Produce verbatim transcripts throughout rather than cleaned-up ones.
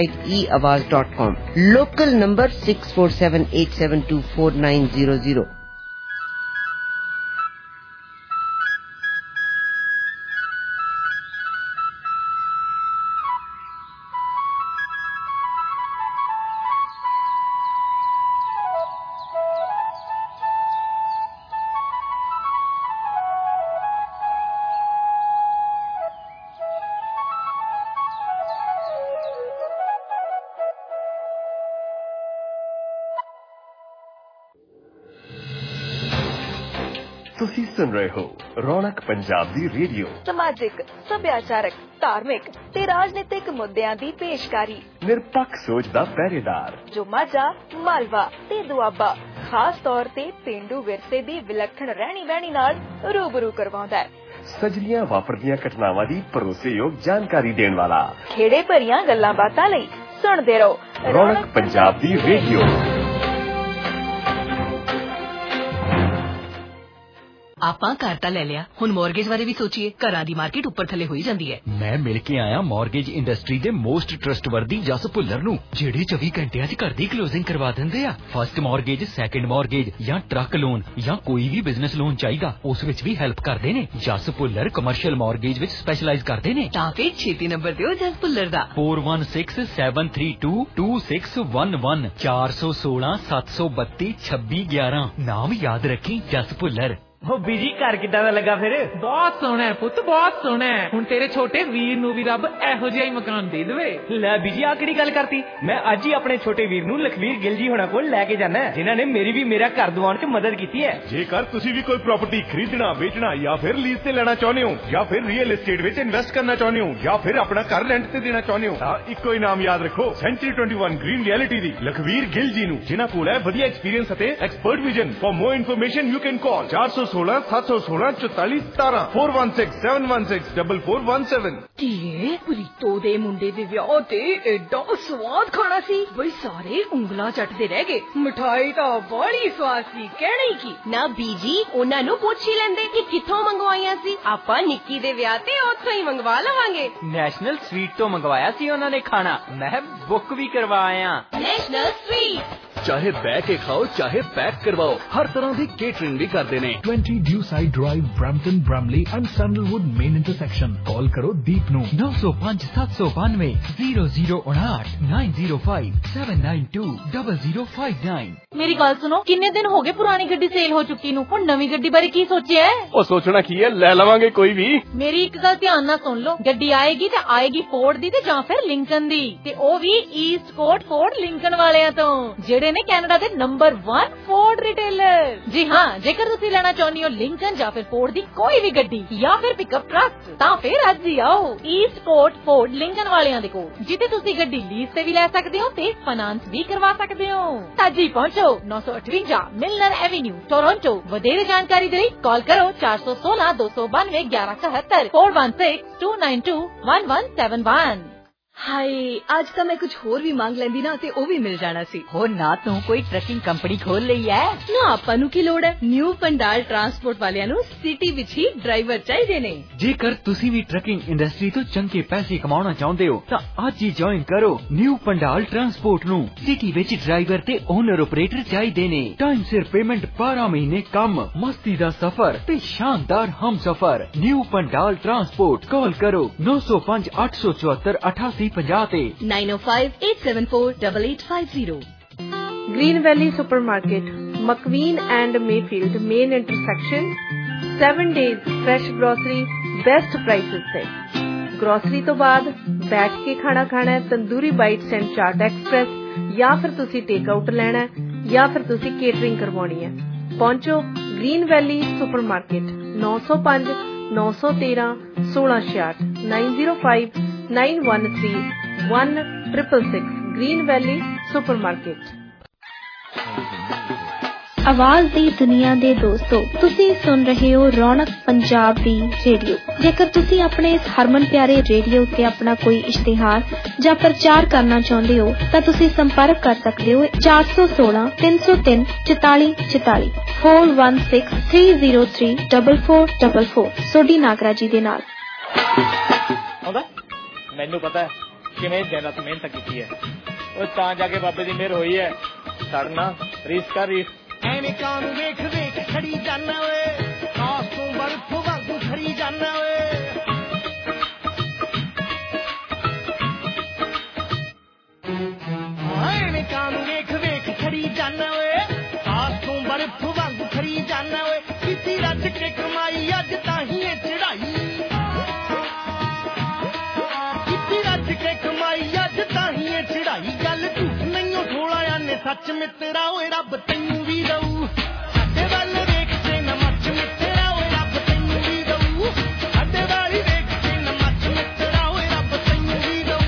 e awaz dot com. Local number six four seven eight seven two four nine zero zero. ਤੁਸੀਂ ਸੁਣ ਰਹੇ ਹੋ ਰੌਣਕ ਪੰਜਾਬ ਦੀ radio. ਸਮਾਜਿਕ, ਸੱਭਿਆਚਾਰਕ, ਧਾਰਮਿਕ ਤੇ ਰਾਜਨੀਤਿਕ ਮੁੱਦਿਆਂ ਦੀ ਪੇਸ਼ਕਾਰੀ। ਨਿਰਪੱਖ ਸੋਚ ਦਾ ਪਹਿਰੇਦਾਰ ਜੋ ਮਾਝਾ, ਮਾਲਵਾ ਤੇ ਦੁਆਬਾ ਖਾਸ ਤੌਰ ਤੇ ਪੇਂਡੂ ਵਿਰਸੇ ਦੀ ਵਿਲੱਖਣ ਰਹਿਣੀ ਬਹਿਣੀ ਨਾਲ ਰੂਬਰੂ ਕਰਵਾਉਂਦਾ ਹੈ। ਸਜਰੀਆਂ ਵਾਪਰਦੀਆਂ ਘਟਨਾਵਾਂ ਦੀ ਭਰੋਸੇਯੋਗ ਜਾਣਕਾਰੀ ਦੇਣ ਵਾਲਾ। ਖੇੜੇ ਭਰੀਆਂ ਗੱਲਾਂ ਬਾਤਾਂ ਲਈ ਸੁਣਦੇ ਰਹੋ ਰੌਣਕ ਪੰਜਾਬ ਦੀ ਰੇਡੀਓ। ਆਪਾਂ ਘਰ ਤਾਂ ਲੈ ਲਿਆ, ਹੁਣ ਮੌਰਗੇਜ ਬਾਰੇ ਵੀ ਸੋਚੀਏ। ਘਰਾਂ ਦੀ ਮਾਰਕੀਟ ਉੱਪਰ ਥੱਲੇ ਹੋਈ ਜਾਂਦੀ ਹੈ। ਮੈਂ ਮਿਲ ਕੇ ਆਇਆ ਮੌਰਗੇਜ ਇੰਡਸਟਰੀ ਦੇ ਮੋਸਟ ਟਰਸਟਵਰਦੀ ਜਸ ਭੁੱਲਰ ਨੂੰ, ਜਿਹੜੇ ਚੌਵੀ ਘੰਟਿਆਂ 'ਚ ਘਰ ਦੀ ਕਲੋਜ਼ਿੰਗ ਕਰਵਾ ਦਿੰਦੇ ਆ। ਫਸਟ ਮੌਰਗੇਜ, ਸੈਕੰਡ ਮੌਰਗੇਜ ਜਾਂ ਟਰੱਕ ਲੋਨ ਜਾਂ ਕੋਈ ਵੀ ਬਿਜ਼ਨਸ ਲੋਨ ਚਾਹੀਦਾ, ਉਸ ਵਿੱਚ ਵੀ ਹੈਲਪ ਕਰਦੇ ਨੇ। ਜਸ ਭੁੱਲਰ ਕਮਰਸ਼ੀਅਲ ਮੌਰਗੇਜ ਵਿੱਚ ਸਪੈਸ਼ਲਾਈਜ਼ ਕਰਦੇ ਨੇ। ਤਾਂ ਫਿਰ ਛੇਤੀ ਨੰਬਰ ਦਿਓ ਜਸ ਭੁੱਲਰ ਦਾ four one six seven three two two six one one ਚਾਰ ਸੌ ਸੋਲਾਂ ਸੱਤ ਸੌ ਬੱਤੀ ਛੱਬੀ ਗਿਆਰਾਂ। ਨਾਮ ਯਾਦ ਰੱਖੀ, ਜਸ ਭੁੱਲਰ। ਹੋ ਬੀਜੀ ਘਰ ਕਿੱਦਾਂ ਦਾ ਲੱਗਾ ਫਿਰ? ਬਹੁਤ ਸੋਹਣਾ ਹੈ ਪੁੱਤ, ਬਹੁਤ ਸੋਹਣਾ ਹੈ। ਹੁਣ ਤੇਰੇ ਛੋਟੇ ਵੀਰ ਨੂੰ ਵੀ ਰੱਬ ਇਹੋ ਜਿਹਾ ਹੀ ਮਕਾਨ ਦੇ ਦੇਵੇ। ਲੈ ਬੀਜੀ ਆ ਕਿਹੜੀ ਗੱਲ ਕਰਤੀ? ਮੈਂ ਅੱਜ ਹੀ ਆਪਣੇ ਛੋਟੇ ਵੀਰ ਨੂੰ ਲਖਵੀਰ ਗਿੱਲ ਜੀ ਹੋਣਾ ਕੋਲ ਲੈ ਕੇ ਜਾਣਾ, ਜਿਨ੍ਹਾਂ ਨੇ ਮੇਰੀ ਵੀ ਮੇਰਾ ਘਰ ਦਿਵਾਉਣ 'ਚ ਮਦਦ ਕੀਤੀ ਹੈ। ਜੇਕਰ ਤੁਸੀਂ ਵੀ ਕੋਈ ਪ੍ਰਾਪਰਟੀ ਖਰੀਦਣਾ, ਵੇਚਣਾ ਜਾਂ ਫਿਰ ਲੀਜ਼ ਤੇ ਲੈਣਾ ਚਾਹੁੰਦੇ ਹੋ, ਜਾਂ ਫਿਰ ਰੀਅਲ ਏਸਟੇਟ ਵਿੱਚ ਇਨਵੈਸਟ ਕਰਨਾ ਚਾਹੁੰਦੇ ਹੋ, ਜਾਂ ਫਿਰ ਆਪਣਾ ਘਰ ਰੈਂਟ ਤੇ ਦੇਣਾ ਚਾਹੁੰਦੇ ਹੋ, ਤਾਂ ਇੱਕੋ ਹੀ ਨਾਮ ਯਾਦ ਰੱਖੋ, Century Twenty One Green Realty ਦੀ ਲਖਵੀਰ ਗਿੱਲ ਜੀ ਨੂੰ, ਜਿਨ੍ਹਾਂ ਕੋਲ ਹੈ ਵਧੀਆ ਐਕਸਪੀਰੀਅੰਸ ਅਤੇ expert vision. For more information you can call ਚਾਰ ਸੌ ਸੋਲਾਂ ਸੱਤ ਸੌ ਸੋਲਾਂ ਚੁਤਾਲੀ ਸਤਾਰਾਂ four one six seven one six four four one seven। ਧੀਏ, ਪ੍ਰੀਤੋ ਦੇ ਮੁੰਡੇ ਦੇ ਵਿਆਹ ਤੇ ਐਡਾ ਸਵਾਦ ਖਾਣਾ ਸੀ ਬਈ ਸਾਰੇ ਉਂਗਲਾਂ ਚੱਟਦੇ ਰਹਿ ਗਏ। ਮਿਠਾਈ ਤਾਂ ਬੜੀ ਸਵਾਦ ਸੀ, ਕਹਿਣਾ ਹੀ ਕੀ। ਨਾ ਬੀਜੀ, ਉਹਨਾਂ ਨੂੰ ਪੁੱਛ ਹੀ ਲੈਂਦੇ ਕਿ ਕਿੱਥੋਂ ਮੰਗਵਾਈਆਂ ਸੀ। ਆਪਾਂ ਨਿੱਕੀ ਦੇ ਵਿਆਹ ਤੇ ਉੱਥੋਂ ਹੀ ਮੰਗਵਾ ਲਵਾਂਗੇ। ਨੈਸ਼ਨਲ ਸਵੀਟ ਤੋਂ ਮੰਗਵਾਇਆ ਸੀ ਉਹਨਾਂ ਨੇ ਖਾਣਾ, ਮੈਂ ਬੁੱਕ ਵੀ ਕਰਵਾ ਆਇਆ। ਨੈਸ਼ਨਲ ਸਵੀਟ ਚਾਹੇ ਬਹਿ ਕੇ ਖਾਓ, ਚਾਹੇ ਪੈਕ ਕਰਵਾਓ, ਹਰ ਤਰ੍ਹਾਂ ਦੀ ਕੇਟਰਿੰਗ ਵੀ ਕਰਦੇ ਨੇ। twenty Dewside Drive, Brampton, Bramley and Sandalwood main intersection। ਕਾਲ ਕਰੋ ਦੀਪ ਨੂੰ ਨੌ ਸੌ ਪੰਜ ਸੱਤ ਸੌ ਬਾਨਵੇਂ ਜ਼ੀਰੋ ਜ਼ੀਰੋ ਉਣਾਹਠ nine zero five seven nine two zero zero five nine। ਮੇਰੀ ਗੱਲ ਸੁਣੋ, ਕਿੰਨੇ ਦਿਨ ਹੋ ਗਏ ਪੁਰਾਣੀ ਗੱਡੀ ਸੇਲ ਹੋ ਚੁੱਕੀ ਨੂੰ, ਹੁਣ ਨਵੀਂ ਗੱਡੀ ਬਾਰੇ ਕੀ ਸੋਚਿਆ ਹੈ? ਉਹ ਸੋਚਣਾ ਕੀ ਹੈ, ਲੈ ਲਵਾਂਗੇ ਕੋਈ ਵੀ। ਮੇਰੀ ਇੱਕ ਗੱਲ ਧਿਆਨ ਨਾਲ ਸੁਣ ਲਓ, ਗੱਡੀ ਆਏਗੀ ਤੇ ਆਏਗੀ ਫੋਰਡ ਦੀ ਤੇ ਜਾਂ ਫਿਰ ਲਿੰਕਨ ਦੀ, ਤੇ ਉਹ ਵੀ ਈਸਟ ਕੋਟ ਫੋਰਡ ਲਿੰਕਨ ਵਾਲਿਆਂ ਤੋਂ, ਜਿਹੜੇ ਨੇ ਕੈਨੇਡਾ ਦੇ ਨੰਬਰ one ਫੋਰਡ ਰਿਟੇਲਰ। ਜੀ ਹਾਂ, ਜੇਕਰ ਤੁਸੀਂ ਲੈਣਾ ਚਾਹੁੰਦੇ ਹੋ ਲਿੰਕਨ ਜਾਂ ਫਿਰ ਫੋਰਡ ਦੀ ਕੋਈ ਵੀ ਗੱਡੀ ਜਾਂ ਫਿਰ ਪਿਕਅਪ ਟਰੱਕ, ਤਾਂ ਫਿਰ ਅੱਜ ਹੀ ਆਓ ਈਸਟ ਕੋਟ ਫੋਰਡ ਲਿੰਕਨ ਵਾਲਿਆਂ ਦੇ ਕੋਲ, ਜਿੱਥੇ ਤੁਸੀਂ ਗੱਡੀ ਲੀਜ਼ ਤੇ ਵੀ ਲੈ ਸਕਦੇ ਹੋ ਤੇ ਫਾਈਨਾਂਸ ਵੀ ਕਰਵਾ ਸਕਦੇ ਹੋ। ਅੱਜ ਹੀ ਪਹੁੰਚੋ ਨੌ ਸੌ ਅਠਵੰਜਾ ਮਿਲਨਰ ਐਵੇਨਿਊ, ਟੋਰਾਂਟੋ। ਵਧੇਰੇ ਜਾਣਕਾਰੀ ਦੇ ਲਈ ਕਾਲ ਕਰੋ ਚਾਰ ਸੌ ਸੋਲਾਂ ਦੋ ਸੌ ਬਾਨਵੇਂ ਗਿਆਰਾਂ ਇਕਹੱਤਰ four one six two nine two one one seven one। ਹਾਏ, ਅੱਜ ਤਾਂ ਮੈਂ ਕੁਝ ਹੋਰ ਵੀ ਮੰਗ ਲੈਂਦੀ ਨਾ ਤੇ ਉਹ ਵੀ ਮਿਲ ਜਾਣਾ ਸੀ। ਹੋ ਨਾ ਤੂੰ ਕੋਈ ਟਰੱਕਿੰਗ ਕੰਪਨੀ ਖੋਲ ਲਈ ਐ ਨਾ, ਆਪਾਂ ਨੂੰ ਕੀ ਲੋੜ ਹੈ। ਨਿਊ ਪੰਡਾਲ ਟਰਾਂਸਪੋਰਟ ਵਾਲਿਆਂ ਨੂੰ ਸਿਟੀ ਵਿੱਚ ਹੀ ਡਰਾਈਵਰ ਚਾਹੀਦੇ ਨੇ। ਜੇਕਰ ਤੁਸੀਂ ਵੀ ਟਰੱਕਿੰਗ ਇੰਡਸਟਰੀ ਤੋਂ ਚੰਗੇ ਪੈਸੇ ਕਮਾਉਣਾ ਚਾਹੁੰਦੇ ਹੋ ਤਾਂ ਅੱਜ ਹੀ ਜੁਆਇਨ ਕਰੋ ਨਿਊ ਪੰਡਾਲ ਟਰਾਂਸਪੋਰਟ ਨੂੰ। ਸਿਟੀ ਵਿੱਚ ਡਰਾਈਵਰ ਤੇ ਓਨਰ ਆਪਰੇਟਰ ਚਾਹੀਦੇ ਨੇ। ਟਾਈਮ ਸਿਰ ਪੇਮੈਂਟ, ਬਾਰਾਂ ਮਹੀਨੇ ਕੰਮ, ਮਸਤੀ ਦਾ ਸਫ਼ਰ ਤੇ ਸ਼ਾਨਦਾਰ ਹਮ ਸਫ਼ਰ। ਨਿਊ ਪੰਡਾਲ ਟਰਾਂਸਪੋਰਟ, ਕਾਲ ਕਰੋ ਨੌ ਸੌ ਪੰਜ ਅੱਠ ਸੌ ਚੁਹੱਤਰ ਅਠਾਸੀ ਪੰਜਾਹ ਤੇ nine oh five eight seven four eight eight five zero। Green Valley supermarket, McQueen and Mayfield main intersection. Seven days fresh grocery, best prices से। ग्रोसरी तो बाद बैठ के खाना खाना है, Tandoori Bites and Chaat Express, या फिर तुसी टेक आउट लेना है या फिर तुसी केटरिंग करवानी है। पहुंचो ग्रीन वैली सुपरमार्केट, नौ सौ पांच नौ सौ तेरह सोलह छियाठ nine zero five nine one three one triple six. Green Valley supermarket. ਆਵਾਜ਼ ਦੀ ਦੁਨੀਆ ਦੇ ਦੋਸਤੋ, ਤੁਸੀਂ ਸੁਣ ਰਹੇ ਹੋ ਰੌਣਕ ਪੰਜਾਬ ਦੀ ਰੇਡੀਓ। ਜੇਕਰ ਤੁਸੀਂ ਆਪਣੇ ਇਸ ਹਰਮਨ ਪਿਆਰੇ ਰੇਡੀਓ ਉੱਤੇ ਆਪਣਾ ਕੋਈ ਇਸ਼ਤਿਹਾਰ ਜਾਂ ਪ੍ਰਚਾਰ ਕਰਨਾ ਚਾਹੁੰਦੇ ਹੋ ਤਾਂ ਤੁਸੀਂ ਸੰਪਰਕ ਕਰ ਸਕਦੇ ਹੋ ਚਾਰ ਸੌ ਸੋਲਾਂ ਤਿੰਨ ਸੌ ਤਿੰਨ ਚੁਤਾਲੀ ਚੁਤਾਲੀ four one six three zero three four four four four। Sodhi Nagra ਜੀ ਦੇ ਨਾਲ। ਆਉਂਦਾ ਮੈਨੂੰ ਪਤਾ ਹੈ ਕਿਵੇਂ ਦਿਨ ਰਾਤ ਮਿਹਨਤ ਕੀਤੀ ਹੈ ਉਹ ਤਾਂ ਜਾ ਕੇ ਬਾਬੇ ਦੀ ਮਿਹਰ ਹੋਈ ਹੈ। ਸੜਨਾ ਰੀਸ ਕਰ ਰੀਸ ਐਨਕਾਂ ਨੂੰ ਵੇਖ ਵੇਖ ਖੜੀ ਜਾਨਾ ਓਏ ਕਾਸ ਤੋਂ ਬਰਫ ਵਾਂਗੂ ਖੜੀ ਜਾਨਾ ਓਏ ਐਨਕਾਂ ਨੂੰ ਵੇਖ ਵੇਖ ਖੜੀ ਜਾਨਾ ਓਏ ਕਾਸ ਤੋਂ ਬਰਫ ਵਾਂਗੂ ਖੜੀ ਜਾਨਾ ਓਏ ਕੀਤੀ ਰੱਜ ਕੇ ਕਮਾਈ ਅੱਜ ਤਾਂ ਹੀ ਇਹ ਚੜਾਈ ਕੀਤੀ ਰੱਜ ਕੇ ਕਮਾਈ ਅੱਜ ਤਾਂ ਹੀ ਇਹ ਚੜਾਈ ਗੱਲ ਝੂਠ ਨਹੀਂ ਥੋੜਾ ਨੇ ਸੱਚ ਮਿੱਤਰਾ ਓਏ ਰੱਬ ਤੈਨੂੰ ਵੀ ਦਊ ਸਾਡੇ ਵੱਲ ਵੇਖ ਕੇ ਨਾ ਮੱਚ ਮਿੱਤਰਾ ਓਏ ਰੱਬ ਤੈਨੂੰ ਵੀ ਦਊ ਸਾਡੇ ਵਾਲੀ ਵੇਖ ਕੇ ਨਾ ਮੱਚ ਮਿੱਤਰਾ ਓਏ ਰੱਬ ਤੈਨੂੰ ਵੀ ਦਊ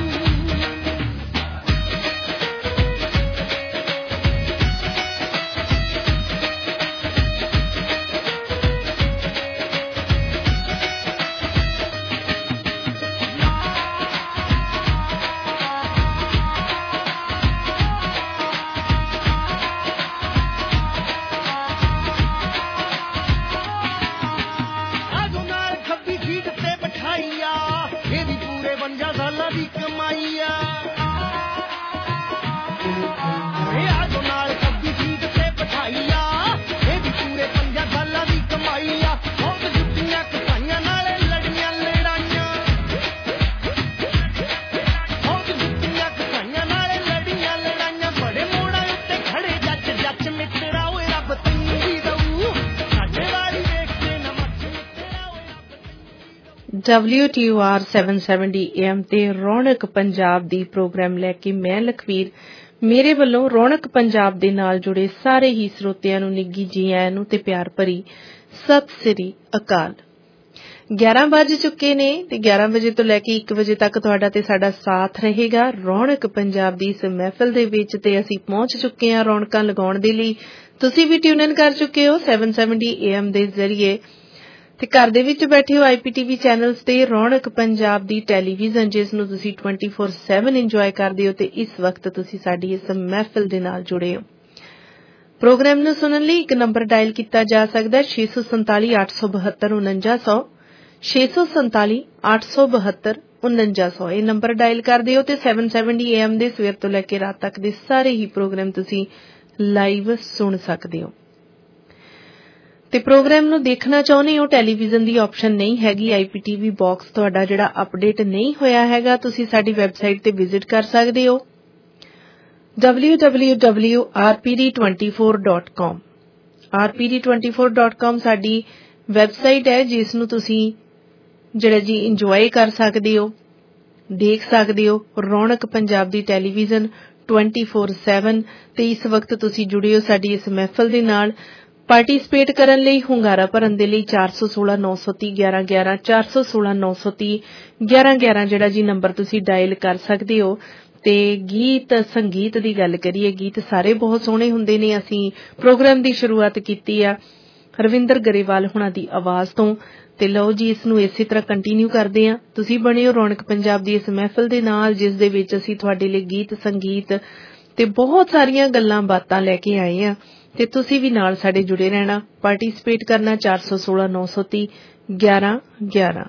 ਡਬਲਿਊ ਟੀ ਯੂ ਆਰ ਸੱਤ ਸੌ ਸੱਤਰ ਏ ਐਮ ਤੇ ਰੌਣਕ ਪੰਜਾਬ ਦੀ ਪ੍ਰੋਗਰਾਮ ਲੈ ਕੇ ਮੈਂ ਲਖਵੀਰ ਮੇਰੇ ਵੱਲੋਂ ਰੌਣਕ ਪੰਜਾਬ ਦੇ ਨਾਲ ਜੁੜੇ ਸਾਰੇ ਹੀ ਸਰੋਤਿਆਂ ਨੂੰ ਨਿੱਘੀ ਜੀ ਆਇਆਂ ਨੂੰ ਤੇ ਪਿਆਰ ਭਰੀ ਸਤਿ ਸ੍ਰੀ ਅਕਾਲ। ਗਿਆਰਾਂ ਵੱਜ ਚੁੱਕੇ ਨੇ ਤੇ ਗਿਆਰਾਂ ਵਜੇ ਤੋਂ ਲੈ ਕੇ ਇੱਕ ਵਜੇ ਤੱਕ ਤੁਹਾਡਾ ਤੇ ਸਾਡਾ ਸਾਥ ਰਹੇਗਾ ਰੌਣਕ ਪੰਜਾਬ ਦੀ ਇਸ ਮਹਿਫਲ ਦੇ ਵਿੱਚ ਤੇ ਅਸੀਂ ਪਹੁੰਚ ਚੁੱਕੇ ਹਾਂ ਰੌਣਕਾਂ ਲਗਾਉਣ ਦੇ ਲਈ। ਤੁਸੀਂ ਵੀ ਟਿਊਨ ਇਨ ਕਰ ਚੁੱਕੇ ਹੋ ਸੱਤ ਸੌ ਸੱਤਰ ਏ ਐਮ ਦੇ ਜ਼ਰੀਏ ਤੇ ਘਰ ਦੇ ਵਿੱਚ ਬੈਠੇ ਹੋ ਆਈ ਪੀ ਟੀ ਵੀ ਚੈਨਲਸ ਤੇ ਰੌਣਕ ਪੰਜਾਬ ਦੀ ਟੈਲੀਵਿਜ਼ਨ ਜਿਸ ਨੂੰ ਤੁਸੀਂ ਚੌਵੀ ਸੱਤ ਇੰਜੋਏ ਕਰਦੇ ਹੋ ਤੇ ਇਸ ਵਕਤ ਤੁਸੀਂ ਸਾਡੀ ਇਸ ਮਹਿਫਲ ਦੇ ਨਾਲ ਜੁੜੇ ਹੋ। ਪ੍ਰੋਗਰਾਮ ਨੂੰ ਸੁਣਨ ਲਈ ਇੱਕ ਨੰਬਰ ਡਾਇਲ ਕੀਤਾ ਜਾ ਸਕਦਾ ਹੈ ਛੇ ਸੌ ਸੰਤਾਲੀ ਅੱਠ ਸੌ ਬਹੱਤਰ ਉਨੰਜਾ ਸੌ ਛੇ ਸੌ ਸੰਤਾਲੀ ਅੱਠ ਸੌ ਬਹੱਤਰ ਉਨੰਜਾ ਸੌ ਇਹ ਨੰਬਰ ਡਾਇਲ ਕਰਦੇ ਹੋ ਤੇ ਸੱਤ ਸੌ ਸੱਤਰ ਏ ਐਮ ਦੇ ਸਵੇਰ ਤੋਂ ਲੈ ਕੇ ਰਾਤ ਤੱਕ ਦੇ ਸਾਰੇ ਹੀ ਪ੍ਰੋਗਰਾਮ ਤੁਸੀਂ ਲਾਈਵ ਸੁਣ ਸਕਦੇ ਹੋ। ਤੇ ਪ੍ਰੋਗਰਾਮ ਨੂੰ ਦੇਖਣਾ ਚਾਹੁੰਦੇ ਹੋ ਟੈਲੀਵਿਜ਼ਨ ਦੀ ਆਪਸ਼ਨ ਨਹੀਂ ਹੈਗੀ ਆਈ ਪੀ ਟੀ ਵੀ ਬਾਕਸ ਤੁਹਾਡਾ ਜਿਹੜਾ ਅਪਡੇਟ ਨਹੀਂ ਹੋਇਆ ਹੈਗਾ ਤੁਸੀਂ ਸਾਡੀ ਵੈਬਸਾਈਟ ਤੇ ਵਿਜ਼ਿਟ ਕਰ ਸਕਦੇ ਹੋ W W W dot R P D twenty four dot com R P D twenty four dot com ਸਾਡੀ ਵੈਬਸਾਈਟ ਹੈ ਜਿਸ ਨੂੰ ਤੁਸੀਂ ਜਿਹੜਾ ਜੀ ਇੰਜੋਏ ਕਰ ਸਕਦੇ ਹੋ ਦੇਖ ਸਕਦੇ ਹੋ ਰੌਣਕ ਪੰਜਾਬ ਦੀ ਟੈਲੀਵਿਜ਼ਨ ਚੌਵੀ ਸੱਤ ਤੇ ਇਸ ਵਕਤ ਤੁਸੀਂ ਜੁੜੇ ਹੋ ਸਾਡੀ ਇਸ ਮਹਿਫਲ ਦੇ ਨਾਲ। ਪਾਰਟਿਸਿਪੇਟ ਕਰਨ ਲਈ ਹੁੰਗਾਰਾ ਭਰਨ ਦੇ ਲਈ ਚਾਰ ਸੌ ਸੋਲਾਂ ਨੌ ਸੌ ਤੀਹ ਗਿਆਰਾਂ ਗਿਆਰਾਂ ਚਾਰ ਸੌ ਸੋਲਾਂ ਨੌ ਸੌ ਤੀਹ ਗਿਆਰਾਂ ਗਿਆਰਾਂ ਜਿਹੜਾ ਜੀ ਨੰਬਰ ਤੁਸੀਂ ਡਾਇਲ ਕਰ ਸਕਦੇ ਹੋ। ਤੇ ਗੀਤ ਸੰਗੀਤ ਦੀ ਗੱਲ ਕਰੀਏ ਗੀਤ ਸਾਰੇ ਬਹੁਤ ਸੋਹਣੇ ਹੁੰਦੇ ਨੇ। ਅਸੀਂ ਪ੍ਰੋਗਰਾਮ ਦੀ ਸ਼ੁਰੂਆਤ ਕੀਤੀ ਆ ਰਵਿੰਦਰ ਗਰੇਵਾਲ ਹੁਣਾਂ ਦੀ ਆਵਾਜ਼ ਤੋਂ ਤੇ ਲਓ ਜੀ ਇਸ ਨੂੰ ਇਸੇ ਤਰ੍ਹਾਂ ਕੰਟੀਨਿਊ ਕਰਦੇ ਆ। ਤੁਸੀਂ ਬਣੇ ਹੋ ਰੌਣਕ ਪੰਜਾਬ ਦੀ ਇਸ ਮਹਿਫਲ ਦੇ ਨਾਲ ਜਿਸ ਦੇ ਵਿੱਚ ਅਸੀਂ ਤੁਹਾਡੇ ਲਈ ਗੀਤ ਸੰਗੀਤ ਤੇ ਬਹੁਤ ਸਾਰੀਆਂ ਗੱਲਾਂ ਬਾਤਾਂ ਲੈ ਕੇ ਆਏ ਆ ਤੇ ਤੁਸੀਂ ਵੀ ਨਾਲ ਸਾਡੇ ਜੁੜੇ ਰਹਿਣਾ ਪਾਰਟਿਸਿਪੇਟ ਕਰਨਾ ਚਾਰ ਸੌ ਸੋਲਾਂ ਨੌ ਸੌ ਤੀਹ ਗਿਆਰਾਂ ਗਿਆਰਾਂ।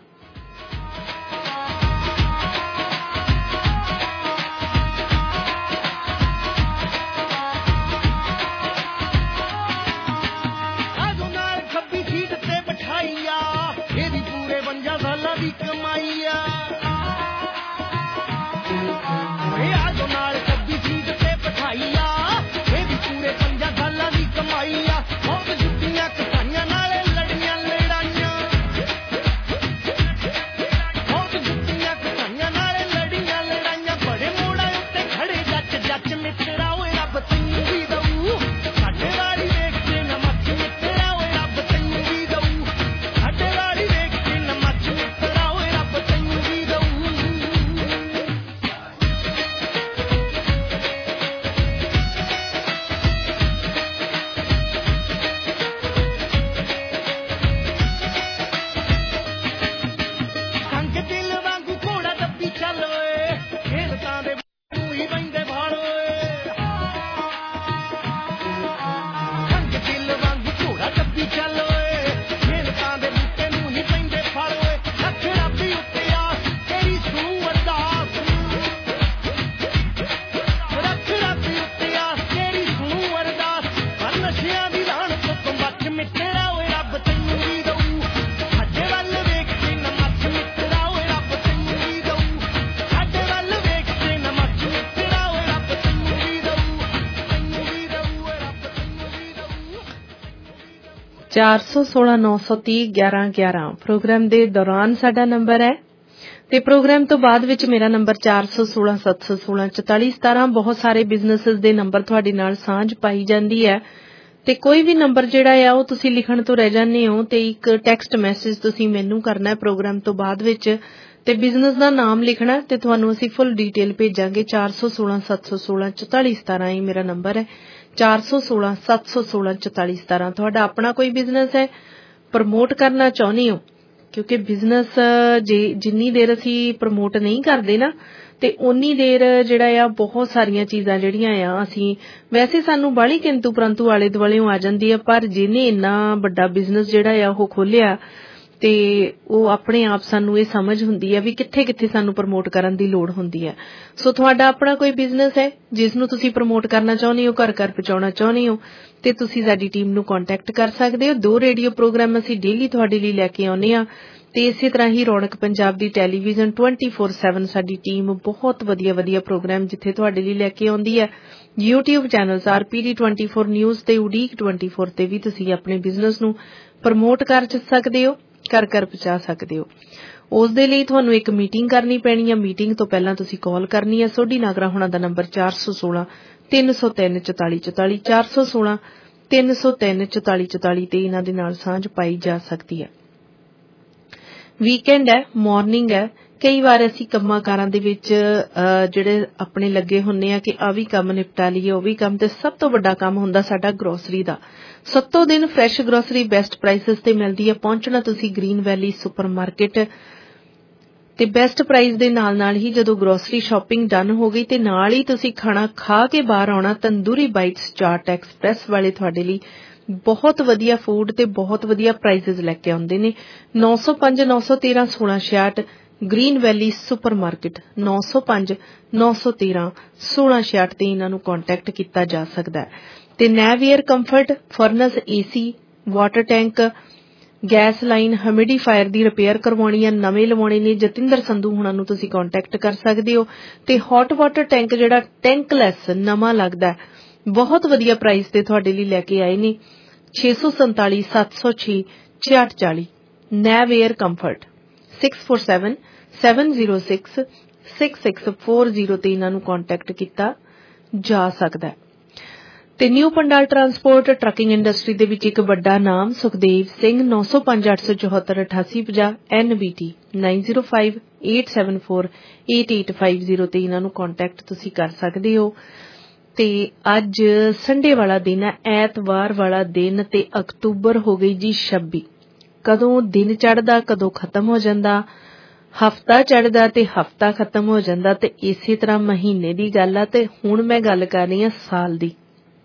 ਚਾਰ ਸੌ ਸੋਲਾਂ ਨੌ ਸੌ ਤੀਹ ਗਿਆਰਾਂ ਗਿਆਰਾਂ ਪ੍ਰੋਗਰਾਮ ਦੇ ਦੌਰਾਨ ਸਾਡਾ ਨੰਬਰ ਹੈ ਤੇ ਪ੍ਰੋਗਰਾਮ ਤੋਂ ਬਾਅਦ ਵਿੱਚ ਮੇਰਾ ਨੰਬਰ ਚਾਰ ਸੌ ਸੋਲਾਂ ਸੱਤ ਸੌ ਸੋਲਾਂ ਚੁਤਾਲੀ ਸਤਾਰਾਂ। ਬਹੁਤ ਸਾਰੇ ਬਿਜ਼ਨੈਸਸ ਦੇ ਨੰਬਰ ਤੁਹਾਡੇ ਨਾਲ ਸਾਂਝ ਪਾਈ ਜਾਂਦੀ ਹੈ ਤੇ ਕੋਈ ਵੀ ਨੰਬਰ ਜਿਹੜਾ ਆ ਉਹ ਤੁਸੀਂ ਲਿਖਣ ਤੋਂ ਰਹਿ ਜਾਂਦੇ ਹੋ ਤੇ ਇੱਕ ਟੈਕਸਟ ਮੈਸੇਜ ਤੁਸੀਂ ਮੈਨੂੰ ਕਰਨਾ ਹੈ ਪ੍ਰੋਗਰਾਮ ਤੋਂ ਬਾਅਦ ਵਿੱਚ ਤੇ ਬਿਜ਼ਨਸ ਦਾ ਨਾਮ ਲਿਖਣਾ ਤੇ ਤੁਹਾਨੂੰ ਅਸੀਂ ਫੁੱਲ ਡੀਟੇਲ ਭੇਜਾਂਗੇ। ਚਾਰ ਸੌ ਸੋਲਾਂ ਸੱਤ ਸੌ ਸੋਲਾਂ ਚੁਤਾਲੀ ਸਤਾਰਾਂ ਇਹ ਮੇਰਾ ਨੰਬਰ ਹੈ। ਚਾਰ ਸੌ ਸੋਲਾਂ ਸੱਤ ਸੌ ਸੋਲਾਂ ਚੁਤਾਲੀ ਸਤਾਰਾਂ। ਤੁਹਾਡਾ ਆਪਣਾ ਕੋਈ ਬਿਜ਼ਨਸ ਹੈ, ਪ੍ਰਮੋਟ ਕਰਨਾ ਚਾਹੁੰਦੇ ਹੋ, ਕਿਉਂਕਿ ਬਿਜ਼ਨਸ ਜੇ ਜਿੰਨੀ ਦੇਰ ਅਸੀਂ ਪ੍ਰਮੋਟ ਨਹੀਂ ਕਰਦੇ ਨਾ ਤੇ ਉਨੀ ਦੇਰ ਜਿਹੜਾ ਆ ਬਹੁਤ ਸਾਰੀਆਂ ਚੀਜ਼ਾਂ ਜਿਹੜੀਆਂ ਆ ਅਸੀਂ ਵੈਸੇ ਸਾਨੂੰ ਬਾਹਲੀ ਕਿੰਤੂ ਪਰੰਤੂ ਆਲੇ ਦੁਆਲਿਓਂ ਆ ਜਾਂਦੀ ਆ, ਪਰ ਜਿਹਨੇ ਇੰਨਾ ਵੱਡਾ ਬਿਜ਼ਨਸ ਜਿਹੜਾ ਆ ਉਹ ਖੋਲਿਆ ਤੇ ਉਹ ਆਪਣੇ ਆਪ ਸਾਨੂੰ ਇਹ ਸਮਝ ਹੁੰਦੀ ਹੈ ਵੀ ਕਿੱਥੇ ਕਿੱਥੇ ਸਾਨੂੰ ਪ੍ਰਮੋਟ ਕਰਨ ਦੀ ਲੋੜ ਹੁੰਦੀ ਹੈ। ਸੋ ਤੁਹਾਡਾ ਆਪਣਾ ਕੋਈ ਬਿਜ਼ਨਸ ਹੈ ਜਿਸ ਨੂੰ ਤੁਸੀਂ ਪ੍ਰਮੋਟ ਕਰਨਾ ਚਾਹੁੰਦੇ ਹੋ, ਘਰ ਘਰ ਪਹੁੰਚਾਉਣਾ ਚਾਹੁੰਦੇ ਹੋ ਤੇ ਤੁਸੀਂ ਸਾਡੀ ਟੀਮ ਨੂੰ ਕੰਟੈਕਟ ਕਰ ਸਕਦੇ ਹੋ। ਦੋ ਰੇਡੀਓ ਪ੍ਰੋਗਰਾਮ ਅਸੀਂ ਡੇਲੀ ਤੁਹਾਡੇ ਲਈ ਲੈ ਕੇ ਆਉਂਦੇ ਹਾਂ ਤੇ ਇਸੇ ਤਰ੍ਹਾਂ ਹੀ ਰੌਣਕ ਪੰਜਾਬ ਦੀ ਟੈਲੀਵਿਜ਼ਨ ਟਵੈਂਟੀ ਫੋਰ ਸੈਵਨ ਸਾਡੀ ਟੀਮ ਬਹੁਤ ਵਧੀਆ ਵਧੀਆ ਪ੍ਰੋਗਰਾਮ ਜਿੱਥੇ ਤੁਹਾਡੇ ਲਈ ਲੈ ਕੇ ਆਉਂਦੀ ਹੈ। YouTube channels R P D twenty four news ਤੇ ਉਡੀਕ ਟਵੈਂਟੀ ਫੋਰ ਤੇ ਵੀ ਤੁਸੀਂ ਆਪਣੇ ਬਿਜ਼ਨਸ ਨੂੰ ਪ੍ਰਮੋਟ ਕਰ ਸਕਦੇ ਹੋ, ਘਰ ਘਰ ਪਹੁੰਚਾ ਸਕਦੇ ਹੋ। ਉਸ ਦੇ ਲਈ ਤੁਹਾਨੂੰ ਇੱਕ ਮੀਟਿੰਗ ਕਰਨੀ ਪੈਣੀ ਹੈ। ਮੀਟਿੰਗ ਤੋਂ ਪਹਿਲਾਂ ਤੁਸੀਂ ਕਾਲ ਕਰਨੀ ਹੈ। ਸੋਢੀ ਨਾਗਰਾ ਹੋਣਾ ਦਾ ਨੰਬਰ ਚਾਰ ਸੌ ਸੋਲਾਂ ਤਿੰਨ ਸੌ ਤਿੰਨ ਚੁਤਾਲੀ ਚੁਤਾਲੀ ਚਾਰ ਸੌ ਸੋਲਾਂ ਤਿੰਨ ਸੌ ਤਿੰਨ ਚੁਤਾਲੀ ਚੁਤਾਲੀ ਤੇ ਇਹਨਾਂ ਦੇ ਨਾਲ ਸਾਂਝ ਪਾਈ ਜਾ ਸਕਦੀ ਹੈ। ਵੀਕਐਂਡ ਹੈ, ਮਾਰਨਿੰਗ ਹੈ, ਕਈ ਵਾਰ ਅਸੀਂ ਕੰਮਾਂ ਕਾਰਾਂ ਦੇ ਵਿੱਚ ਜਿਹੜੇ ਆਪਣੇ ਲੱਗੇ ਹੁੰਦੇ ਆ ਕਿ ਆ ਵੀ ਕੰਮ ਨਿਪਟਾ ਲਈਏ ਉਹ ਵੀ ਕੰਮ, ਤੇ ਸਭ ਤੋਂ ਵੱਡਾ ਕੰਮ ਹੁੰਦਾ ਸਾਡਾ ਗਰੋਸਰੀ ਦਾ। ਸੱਤੋਂ ਦਿਨ ਫਰੈਸ਼ ਗਰੋਸਰੀ ਬੈਸਟ ਪ੍ਰਾਈਸਿਸ ਤੇ ਮਿਲਦੀ ਹੈ। ਪਹੁੰਚਣਾ ਤੁਸੀਂ ਗ੍ਰੀਨ ਵੈਲੀ ਸੁਪਰ ਮਾਰਕੀਟ ਤੇ ਬੈਸਟ ਪ੍ਰਾਈਸ ਦੇ ਨਾਲ ਨਾਲ ਹੀ ਜਦੋਂ ਗਰੋਸਰੀ ਸ਼ਾਪਿੰਗ ਡਨ ਹੋ ਗਈ ਤੇ ਨਾਲ ਹੀ ਤੁਸੀਂ ਖਾਣਾ ਖਾ ਕੇ ਬਾਹਰ ਆਉਣਾ। ਤੰਦੂਰੀ ਬਾਈਟਸ ਚਾਟ ਐਕਸਪ੍ਰੈਸ ਵਾਲੇ ਤੁਹਾਡੇ ਲਈ ਬਹੁਤ ਵਧੀਆ ਫੂਡ ਤੇ ਬਹੁਤ ਵਧੀਆ ਪ੍ਰਾਈਸਿਸ ਲੈ ਕੇ ਆਉਂਦੇ ਨੇ। ਨੌ ਸੌ ਪੰਜ ਨੌ ਸੌ ਤੇਰਾਂ ਸੋਲਾਂ ਛਿਆਹਠ ਗ੍ਰੀਨ ਵੈਲੀ ਸੁਪਰ ਮਾਰਕੀਟ ਨੌ ਸੌ ਪੰਜ ਨੌ ਸੌ ਤੇਰਾਂ ਸੋਲਾਂ ਛਿਆਹਠ ਤੇ ਇਹਨਾਂ ਨੂੰ ਕੰਟੈਕਟ ਕੀਤਾ ਜਾ ਸਕਦਾ ਹੈ। ਤੇ Navier comfort furnace AC water tank gas line humidifier ਦੀ ਰਿਪੇਅਰ ਕਰਵਾਉਣੀ ਹੈ, ਨਵੇਂ ਲਵਾਉਣੇ ਨੇ, ਜਤਿੰਦਰ ਸੰਧੂ ਹੁਣਾਂ ਨੂੰ ਤੁਸੀਂ ਕੰਟੈਕਟ ਕਰ ਸਕਦੇ ਹੋ। ਤੇ ਹੌਟ ਵਾਟਰ ਟੈਂਕ ਜਿਹੜਾ ਟੈਂਕਲੈਸ ਨਵਾਂ ਲੱਗਦਾ ਬਹੁਤ ਵਧੀਆ ਪ੍ਰਾਈਸ ਤੇ ਤੁਹਾਡੇ ਲਈ ਲੈ ਕੇ ਆਏ ਨੇ। ਛੇ ਸੌ ਸੰਤਾਲੀ ਸੱਤ ਸੌ ਛੇ ਛਿਆਹਠ ਚਾਲੀ Navier comfort six four seven seven zero six six six four zero ਤੇ ਇਹਨਾਂ ਨੂੰ ਕੰਟੈਕਟ ਕੀਤਾ ਜਾ ਸਕਦਾ ਹੈ। ਤੇ New Pandal transport trucking industry ਦੇ ਵਿੱਚ ਇੱਕ ਵੱਡਾ ਨਾਮ ਸੁਖਦੇਵ ਸਿੰਘ ਨੌ ਸੌ ਪੰਜ ਅੱਠ ਸੌ ਚੌਹੱਤਰ ਅਠਾਸੀ ਪੰਜਾਹ N B T nine zero five eight seven four eight eight five zero ਤੇ ਇਹਨਾਂ ਨੂੰ ਕੰਟੈਕਟ ਤੁਸੀਂ ਕਰ ਸਕਦੇ ਹੋ। ਤੇ ਅੱਜ ਸੰਡੇ ਵਾਲਾ ਦਿਨ ਹੈ, ਐਤਵਾਰ ਵਾਲਾ ਦਿਨ ਤੇ ਅਕਤੂਬਰ ਹੋ ਗਈ ਜੀ ਛੱਬੀ। ਕਦੋਂ ਦਿਨ ਚੜ੍ਹਦਾ ਕਦੋਂ ਖਤਮ ਹੋ ਜਾਂਦਾ, ਹਫਤਾ ਚੜ੍ਹਦਾ ਤੇ ਹਫਤਾ ਖਤਮ ਹੋ ਜਾਂਦਾ ਤੇ ਇਸੇ ਤਰ੍ਹਾਂ ਮਹੀਨੇ ਦੀ ਗੱਲ ਆ। ਤੇ ਹੁਣ ਮੈਂ ਗੱਲ ਕਰ ਰਹੀ ਹਾਂ ਸਾਲ ਦੀ,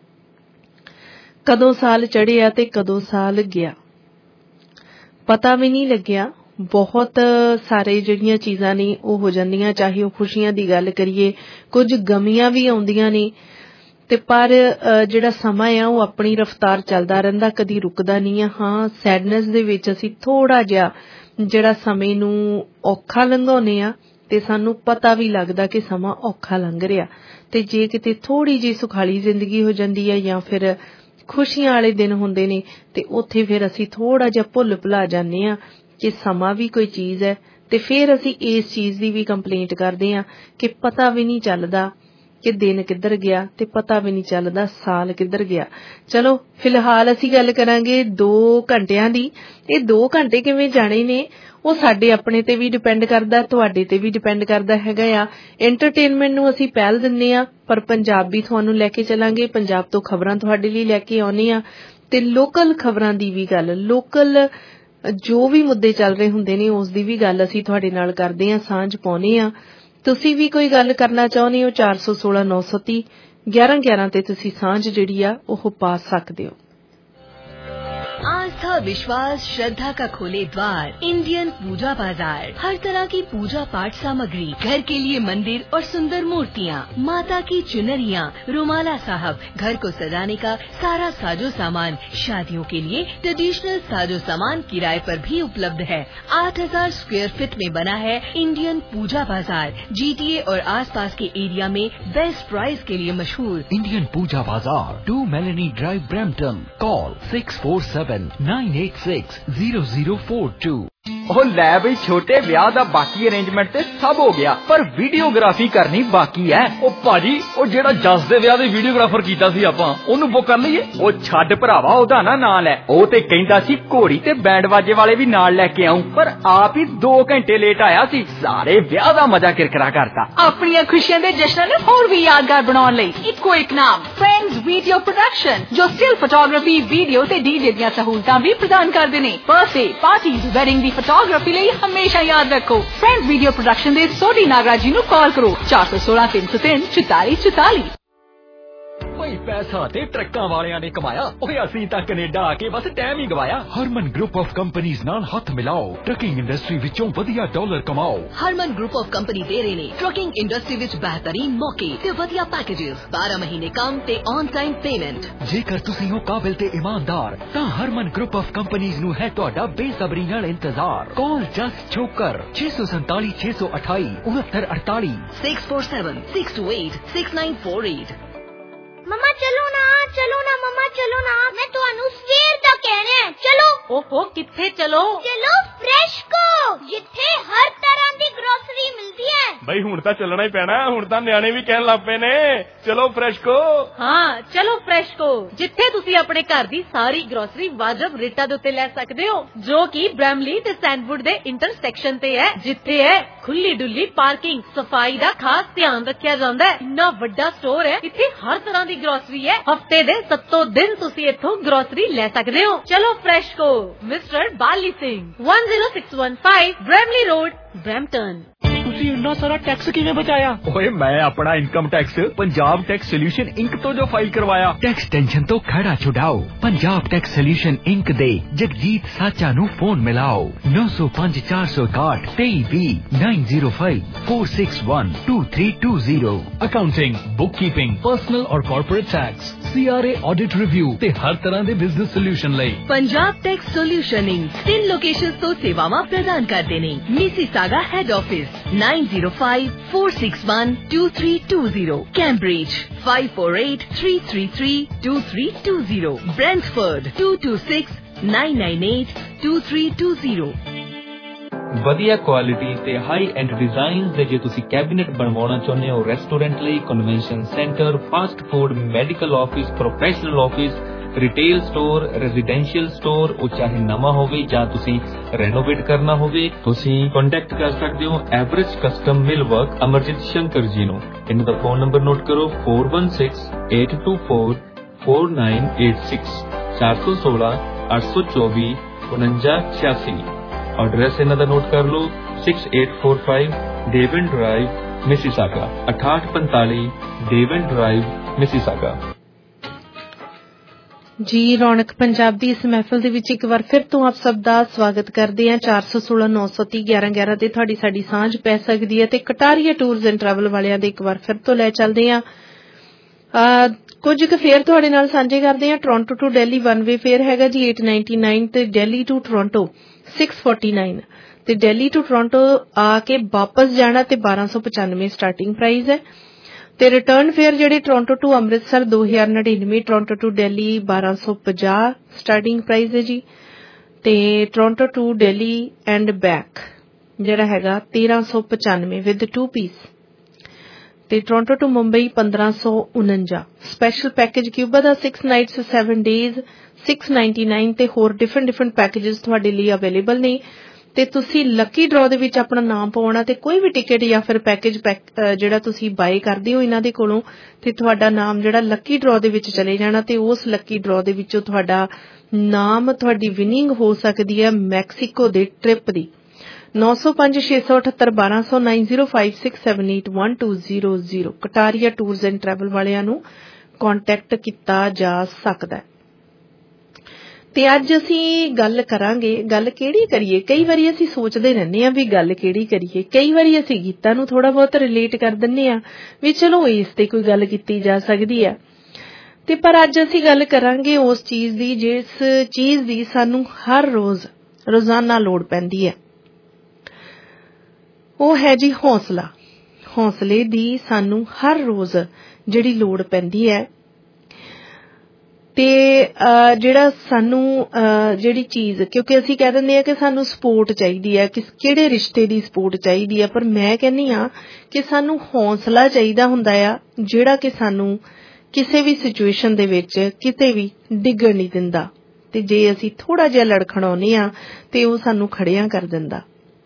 ਕਦੋਂ ਸਾਲ ਚੜ੍ਹਿਆ ਤੇ ਕਦੋਂ ਸਾਲ ਗਿਆ ਪਤਾ ਵੀ ਨਹੀਂ ਲੱਗਿਆ। ਬਹੁਤ ਸਾਰੇ ਜਿਹੜੀਆਂ ਚੀਜ਼ਾਂ ਨੇ ਉਹ ਹੋ ਜਾਂਦੀਆਂ, ਚਾਹੇ ਉਹ ਖੁਸ਼ੀਆਂ ਦੀ ਗੱਲ ਕਰੀਏ, ਕੁਝ ਗਮੀਆਂ ਵੀ ਆਉਂਦੀਆਂ ਨੇ ਤੇ ਪਰ ਜਿਹੜਾ ਸਮਾਂ ਆ ਉਹ ਆਪਣੀ ਰਫ਼ਤਾਰ ਚੱਲਦਾ ਰਹਿੰਦਾ, ਕਦੀ ਰੁਕਦਾ ਨਹੀਂ ਆ। ਹਾਂ, ਸੈਡਨੈਸ ਦੇ ਵਿੱਚ ਅਸੀਂ ਥੋੜਾ ਜਿਹਾ ਜਿਹੜਾ ਸਮੇਂ ਨੂੰ ਔਖਾ ਲੰਘਾਉਂਦੇ ਆ ਤੇ ਸਾਨੂੰ ਪਤਾ ਵੀ ਲੱਗਦਾ ਕਿ ਸਮਾਂ ਔਖਾ ਲੰਘ ਰਿਹਾ। ਤੇ ਜੇ ਕਿਤੇ ਥੋੜੀ ਜਿਹੀ ਸੁਖਾਲੀ ਜ਼ਿੰਦਗੀ ਹੋ ਜਾਂਦੀ ਹੈ ਜਾਂ ਫਿਰ ਖੁਸ਼ੀਆਂ ਵਾਲੇ ਦਿਨ ਹੁੰਦੇ ਨੇ ਤੇ ਉੱਥੇ ਫਿਰ ਅਸੀਂ ਥੋੜਾ ਜਿਹਾ ਭੁੱਲ ਭੁਲਾ ਜਾਂਦੇ ਆ ਕਿ ਸਮਾਂ ਵੀ ਕੋਈ ਚੀਜ਼ ਹੈ। ਤੇ ਫਿਰ ਅਸੀਂ ਇਸ ਚੀਜ਼ ਦੀ ਵੀ ਕੰਪਲੇਂਟ ਕਰਦੇ ਆ ਕਿ ਪਤਾ ਵੀ ਨਹੀਂ ਚੱਲਦਾ ਕਿ ਦਿਨ ਕਿੱਧਰ ਗਿਆ ਤੇ ਪਤਾ ਵੀ ਨਹੀਂ ਚੱਲਦਾ ਸਾਲ ਕਿੱਧਰ ਗਿਆ। ਚਲੋ ਫਿਲਹਾਲ ਅਸੀਂ ਗੱਲ ਕਰਾਂਗੇ ਦੋ ਘੰਟਿਆਂ ਦੀ। ਇਹ ਦੋ ਘੰਟੇ ਕਿਵੇਂ ਜਾਣੇ ਨੇ ਉਹ ਸਾਡੇ ਆਪਣੇ ਤੇ ਵੀ ਡਿਪੈਂਡ ਕਰਦਾ, ਤੁਹਾਡੇ ਤੇ ਵੀ ਡਿਪੈਂਡ ਕਰਦਾ ਹੈਗਾ ਆ। ਐਂਟਰਟੇਨਮੈਂਟ ਨੂੰ ਅਸੀਂ ਪਹਿਲ ਦਿੰਦੇ ਆ, ਪਰ ਪੰਜਾਬੀ ਤੁਹਾਨੂੰ ਲੈ ਕੇ ਚੱਲਾਂਗੇ, ਪੰਜਾਬ ਤੋਂ ਖਬਰਾਂ ਤੁਹਾਡੇ ਲਈ ਲੈ ਕੇ ਆਉਣੇ ਆ ਤੇ ਲੋਕਲ ਖਬਰਾਂ ਦੀ ਵੀ ਗੱਲ, ਲੋਕਲ ਜੋ ਵੀ ਮੁੱਦੇ ਚੱਲ ਰਹੇ ਹੁੰਦੇ ਨੇ ਉਸ ਦੀ ਵੀ ਗੱਲ ਅਸੀਂ ਤੁਹਾਡੇ ਨਾਲ ਕਰਦੇ ਆ, ਸਾਂਝ ਪਾਉਣੇ ਆ। ਤੁਸੀਂ ਵੀ ਕੋਈ ਗੱਲ ਕਰਨਾ ਚਾਹੁੰਦੇ ਹੋ ਚਾਰ ਸੌ ਸੋਲਾਂ ਨੌ ਸੌ ਤੀਹ ਗਿਆਰਾਂ ਗਿਆਰਾਂ ਤੇ ਤੁਸੀਂ ਸਾਂਝ ਜਿਹੜੀ ਆ ਉਹ ਪਾ ਸਕਦੇ ਹੋ। आस्था विश्वास श्रद्धा का खोले द्वार इंडियन पूजा बाजार। हर तरह की पूजा पाठ सामग्री, घर के लिए मंदिर और सुंदर मूर्तियाँ, माता की चुनरियाँ, रुमाला साहब, घर को सजाने का सारा साजो सामान, शादियों के लिए ट्रेडिशनल साजो सामान किराए पर भी उपलब्ध है। आठ हजार स्क्वायर फीट में बना है इंडियन पूजा बाजार। जीटीए और आसपास के एरिया में बेस्ट प्राइस के लिए मशहूर Indian Puja Bazaar, two Melanie Drive, Brampton. Call six four seven nine eight six zero zero four two. ਉਹ ਲੈ ਬਈ ਛੋਟੇ ਵਿਆਹ ਦਾ ਬਾਕੀ ਅਰੇਂਜਮੈਂਟ ਤੇ ਸਭ ਹੋ ਗਿਆ, ਪਰ ਵੀਡੀਓਗ੍ਰਾਫੀ ਕਰਨੀ ਬਾਕੀ ਹੈ। ਉਹ ਭਾਜੀ ਉਹ ਜਿਹੜਾ ਜੱਸ ਦੇ ਵਿਆਹ ਦੇ ਵੀਡੀਓਗ੍ਰਾਫਰ ਕੀਤਾ ਸੀ ਆਪਾਂ ਉਹਨੂੰ ਬੁੱਕ ਕਰ ਲਈਏ। ਉਹ ਛੱਡ ਭਰਾਵਾ ਉਹਦਾ ਨਾ ਨਾਂ ਲੈ, ਉਹ ਤੇ ਕਹਿੰਦਾ ਸੀ ਘੋੜੀ ਤੇ ਬੈਂਡ ਬਾਜੇ ਵਾਲੇ ਵੀ ਨਾਲ ਲੈ ਕੇ ਆਉਂ, ਪਰ ਆਪ ਹੀ ਦੋ ਘੰਟੇ ਲੇਟ ਆਇਆ ਸੀ। ਸਾਰੇ ਵਿਆਹ ਦਾ ਮਜ਼ਾ ਕਿਰਕਰਾ ਕਰਤਾ। ਆਪਣੀਆਂ ਖੁਸ਼ੀਆਂ ਦੇ ਜਸ਼ਨਾਂ ਨੂੰ ਹੋਰ ਵੀ ਯਾਦਗਾਰ ਬਣਾਉਣ ਲਈ ਇੱਕੋ ਇੱਕ ਨਾਮ ਫਰੈਂਡਸ ਵੀਡੀਓ ਪ੍ਰੋਡਕਸ਼ਨ, ਜੋ ਸਟਿਲ ਫੋਟੋਗ੍ਰਾਫੀ, ਵੀਡੀਓ ਤੇ ਡੀਜੇ ਦੀਆਂ ਸਹੂਲਤਾਂ ਵੀ ਪ੍ਰਦਾਨ ਕਰਦੇ ਨੇ। ਬਰਥਡੇ ਪਾਰਟੀਜ਼, ਵੈਡਿੰਗ ਦੀ ਫੋਟੋਗ੍ਰਾਫੀ ਲਈ ਹਮੇਸ਼ਾ ਯਾਦ ਰੱਖੋ ਫਰੈਂਡਸ ਵੀਡੀਓ ਪ੍ਰੋਡਕਸ਼ਨ ਦੇ ਸੋਢੀ ਨਾਗਰਾਜ ਜੀ ਨੂੰ ਕਾਲ ਕਰੋ ਚਾਰ ਸੌ ਸੋਲਾਂ ਤਿੰਨ ਸੌ ਤਿੰਨ ਚੁਤਾਲੀ ਚੁਤਾਲੀ। ਭਾਈ ਪੈਸਾ ਤੇ ਟਰੱਕਾਂ ਵਾਲਿਆਂ ਨੇ ਕਮਾਇਆ, ਓਏ ਅਸੀਂ ਤਾਂ ਕੈਨੇਡਾ ਆ ਕੇ ਬਸ ਟਾਈਮ ਹੀ ਗਵਾਇਆ। ਹਰਮਨ ਗਰੁੱਪ ਆਫ ਕੰਪਨੀਆਂ ਨਾਲ ਹੱਥ ਮਿਲਾਓ, ਟਰੱਕਿੰਗ ਇੰਡਸਟਰੀ ਵਿੱਚੋਂ ਵਧੀਆ ਡਾਲਰ ਕਮਾਓ। ਹਰਮਨ ਗਰੁੱਪ ਆਫ ਕੰਪਨੀ ਦੇ ਰਹੇ ਨੇ ਟਰੱਕਿੰਗ ਇੰਡਸਟਰੀ ਵਿੱਚ ਬਿਹਤਰੀਨ ਮੌਕੇ ਤੇ ਵਧੀਆ ਪੈਕੇजेस, ਬਾਰਾਂ ਮਹੀਨੇ ਕੰਮ ਤੇ ਔਨ ਟਾਈਮ ਪੇਮੈਂਟ। ਜੇਕਰ ਤੁਸੀਂ ਹੋ ਕਾਬਿਲ ਤੇ ਇਮਾਨਦਾਰ ਤਾਂ ਹਰਮਨ ਗਰੁੱਪ ਆਫ ਕੰਪਨੀਆਂ ਨੂੰ ਹੈ ਤੁਹਾਡਾ ਬੇਸਬਰੀ ਨਾਲ ਇੰਤਜ਼ਾਰ। ਕਾਲ ਜਸਟ ਛੋਕਰ ਛੇ ਸੌ ਸੰਤਾਲੀ ਛੇ ਸੌ ਅਠਾਈ ਉਨੱਤਰ ਅੜਤਾਲੀ six four seven six two eight six nine four eight. मम्मा चलो ना चलो ना मम्मा चलो ना, मैं ਤੁਹਾਨੂੰ ਸਵੇਰ ਦਾ ਕਹਿਣਾ ਹੈ ਚਲੋ। ਓਹੋ ਕਿੱਥੇ ਚਲੋ? ਚਲੋ ਫਰੈਸ਼ ਕੋ, ਜਿੱਥੇ ਹਰ ਤਰ੍ਹਾਂ ਦੀ ਗਰੋਸਰੀ ਮਿਲਦੀ ਹੈ। ਬਈ ਹੁਣ ਤਾਂ ਚੱਲਣਾ ਹੀ ਪੈਣਾ, ਹੁਣ ਤਾਂ ਨਿਆਣੇ ਵੀ ਕਹਿਣ ਲੱਗ ਪਏ ਨੇ ਚਲੋ ਫਰੈਸ਼ ਕੋ। ਹਾਂ ਚਲੋ ਫਰੈਸ਼ ਕੋ, ਜਿੱਥੇ ਤੁਸੀਂ ਆਪਣੇ ਘਰ ਦੀ ਸਾਰੀ ਗਰੋਸਰੀ ਵਾਜਬ ਰੇਟਾਂ ਦੇ ਉੱਤੇ ਲੈ ਸਕਦੇ ਹੋ, ਜੋ ਕਿ ਬ੍ਰੈਮਲੀ ਤੇ ਸੈਂਡਵੁੱਡ ਦੇ ਇੰਟਰਸੈਕਸ਼ਨ ਤੇ ਹੈ, ਜਿੱਥੇ ਹੈ ਖੁੱਲੀ ਡੁੱਲੀ ਪਾਰਕਿੰਗ, ਸਫਾਈ ਦਾ ਖਾਸ ਧਿਆਨ ਰੱਖਿਆ ਜਾਂਦਾ ਹੈ। ਇੰਨਾ ਵੱਡਾ ਸਟੋਰ ਹੈ, ਇੱਥੇ ਹਰ ਤਰ੍ਹਾਂ ਦੀ ਗਰੋਸਰੀ ਹੈ। ਹਫਤੇ ਦੇ ਸੱਤੋਂ ਦਿਨ ਤੁਸੀਂ ਇੱਥੋਂ ਗਰੋਸਰੀ ਲੈ ਸਕਦੇ ਹੋ। ਚਲੋ ਫਰੈਸ਼ ਕੋ, mister Bali Singh, one zero six one five Bramley road, Brampton. ਤੁਸੀਂ ਇੰਨਾ ਸਾਰਾ ਟੈਕਸ ਕਿਵੇਂ ਬਚਾਇਆ? ਓਏ ਮੈਂ ਆਪਣਾ income tax Punjab tax solution Inc ਤੋਂ ਜੋ ਫਾਈਲ ਕਰਵਾਇਆ। ਟੈਕਸ ਟੈਨਸ਼ਨ ਤੋਂ ਖੜਾ ਛੁਡਾਓ, ਪੰਜਾਬ ਟੈਕਸ ਸੋਲੂਸ਼ਨ ਇੰਕ ਦੇ ਜਗਜੀਤ ਸਾਚਾ ਨੂੰ ਫੋਨ ਮਿਲਾਓ ਨੌ ਸੌ ਪੰਜ ਚਾਰ ਸੌ ਇਕਾਹਠ ਤੇਈ ਵੀਹ nine zero five four six one two three two zero. Accounting, bookkeeping, personal ਔਰ corporate tax, C R A audit review ਤੇ ਹਰ ਤਰ੍ਹਾਂ ਦੇ ਬਿਜ਼ਨਸ ਸੋਲੂਸ਼ਨ ਲਈ ਪੰਜਾਬ ਟੈਕਸ ਸੋਲੂਸ਼ਨ ਇੰਕ ਤਿੰਨ ਲੋਕੇਸ਼ਨਸ ਤੋਂ ਸੇਵਾਵਾਂ ਪ੍ਰਦਾਨ ਕਰਦੇ ਨੇ। Mississauga head office nine zero five four six one two three two zero, Cambridge five four eight three three three two three two zero, Brentford two two six nine nine eight two three two zero। ਵਧੀਆ quality ਤੇ high end designs ਦੇ ਜੇ ਤੁਸੀਂ cabinet ਬਣਵਾਉਣਾ ਚਾਹੁੰਦੇ ਹੋ restaurant ਲਈ, convention centre, fast food, medical office, professional office, retail store, residential store, ਉਹ ਚਾਹੇ ਨਵਾਂ ਹੋਵੇ ਜਾਂ ਤੁਸੀਂ ਰੈਨੋਵੇਟ ਕਰਨਾ ਹੋਵੇ, ਤੁਸੀਂ ਕੰਟੈਕਟ ਕਰ ਸਕਦੇ ਹੋ Average custom millwork Amarjit Shankar ji ਨੂੰ। ਇਹਨਾਂ ਦਾ ਫੋਨ ਨੰਬਰ ਨੋਟ ਕਰੋ four one six eight two four four nine eight six, ਚਾਰ ਸੌ ਸੋਲਾਂ ਅੱਠ ਸੌ ਚੌਵੀ ਉਨੰਜਾ ਛਿਆਸੀ। ਐਡਰੈਸ ਇਹਨਾਂ ਦਾ ਨੋਟ ਕਰ ਲਓ six eight four five Devon drive, Mississauga ਅਠਾਹਠ ਪੰਤਾਲੀ ਡੇਵਨ ਡਰਾਈਵ, ਮਿਸੀਸਾਗਾ। ਜੀ ਰੌਣਕ ਪੰਜਾਬ ਦੀ ਇਸ ਮਹਿਫਲ ਦੇ ਵਿੱਚ ਇੱਕ ਵਾਰ ਫਿਰ ਤੋਂ ਆਪ ਸਭ ਦਾ ਸਵਾਗਤ ਕਰਦੇ ਹਾਂ। ਚਾਰ ਸੌ ਸੋਲਾਂ ਨੌ ਸੌ ਤੀਹ ਗਿਆਰਾਂ ਗਿਆਰਾਂ ਤੇ ਤੁਹਾਡੀ ਸਾਡੀ ਸਾਂਝ ਪੈ ਸਕਦੀ ਹੈ ਤੇ ਕਟਾਰੀਆ ਟੂਰਸ ਐਂਡ ਟਰੈਵਲ ਵਾਲਿਆਂ ਦੇ ਇੱਕ ਵਾਰ ਫਿਰ ਤੋਂ ਲੈ ਚੱਲਦੇ ਹਾਂ। ਕੁਝ ਕੁ ਫੇਅਰ ਤੁਹਾਡੇ ਨਾਲ ਸਾਂਝੇ ਕਰਦੇ ਹਾਂ। Toronto to Delhi one way fare ਹੈਗਾ ਜੀ eight ninety-nine ਤੇ Delhi to Toronto six forty-nine ਤੇ ਦਿੱਲੀ ਟੂ ਟੋਰਾਂਟੋ ਆ ਕੇ ਵਾਪਸ ਜਾਣਾ ਤੇ ਬਾਰਾਂ ਸੌ ਪਚਾਨਵੇਂ ਸਟਾਰਟਿੰਗ ਪ੍ਰਾਈਸ ਹੈ ਤੇ ਰਿਟਰਨ ਫੇਅਰ ਜਿਹੜੇ ਟੋਰਾਂਟੋ ਟੂ ਅੰਮ੍ਰਿਤਸਰ ਦੋ ਹਜ਼ਾਰ ਨੜਿਨਵੇਂ, ਟੋਰਾਂਟੋ ਟੂ ਦਿੱਲੀ ਬਾਰਾਂ ਸੌ ਪੰਜਾਹ ਸਟਾਰਟਿੰਗ ਪ੍ਰਾਈਸ ਹੈ ਜੀ ਤੇ Toronto to Delhi and back ਜਿਹੜਾ ਹੈਗਾ ਤੇਰਾਂ ਸੌ ਪਚਾਨਵੇਂ ਵਿਦ ਟੂ ਪੀਸ ਤੇ ਟੋਰਾਂਟੋ ਟੂ ਮੁੰਬਈ ਪੰਦਰਾਂ ਸੌ ਉਨੰਜਾ। ਸਪੈਸ਼ਲ ਪੈਕੇਜ ਕਿਊਬਾ ਦਾ six nights seven days six ninety-nine ਤੇ ਹੋਰ ਡਿਫਰੈਂਟ ਡਿਫਰੈਂਟ ਪੈਕੇजेस ਤੁਹਾਡੇ ਲਈ ਅਵੇਲੇਬਲ ਨੇ ਤੇ ਤੁਸੀਂ ਲੱਕੀ ਡਰਾਅ ਦੇ ਵਿੱਚ ਆਪਣਾ ਨਾਮ ਪਾਉਣਾ ਤੇ ਕੋਈ ਵੀ ਟਿਕਟ ਜਾਂ ਫਿਰ ਪੈਕੇਜ ਜਿਹੜਾ ਤੁਸੀਂ ਬਾਏ ਕਰਦੇ ਹੋ ਇਹਨਾਂ ਦੇ ਕੋਲੋਂ ਤੇ ਤੁਹਾਡਾ ਨਾਮ ਜਿਹੜਾ ਲੱਕੀ ਡਰਾਅ ਦੇ ਵਿੱਚ ਚਲੇ ਜਾਣਾ ਤੇ ਉਸ ਲੱਕੀ ਡਰਾਅ ਦੇ ਵਿੱਚੋਂ ਤੁਹਾਡਾ ਨਾਮ, ਤੁਹਾਡੀ ਵਿਨਿੰਗ ਹੋ ਸਕਦੀ ਹੈ ਮੈਕਸੀਕੋ ਦੇ ਟ੍ਰਿਪ ਦੀ। ਨੌ ਸੌ ਪੰਜ ਛੇ ਸੌ ਅਠੱਤਰ ਬਾਰਾਂ ਸੌ nine zero five six seven eight one two zero zero Kataria tours and travel ਵਾਲਿਆਂ ਨੂੰ ਕੰਟੈਕਟ ਕੀਤਾ ਜਾ ਸਕਦਾ ਹੈ। ਤੇ ਅੱਜ ਅਸੀਂ ਗੱਲ ਕਰਾਂਗੇ, ਗੱਲ ਕਿਹੜੀ ਕਰੀਏ? ਕਈ ਵਾਰੀ ਅਸੀਂ ਸੋਚਦੇ ਰਹਿੰਦੇ ਹਾਂ ਵੀ ਗੱਲ ਕਿਹੜੀ ਕਰੀਏ। ਕਈ ਵਾਰੀ ਅਸੀਂ ਗੀਤਾਂ ਨੂੰ ਥੋੜਾ ਬਹੁਤ ਰਿਲੇਟ ਕਰ ਦਿੰਦੇ ਹਾਂ ਵੀ ਚਲੋ ਇਸ ਤੇ ਕੋਈ ਗੱਲ ਕੀਤੀ ਜਾ ਸਕਦੀ ਹੈ ਤੇ ਪਰ ਅੱਜ ਅਸੀਂ ਗੱਲ ਕਰਾਂਗੇ ਉਸ ਚੀਜ਼ ਦੀ ਜਿਸ ਚੀਜ਼ ਦੀ ਸਾਨੂੰ ਹਰ ਰੋਜ਼ ਰੋਜ਼ਾਨਾ ਲੋੜ ਪੈਂਦੀ ਹੈ। ਉਹ ਹੈ ਜੀ ਹੌਸਲਾ। ਹੌਸਲੇ ਦੀ ਸਾਨੂੰ ਹਰ ਰੋਜ਼ ਜਿਹੜੀ ਲੋੜ ਪੈਂਦੀ ਹੈ ਤੇ ਜਿਹੜਾ ਸਾਨੂੰ ਜਿਹੜੀ ਚੀਜ਼, ਕਿਉਂਕਿ ਅਸੀਂ ਕਹਿ ਦਿੰਦੇ ਆ ਕਿ ਸਾਨੂੰ ਸਪੋਰਟ ਚਾਹੀਦੀ ਹੈ, ਕਿ ਕਿਹੜੇ ਰਿਸ਼ਤੇ ਦੀ ਸਪੋਰਟ ਚਾਹੀਦੀ ਹੈ, ਪਰ ਮੈਂ ਕਹਿੰਦੀ ਆ ਕਿ ਸਾਨੂੰ ਹੌਸਲਾ ਚਾਹੀਦਾ ਹੁੰਦਾ ਆ ਜਿਹੜਾ ਕਿ ਸਾਨੂੰ ਕਿਸੇ ਵੀ ਸਿਚੁਏਸ਼ਨ ਦੇ ਵਿੱਚ ਕਿਤੇ ਵੀ ਡਿੱਗਣ ਨਹੀਂ ਦਿੰਦਾ, ਤੇ ਜੇ ਅਸੀਂ ਥੋੜਾ ਜਿਹਾ ਲੜਖੜਾਉਂਦੇ ਆ ਤੇ ਉਹ ਸਾਨੂੰ ਖੜਿਆਂ ਕਰ ਦਿੰਦਾ।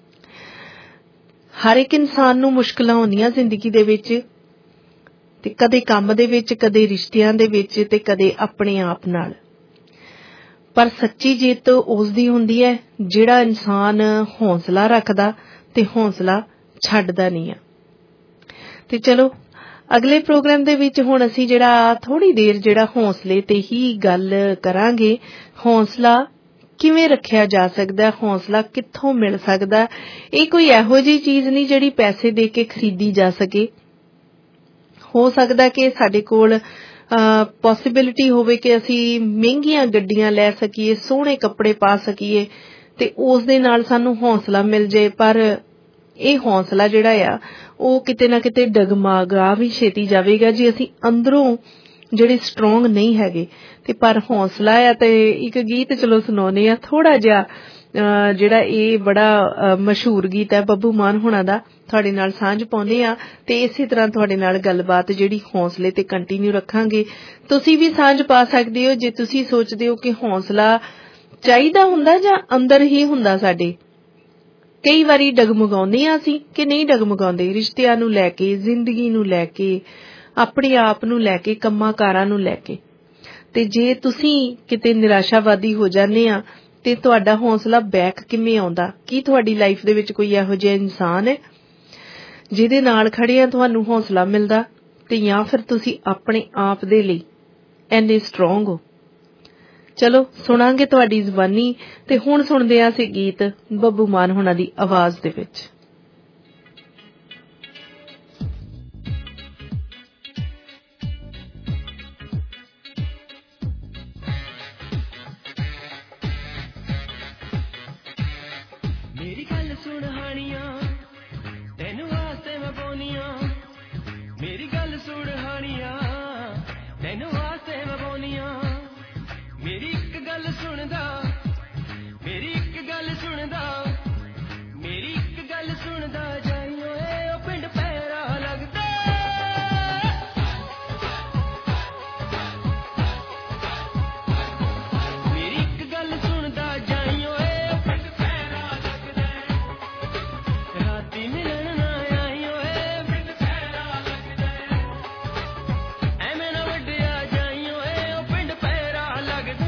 ਹਰ ਇੱਕ ਇਨਸਾਨ ਨੂੰ ਮੁਸ਼ਕਲਾਂ ਆਉਂਦੀਆਂ ਜ਼ਿੰਦਗੀ ਦੇ ਵਿੱਚ, ਤੇ ਕਦੇ ਕੰਮ ਦੇ ਵਿੱਚ, ਕਦੇ ਰਿਸ਼ਤਿਆਂ ਦੇ ਵਿੱਚ, ਤੇ ਕਦੇ ਆਪਣੇ ਆਪ ਨਾਲ, ਪਰ ਸੱਚੀ ਜਿੱਤ ਉਸ ਦੀ ਹੁੰਦੀ ਹੈ ਜਿਹੜਾ ਇਨਸਾਨ ਹੌਸਲਾ ਰੱਖਦਾ ਤੇ ਹੌਸਲਾ ਛੱਡਦਾ ਨਹੀਂ ਆ। ਤੇ ਚਲੋ ਅਗਲੇ ਪ੍ਰੋਗਰਾਮ ਦੇ ਵਿੱਚ ਹੁਣ ਅਸੀਂ ਜਿਹੜਾ ਥੋੜੀ ਦੇਰ ਜਿਹੜਾ ਹੌਸਲੇ ਤੇ ਹੀ ਗੱਲ ਕਰਾਂਗੇ, ਹੌਸਲਾ ਕਿਵੇਂ ਰੱਖਿਆ ਜਾ ਸਕਦਾ, ਹੌਸਲਾ ਕਿੱਥੋਂ ਮਿਲ ਸਕਦਾ। ਇਹ ਕੋਈ ਇਹੋ ਜਿਹੀ ਚੀਜ਼ ਨਹੀਂ ਜਿਹੜੀ ਪੈਸੇ ਦੇ ਕੇ ਖਰੀਦੀ ਜਾ ਸਕੇ। ਹੋ ਸਕਦਾ ਕਿ ਸਾਡੇ ਕੋਲ ਪੋਸੀਬਿਲਿਟੀ ਹੋਵੇ ਕਿ ਅਸੀਂ ਮਹਿੰਗੀਆਂ ਗੱਡੀਆਂ ਲੈ ਸਕੀਏ, ਸੋਹਣੇ ਕੱਪੜੇ ਪਾ ਸਕੀਏ, ਤੇ ਉਸ ਦੇ ਨਾਲ ਸਾਨੂੰ ਹੌਸਲਾ ਮਿਲ ਜਾਏ, ਪਰ ਇਹ ਹੌਸਲਾ ਜਿਹੜਾ ਆ ਉਹ ਕਿਤੇ ਨਾ ਕਿਤੇ ਡਗਮਗਾ ਵੀ ਛੇਤੀ ਜਾਵੇਗਾ ਜੇ ਅਸੀਂ ਅੰਦਰੋਂ ਜਿਹੜੇ ਸਟਰੋਂਗ ਨਹੀਂ ਹੈਗੇ। ਤੇ ਪਰ ਹੌਸਲਾ ਆ, ਤੇ ਇੱਕ ਗੀਤ ਚਲੋ ਸੁਣਾਉਂਦੇ ਆ ਥੋੜਾ ਜਿਹਾ, ਜਿਹੜਾ ਇਹ ਬੜਾ ਮਸ਼ਹੂਰ ਗੀਤ ਹੈ ਬੱਬੂ ਮਾਨ ਹੋਣਾ ਦਾ, ਤੁਹਾਡੇ ਨਾਲ ਸਾਂਝ ਪਾਉਂਦੇ ਆ, ਤੇ ਇਸੇ ਤਰ੍ਹਾਂ ਤੁਹਾਡੇ ਨਾਲ ਗੱਲਬਾਤ ਜਿਹੜੀ ਹੌਸਲੇ ਤੇ ਕੰਟੀਨਿਊ ਰੱਖਾਂਗੇ। ਤੁਸੀਂ ਵੀ ਸਾਂਝ ਪਾ ਸਕਦੇ ਹੋ ਜੇ ਤੁਸੀਂ ਸੋਚਦੇ ਹੋ ਕਿ ਹੌਸਲਾ ਚਾਹੀਦਾ ਹੁੰਦਾ ਜਾਂ ਅੰਦਰ ਹੀ ਹੁੰਦਾ ਸਾਡੇ। ਕਈ ਵਾਰੀ ਡਗਮਗਾਉਂਦੇ ਆ ਅਸੀਂ ਕਿ ਨਹੀਂ ਡਗਮਗਾਉਂਦੇ, ਰਿਸ਼ਤਿਆਂ ਨੂੰ ਲੈ ਕੇ, ਜ਼ਿੰਦਗੀ ਨੂੰ ਲੈ ਕੇ, ਆਪਣੇ ਆਪ ਨੂੰ ਲੈ ਕੇ, ਕੰਮਾਂ ਕਾਰਾਂ ਨੂੰ ਲੈ ਕੇ। ਤੇ ਜੇ ਤੁਸੀਂ ਕਿਤੇ ਨਿਰਾਸ਼ਾਵਾਦੀ ਹੋ ਜਾਂਦੇ ਆ ਤੇ ਤੁਹਾਡਾ ਹੌਸਲਾ ਬੈਕ ਕਿਵੇਂ ਆਉਂਦਾ? ਕੀ ਤੁਹਾਡੀ ਲਾਈਫ ਦੇ ਵਿੱਚ ਕੋਈ ਇਹੋ ਜਿਹਾ ਇਨਸਾਨ ਹੈ ਜਿਹਦੇ ਨਾਲ ਖੜਿਆਂ ਤੁਹਾਨੂੰ ਹੌਸਲਾ ਮਿਲਦਾ, ਤੇ ਜਾਂ ਫਿਰ ਤੁਸੀਂ ਆਪਣੇ ਆਪ ਦੇ ਲਈ ਇੰਨੇ ਸਟਰੋਂਗ ਹੋ? ਚਲੋ ਸੁਣਾਂਗੇ ਤੁਹਾਡੀ ਜ਼ੁਬਾਨੀ, ਤੇ ਹੁਣ ਸੁਣਦੇ ਆ ਅਸੀਂ ਗੀਤ ਬੱਬੂ ਮਾਨ ਹੋਣਾ ਦੀ ਆਵਾਜ਼ ਦੇ ਵਿੱਚ। ਮੇਰੀ ਗੱਲ ਸੁਣ ਹਾਣੀਆਂ, ਤੈਨੂੰ ਵਾਸਤੇ ਮੈਂ ਪਾਉਣੀਆਂ, ਮੇਰੀ ਗੱਲ ਸੁਣ ਹਾਣੀਆਂ, ਤੈਨੂੰ ਵਾਸਤੇ ਮੈਂ ਪਾਉਣੀਆਂ। ਮੇਰੀ ਇੱਕ ਗੱਲ ਸੁਣਦਾ, ਮੇਰੀ ਇੱਕ ਗੱਲ ਸੁਣਦਾ, ਮੇਰੀ ਇੱਕ ਗੱਲ ਸੁਣਦਾ ਜਾਈ ਓਏ, ਉਹ ਪਿੰਡ ਪੈਰਾ ਲੱਗਦਾ। ਮੇਰੀ ਇੱਕ ਗੱਲ ਸੁਣਦਾ ਜਾਈ ਓਏ, ਉਹ ਪਿੰਡ ਪੈਰਾ ਲੱਗਦਾ। ਰਾਤੀ ਮਿਲਣ ਨਾ ਆਈ ਓਏ, ਪਿੰਡ ਪੈਰਾ ਲੱਗਦਾ। ਐਵੇਂ ਨਾ ਵੱਡਿਆ ਜਾਈ ਓਏ, ਉਹ ਪਿੰਡ ਪੈਰਾ ਲੱਗਦਾ।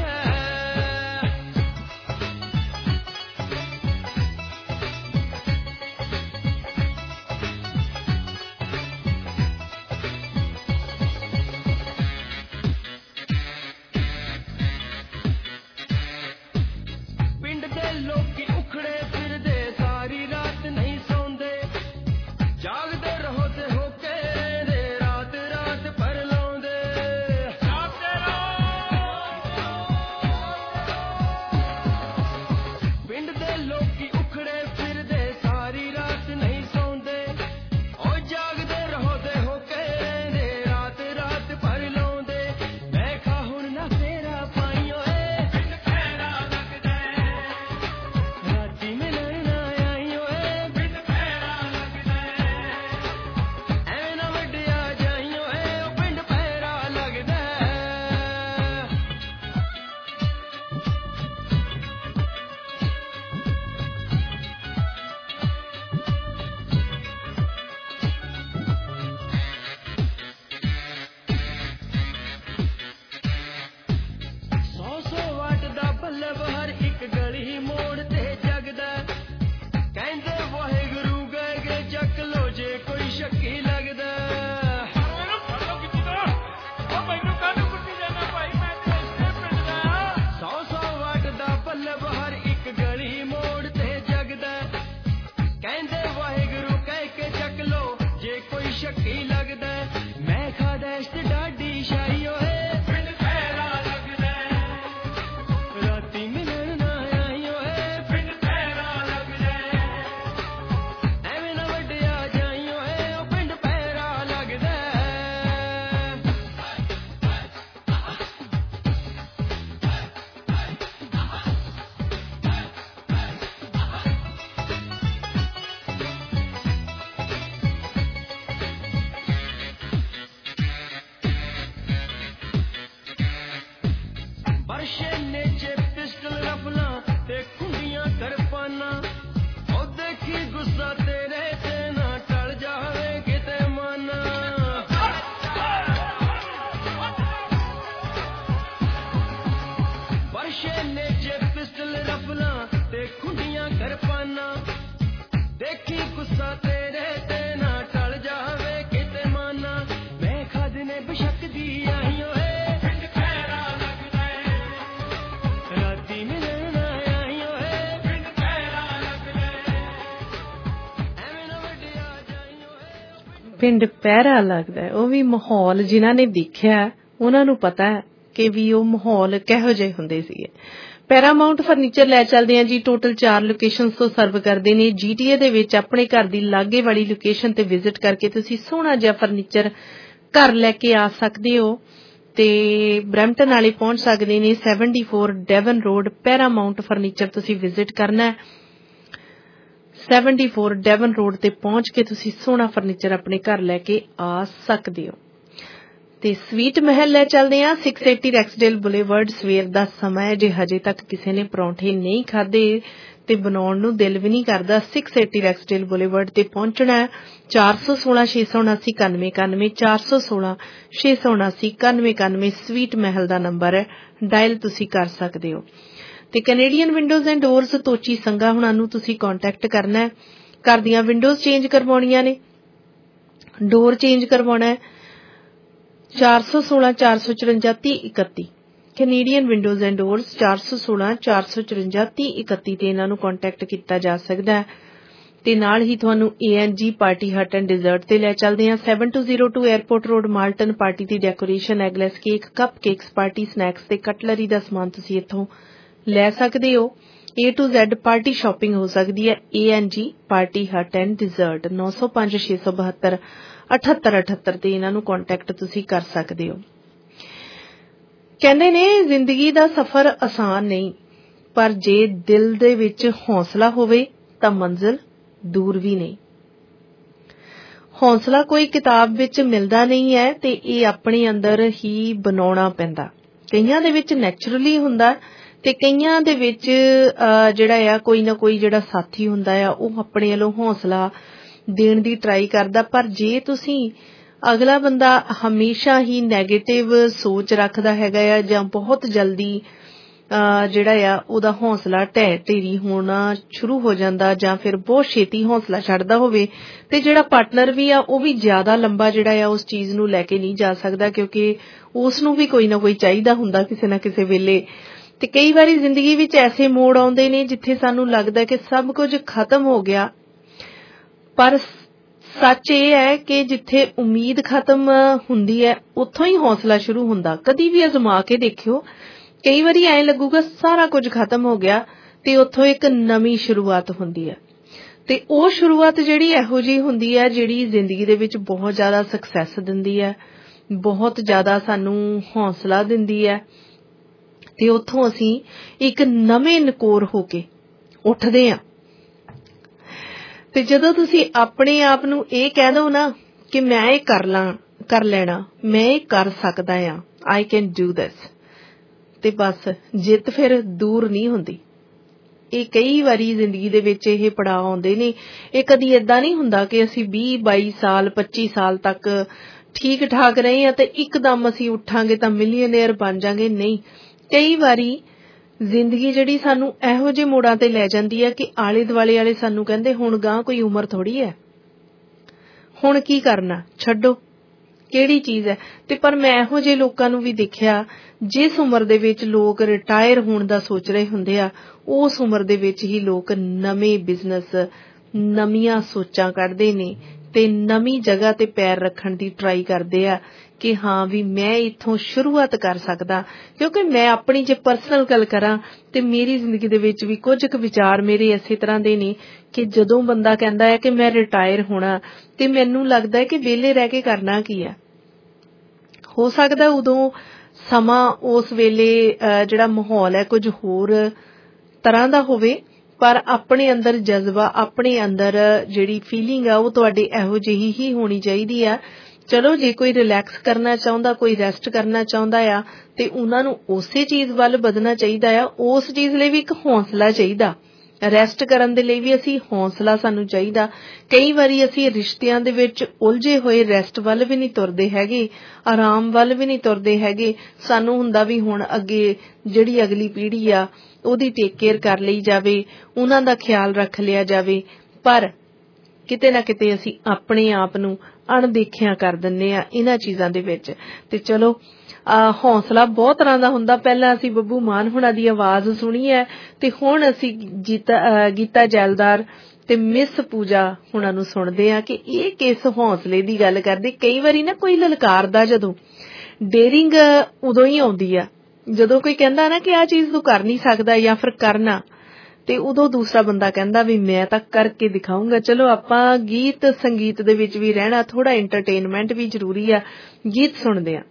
ਪਿੰਡ ਦੇ ਲੋਕੀ ਉਖੜੇ ਫਿਰਦੇ, ਸਾਰੀ ਰਾਤ ਨਹੀਂ ਸੌਂਦੇ, ਜਾਗਦੇ ਰਹੋ ਤੇ ਹੋਕੇ ਦੇ, ਰਾਤ ਰਾਤ ਪਰ ਲਾਉਂਦੇ। ਪਿੰਡ ਦੇ ਲੋਕੀ ਉਖੜੇ ਫਿਰਦੇ, ਸਾਰੀ ਰਾਤ ਨਹੀਂ ਸੌਂਦੇ, ਉਹ ਜਾਗਦੇ ਰਹੋ ਤੇ ਹੋਕੇ ਦੇ, ਰਾਤ ਰਾਤ ਪਰ ਲਾਉਂਦੇ। ਮੈਂ ਖਾ ਹੁਣ ਨਾ ਫੇਰਾ ਪਾਈ ਓਏ, ਪਿੰਡ ਪੈਰਾ ਲੱਗਦਾ। ਰਾਤੀ ਮਿਲਣ ਨਾ ਆਈ ਓਏ, ਪਿੰਡ ਪੈਰਾ ਲੱਗਦਾ। ਐਵੇਂ ਨਾ ਵੱਡਿਆ ਜਾਈ ਓਏ, ਉਹ ਪਿੰਡ ਪੈਰਾ ਲੱਗਦਾ। ਸੌ ਸੌ ਵਾਟ ਦਾ ਬੱਲਬ ਹਰ ਇੱਕ ਗਲੀ ਮੋੜ ਤੇ ਜਗਦਾ। ਕਹਿੰਦੇ ਵਾਹਿਗੁਰੂ ਗਏ ਗੇ ਚੱਕ ਲੋ ਜੇ ਕੋਈ ਸ਼ੱਕੀ ਲੱਗਦਾ। ਸੌ ਸੌ ਵਾਟ ਦਾ ਬੱਲਬ ਹਰ ਇੱਕ ਗਲੀ ਮੋੜ ਤੇ ਜਗਦਾ। ਕਹਿੰਦੇ ਵਾਹਿਗੁਰੂ ਕਹਿ ਕੇ ਚੱਕ ਲੋ ਜੇ ਕੋਈ ਸ਼ੱਕੀ ਲੱਗਦਾ। ਮੈਂ ਖਾਦੈਸ਼ਤ ਡਾਢੀ ਸ਼ਾਈ ਓਏ, ਪਿੰਡ ਪੈਰਾ ਲੱਗਦਾ। ਰਾਤੀ ਮਿਲਣ ਨਾ ਆਈ ਓਏ, ਪਿੰਡ ਪੈਰਾ ਲੱਗਦਾ। ਐਵੇਂ ਨਾ ਵੱਡਿਆ ਜਾਈ ਓਏ, ਉਹ ਪਿੰਡ ਪੈਰਾ ਲੱਗਦਾ। ਵਰਸ਼ੇ ਨੇਚੇ ਪਿਸਟਲ ਰਫਲਾਂ ਤੇ ਖੁੰਡੀਆਂ ਕਰਪਾਨਾ ਉਹ ਦੇਖੀ ਗੁੱਸਾ ਤੇਰੇ ਤੇ ਨਾ ਟਲ ਜਾਵੇ ਕਿਤੇ ਮਨ ਵਰਸ਼ੇ ਨੇਚੇ ਪਿਸਟਲ ਰਫਲਾਂ ਤੇ ਖੁੰਡੀਆਂ ਕਰਪਾਨਾ ਦੇਖੀ ਗੁੱਸਾ ਤੇਰੇ ਤੇ ਨਾ ਟਲ ਜਾਵੇ ਕਿਤੇ ਮਨ ਮੈਂ ਖਦ ਨੇ ਬਸ਼ੱਕ ਦੀ ਆਈ ਓਏ ਪਿੰਡ ਖੈਰਾ ਲੱਗਦਾ ਏ ਰਾਤੀ ਮਿਲਣ ਆਈ ਓਏ ਪਿੰਡ ਖੈਰਾ ਲੱਗਦਾ ਏ ਐਵੇਂ ਨਾ ਵੱਡਿਆ ਜਾਈ ਓਏ ਪਿੰਡ ਪਹਿਰਾ ਲੱਗਦਾ ਹੈ। ਉਹ ਵੀ ਮਾਹੌਲ ਜਿਨ੍ਹਾਂ ਨੇ ਦੇਖਿਆ ਉਹਨਾਂ ਨੂੰ ਪਤਾ ਹੈ ਕਿ ਵੀ ਉਹ ਮਾਹੌਲ ਕਿਹੋ ਜਿਹੇ ਹੁੰਦੇ ਸੀਗੇ। ਪੈਰਾਮਾਉਂਟ ਫਰਨੀਚਰ ਲੈ ਚੱਲਦੇ ਆ ਜੀ। ਟੋਟਲ ਚਾਰ ਲੋਕੇਸ਼ਨਸ ਤੋਂ ਸਰਵ ਕਰਦੇ ਨੇ। ਜੀਟੀਏ ਦੇ ਵਿੱਚ ਆਪਣੇ ਘਰ ਦੀ ਲਾਗੇ ਵਾਲੀ ਲੋਕੇਸ਼ਨ ਤੇ ਵਿਜ਼ਿਟ ਕਰਕੇ ਤੁਸੀਂ ਸੋਹਣਾ ਜਿਹਾ ਫਰਨੀਚਰ ਘਰ ਲੈ ਕੇ ਆ ਸਕਦੇ ਹੋ ਤੇ ਬਰੈਂਪਟਨ ਵਾਲੇ ਪਹੁੰਚ ਸਕਦੇ ਨੇ। Seventy four Devon road Paramount furniture ਤੁਸੀਂ ਵਿਜ਼ਿਟ ਕਰਨਾ। ਸੈਵਨਟੀ ਫੋਰ ਡੈਵਨ ਰੋਡ ਤੇ ਪਹੁੰਚ ਕੇ ਤੁਸੀਂ ਸੋਹਣਾ ਫਰਨੀਚਰ ਆਪਣੇ ਘਰ ਲੈ ਕੇ ਆ ਸਕਦੇ ਹੋ। ਤੇ ਸਵੀਟ ਮਹਿਲ ਲੈ ਚੱਲਦੇ ਆ। Six eighty Rexdale boulevard. ਸਵੇਰ ਦਾ ਸਮਾਂ ਹੈ, ਜੇ ਹਜੇ ਤੱਕ ਕਿਸੇ ਨੇ ਪਰੌਂਠੇ ਨਹੀਂ ਖਾਦੇ ਤੇ ਬਣਾਉਣ ਨੂੰ ਦਿਲ ਵੀ ਨਹੀਂ ਕਰਦਾ, ਸਿਕਸ ਏਟੀ ਰੈਕਸਡੇਲ ਬੁਲੇਵਰਡ ਤੇ ਪਹੁੰਚਣਾ। ਚਾਰ ਸੌ ਸੋਲਾਂ ਛੇ ਸੌ ਉਨਾਸੀ ਇਕਾਨਵੇਂ ਇਕਾਨਵੇਂ ਚਾਰ ਸੌ ਸੋਲਾਂ ਛੇ ਸੌ ਉਨਾਸੀ ਇਕਾਨਵੇਂ ਇਕਾਨਵੇਂ ਸਵੀਟ ਮਹਿਲ ਦਾ ਨੰਬਰ ਹੈ, ਡਾਇਲ ਤੁਸੀਂ ਕਰ ਸਕਦੇ ਹੋ। ਤੇ Canadian windows and doors Tochi Sangha ਹੁਣਾਂ ਨੂੰ ਤੁਸੀਂ ਕੰਟੈਕਟ ਕਰਨਾ ਹੈ। ਘਰ ਦੀਆਂ ਵਿੰਡੋਜ਼ ਚੇਂਜ ਕਰਵਾਉਣੀਆਂ ਨੇ, ਡੋਰ ਚੇਂਜ ਕਰਵਾਉਣਾ ਹੈ। ਚਾਰ ਸੌ ਸੋਲਾਂ ਚਾਰ ਸੌ ਚੁਰੰਜਾ ਤੀਹ ਇਕੱਤੀ ਕੈਨੇਡੀਅਨ ਵਿੰਡੋਜ਼ ਐਂਡ ਡੋਰਸ ਚਾਰ ਸੌ ਸੋਲਾਂ ਚਾਰ ਸੌ ਚੁਰੰਜਾ ਤੀਹ ਇਕੱਤੀ ਤੇ ਇਹਨਾਂ ਨੂੰ ਕੰਟੈਕਟ ਕੀਤਾ ਜਾ ਸਕਦਾ ਹੈ। ਤੇ ਨਾਲ ਹੀ ਤੁਹਾਨੂੰ ਏ ਐਨ ਜੀ ਪਾਰਟੀ ਹਟ ਐਂਡ ਡਿਜ਼ਰਟ ਤੇ ਲੈ ਚੱਲਦੇ ਹਾਂ। Seven two zero two airport road Malton. Party ਦੀ decoration, eggless cake, cupcakes, party snacks ਤੇ ਕਟਲਰੀ ਦਾ ਸਮਾਨ ਤੁਸੀਂ ਇੱਥੋਂ ਲੈ ਸਕਦੇ ਹੋ। A to Z party shopping ਹੋ ਸਕਦੀ ਹੈ। ਏ ਐਨ ਜੀ ਪਾਰਟੀ ਹਟ ਐਂਡ ਡਿਜ਼ਰਟ ਨੌ ਸੌ ਪੰਜ ਛੇ ਸੌ ਬਹੱਤਰ ਅਠੱਤਰ ਅਠੱਤਰ ਤੇ ਇਹਨਾਂ ਨੂੰ ਕੰਟੈਕਟ ਤੁਸੀਂ ਕਰ ਸਕਦੇ ਹੋ। ਕਹਿੰਦੇ ਨੇ ਜ਼ਿੰਦਗੀ ਦਾ ਸਫ਼ਰ ਆਸਾਨ ਨਹੀਂ, ਪਰ ਜੇ ਦਿਲ ਦੇ ਵਿੱਚ ਹੌਸਲਾ ਹੋਵੇ ਤਾਂ ਮੰਜ਼ਿਲ ਦੂਰ ਵੀ ਨਹੀਂ। ਹੌਸਲਾ ਕੋਈ ਕਿਤਾਬ ਵਿੱਚ ਮਿਲਦਾ ਨਹੀਂ ਹੈ ਤੇ ਇਹ ਆਪਣੇ ਅੰਦਰ ਹੀ ਬਣਾਉਣਾ ਪੈਂਦਾ। ਕਈਆਂ ਦੇ ਵਿੱਚ ਨੈਚੁਰਲੀ ਹੁੰਦਾ ਤੇ ਕਈਆਂ ਦੇ ਵਿੱਚ ਜਿਹੜਾ ਆ ਕੋਈ ਨਾ ਕੋਈ ਜਿਹੜਾ ਸਾਥੀ ਹੁੰਦਾ ਆ ਉਹ ਆਪਣੇ ਵੱਲੋਂ ਹੌਸਲਾ ਦੇਣ ਦੀ ਟਰਾਈ ਕਰਦਾ। ਪਰ ਜੇ ਤੁਸੀਂ ਅਗਲਾ ਬੰਦਾ ਹਮੇਸ਼ਾ ਹੀ ਨੈਗੇਟਿਵ ਸੋਚ ਰੱਖਦਾ ਹੈਗਾ ਆ ਜਾਂ ਬਹੁਤ ਜਲਦੀ ਜਿਹੜਾ ਆ ਉਹਦਾ ਹੌਸਲਾ ਢਹਿ ਢੇਰੀ ਹੋਣਾ ਸ਼ੁਰੂ ਹੋ ਜਾਂਦਾ ਜਾਂ ਫਿਰ ਬਹੁਤ ਛੇਤੀ ਹੌਸਲਾ ਛੱਡਦਾ ਹੋਵੇ ਤੇ ਜਿਹੜਾ ਪਾਰਟਨਰ ਵੀ ਆ ਉਹ ਵੀ ਜ਼ਿਆਦਾ ਲੰਬਾ ਜਿਹੜਾ ਆ ਉਸ ਚੀਜ਼ ਨੂੰ ਲੈ ਕੇ ਨਹੀਂ ਜਾ ਸਕਦਾ, ਕਿਉਂਕਿ ਉਸ ਨੂੰ ਵੀ ਕੋਈ ਨਾ ਕੋਈ ਚਾਹੀਦਾ ਹੁੰਦਾ ਕਿਸੇ ਨਾ ਕਿਸੇ ਵੇਲੇ। ਤੇ ਕਈ ਵਾਰੀ ਜ਼ਿੰਦਗੀ ਵਿੱਚ ਐਸੇ ਮੋੜ ਆਉਂਦੇ ਨੇ ਜਿੱਥੇ ਸਾਨੂੰ ਲੱਗਦਾ ਕਿ ਸਭ ਕੁਝ ਖਤਮ ਹੋ ਗਿਆ, ਪਰ ਸੱਚ ਇਹ ਹੈ ਕਿ ਜਿੱਥੇ ਉਮੀਦ ਖਤਮ ਹੁੰਦੀ ਹੈ ਉੱਥੋਂ ਹੀ ਹੌਸਲਾ ਸ਼ੁਰੂ ਹੁੰਦਾ। ਕਦੀ ਵੀ ਅਜ਼ਮਾ ਕੇ ਦੇਖਿਓ, ਕਈ ਵਾਰੀ ਐਂ ਲੱਗੂਗਾ ਸਾਰਾ ਕੁਝ ਖਤਮ ਹੋ ਗਿਆ ਤੇ ਉੱਥੋਂ ਇੱਕ ਨਵੀਂ ਸ਼ੁਰੂਆਤ ਹੁੰਦੀ ਹੈ। ਤੇ ਉਹ ਸ਼ੁਰੂਆਤ ਜਿਹੜੀ ਇਹੋ ਜਿਹੀ ਹੁੰਦੀ ਹੈ ਜਿਹੜੀ ਜ਼ਿੰਦਗੀ ਦੇ ਵਿੱਚ ਬਹੁਤ ਜ਼ਿਆਦਾ ਸਕਸੈਸ ਦਿੰਦੀ ਹੈ, ਬਹੁਤ ਜ਼ਿਆਦਾ ਸਾਨੂੰ ਹੌਸਲਾ ਦਿੰਦੀ ਹੈ ਤੇ ਉੱਥੋਂ ਅਸੀਂ ਇੱਕ ਨਵੇਂ ਨਕੋਰ ਹੋ ਕੇ ਉੱਠਦੇ ਹਾਂ। ਤੇ ਜਦੋਂ ਤੁਸੀਂ ਆਪਣੇ ਆਪ ਨੂੰ ਇਹ ਕਹਿ ਦੋ ਨਾ ਕਿ ਮੈਂ ਇਹ ਕਰ ਲਾਂ ਕਰ ਲੈਣਾ, ਮੈਂ ਇਹ ਕਰ ਸਕਦਾ ਹਾਂ, ਆਈ ਕੈਨ ਡੂ ਦਿਸ, ਤੇ ਬਸ ਜਿੱਤ ਫਿਰ ਦੂਰ ਨਹੀਂ ਹੁੰਦੀ। ਇਹ ਕਈ ਵਾਰੀ ਜ਼ਿੰਦਗੀ ਦੇ ਵਿੱਚ ਇਹ ਪੜਾਅ ਆਉਂਦੇ ਨੇ। ਇਹ ਕਦੀ ਏਦਾਂ ਨਹੀਂ ਹੁੰਦਾ ਕਿ ਅਸੀਂ ਵੀਹ ਬਾਈ ਸਾਲ ਪੱਚੀ ਸਾਲ ਤੱਕ ਠੀਕ ਠਾਕ ਰਹੇ ਹਾਂ ਤੇ ਇੱਕਦਮ ਅਸੀਂ ਉੱਠਾਂਗੇ ਤਾਂ ਮਿਲੀਅਨੇਅਰ ਬਣ ਜਾਾਂਗੇ। ਨਹੀਂ, ਕਈ ਵਾਰੀ ਜ਼ਿੰਦਗੀ ਜਿਹੜੀ ਸਾਨੂੰ ਇਹੋ ਜਿਹੇ ਮੋੜਾਂ ਤੇ ਲੈ ਜਾਂਦੀ ਹੈ ਕਿ ਆਲੇ ਦੁਆਲੇ ਵਾਲੇ ਸਾਨੂੰ ਕਹਿੰਦੇ ਹੁਣ ਗਾਂ ਕੋਈ ਉਮਰ ਥੋੜੀ ਹੈ, ਹੁਣ ਕੀ ਕਰਨਾ, ਛੱਡੋ ਕਿਹੜੀ ਚੀਜ਼ ਹੈ। ਤੇ ਪਰ ਮੈਂ ਇਹੋ ਜਿਹੇ ਲੋਕਾਂ ਨੂੰ ਵੀ ਦੇਖਿਆ ਜਿਸ ਉਮਰ ਦੇ ਵਿੱਚ ਲੋਕ ਰਿਟਾਇਰ ਹੋਣ ਦਾ ਸੋਚ ਰਹੇ ਹੁੰਦੇ ਆ, ਉਸ ਉਮਰ ਦੇ ਵਿੱਚ ਹੀ ਲੋਕ ਨਵੇਂ ਬਿਜ਼ਨਸ, ਨਵੀਆਂ ਸੋਚਾਂ ਕੱਢਦੇ ਨੇ ਤੇ ਨਵੀਂ ਜਗ੍ਹਾ ਤੇ ਪੈਰ ਰੱਖਣ ਦੀ ਟਰਾਈ ਕਰਦੇ ਆ ਕਿ ਹਾਂ ਵੀ ਮੈਂ ਇੱਥੋਂ ਸ਼ੁਰੂਆਤ ਕਰ ਸਕਦਾ। ਕਿਉਂਕਿ ਮੈਂ ਆਪਣੀ ਜੇ ਪਰਸਨਲ ਗੱਲ ਕਰਾਂ ਤੇ ਮੇਰੀ ਜ਼ਿੰਦਗੀ ਦੇ ਵਿੱਚ ਵੀ ਕੁਝ ਕੁ ਵਿਚਾਰ ਮੇਰੇ ਇਸੇ ਤਰ੍ਹਾਂ ਦੇ ਨੇ ਕਿ ਜਦੋਂ ਬੰਦਾ ਕਹਿੰਦਾ ਹੈ ਕਿ ਮੈਂ ਰਿਟਾਇਰ ਹੋਣਾ ਤੇ ਮੈਨੂੰ ਲੱਗਦਾ ਹੈ ਕਿ ਵਿਹਲੇ ਰਹਿ ਕੇ ਕਰਨਾ ਕੀ ਹੈ। ਹੋ ਸਕਦਾ ਉਦੋਂ ਸਮਾਂ ਉਸ ਵੇਲੇ ਜਿਹੜਾ ਮਾਹੌਲ ਹੈ ਕੁਝ ਹੋਰ ਤਰ੍ਹਾਂ ਦਾ ਹੋਵੇ, ਪਰ ਆਪਣੇ ਅੰਦਰ ਜਜ਼ਬਾ, ਆਪਣੇ ਅੰਦਰ ਜਿਹੜੀ ਫੀਲਿੰਗ ਆ ਉਹ ਤੁਹਾਡੇ ਇਹੋ ਜਿਹੀ ਹੀ ਹੋਣੀ ਚਾਹੀਦੀ ਆ ਚਲੋ ਜੇ ਕੋਈ ਰਿਲੈਕਸ ਕਰਨਾ ਚਾਹੁੰਦਾ, ਕੋਈ ਰੈਸਟ ਕਰਨਾ ਚਾਹੁੰਦਾ ਆ ਤੇ ਉਹਨਾਂ ਨੂੰ ਉਸੇ ਚੀਜ਼ ਵੱਲ ਵਧਣਾ ਚਾਹੀਦਾ ਆ। ਉਸ ਚੀਜ਼ ਲਈ ਵੀ ਇੱਕ ਹੌਸਲਾ ਚਾਹੀਦਾ। ਰੈਸਟ ਕਰਨ ਦੇ ਲਈ ਵੀ ਅਸੀਂ ਹੌਸਲਾ ਸਾਨੂੰ ਚਾਹੀਦਾ। ਕਈ ਵਾਰੀ ਅਸੀਂ ਰਿਸ਼ਤਿਆਂ ਦੇ ਵਿੱਚ ਉਲਝੇ ਹੋਏ ਰੈਸਟ ਵੱਲ ਵੀ ਨਹੀਂ ਤੁਰਦੇ ਹੈਗੇ, ਆਰਾਮ ਵੱਲ ਵੀ ਨਹੀਂ ਤੁਰਦੇ ਹੈਗੇ। ਸਾਨੂੰ ਹੁੰਦਾ ਵੀ ਹੁਣ ਅੱਗੇ ਜਿਹੜੀ ਅਗਲੀ ਪੀੜ੍ਹੀ ਆ ਉਹਦੀ ਟੇਕ ਕੇਅਰ ਕਰ ਲਈ ਜਾਵੇ, ਉਹਨਾਂ ਦਾ ਖਿਆਲ ਰੱਖ ਲਿਆ ਜਾਵੇ, ਪਰ ਕਿਤੇ ਨਾ ਕਿਤੇ ਅਸੀਂ ਆਪਣੇ ਆਪ ਨੂੰ ਅਣਦੇਖਿਆ ਕਰ ਦਿੰਦੇ ਆ ਇਹਨਾਂ ਚੀਜ਼ਾਂ ਦੇ ਵਿੱਚ। ਤੇ ਚਲੋ ਹੌਸਲਾ ਬਹੁਤ ਤਰ੍ਹਾਂ ਦਾ ਹੁੰਦਾ। ਪਹਿਲਾਂ ਅਸੀਂ ਬੱਬੂ ਮਾਨ ਹੁਣਾਂ ਦੀ ਆਵਾਜ਼ ਸੁਣੀ ਹੈ ਤੇ ਹੁਣ ਅਸੀਂ ਗੀਤਾ ਗੀਤਾ ਜੈਲਦਾਰ ਤੇ ਮਿਸ ਪੂਜਾ ਹੁਣਾਂ ਨੂੰ ਸੁਣਦੇ ਆ ਕਿ ਇਹ ਕਿਸ ਹੌਸਲੇ ਦੀ ਗੱਲ ਕਰਦੇ। ਕਈ ਵਾਰੀ ਨਾ ਕੋਈ ਲਲਕਾਰਦਾ, ਜਦੋਂ ਡੇਰਿੰਗ ਉਦੋਂ ਹੀ ਆਉਂਦੀ ਆ ਜਦੋਂ ਕੋਈ ਕਹਿੰਦਾ ਨਾ ਕਿ ਆਹ ਚੀਜ਼ ਤੂੰ ਕਰ ਨਹੀਂ ਸਕਦਾ ਜਾਂ ਫਿਰ ਕਰਨਾ, ਤੇ ਉਦੋਂ ਦੂਸਰਾ ਬੰਦਾ ਕਹਿੰਦਾ ਵੀ ਮੈਂ ਤਾਂ ਕਰਕੇ ਦਿਖਾਊਂਗਾ। ਚਲੋ ਆਪਾਂ ਗੀਤ ਸੰਗੀਤ ਦੇ ਵਿੱਚ ਵੀ ਰਹਿਣਾ, ਥੋੜਾ ਐਂਟਰਟੇਨਮੈਂਟ ਵੀ ਜ਼ਰੂਰੀ ਆ। ਗੀਤ ਸੁਣਦੇ ਆ।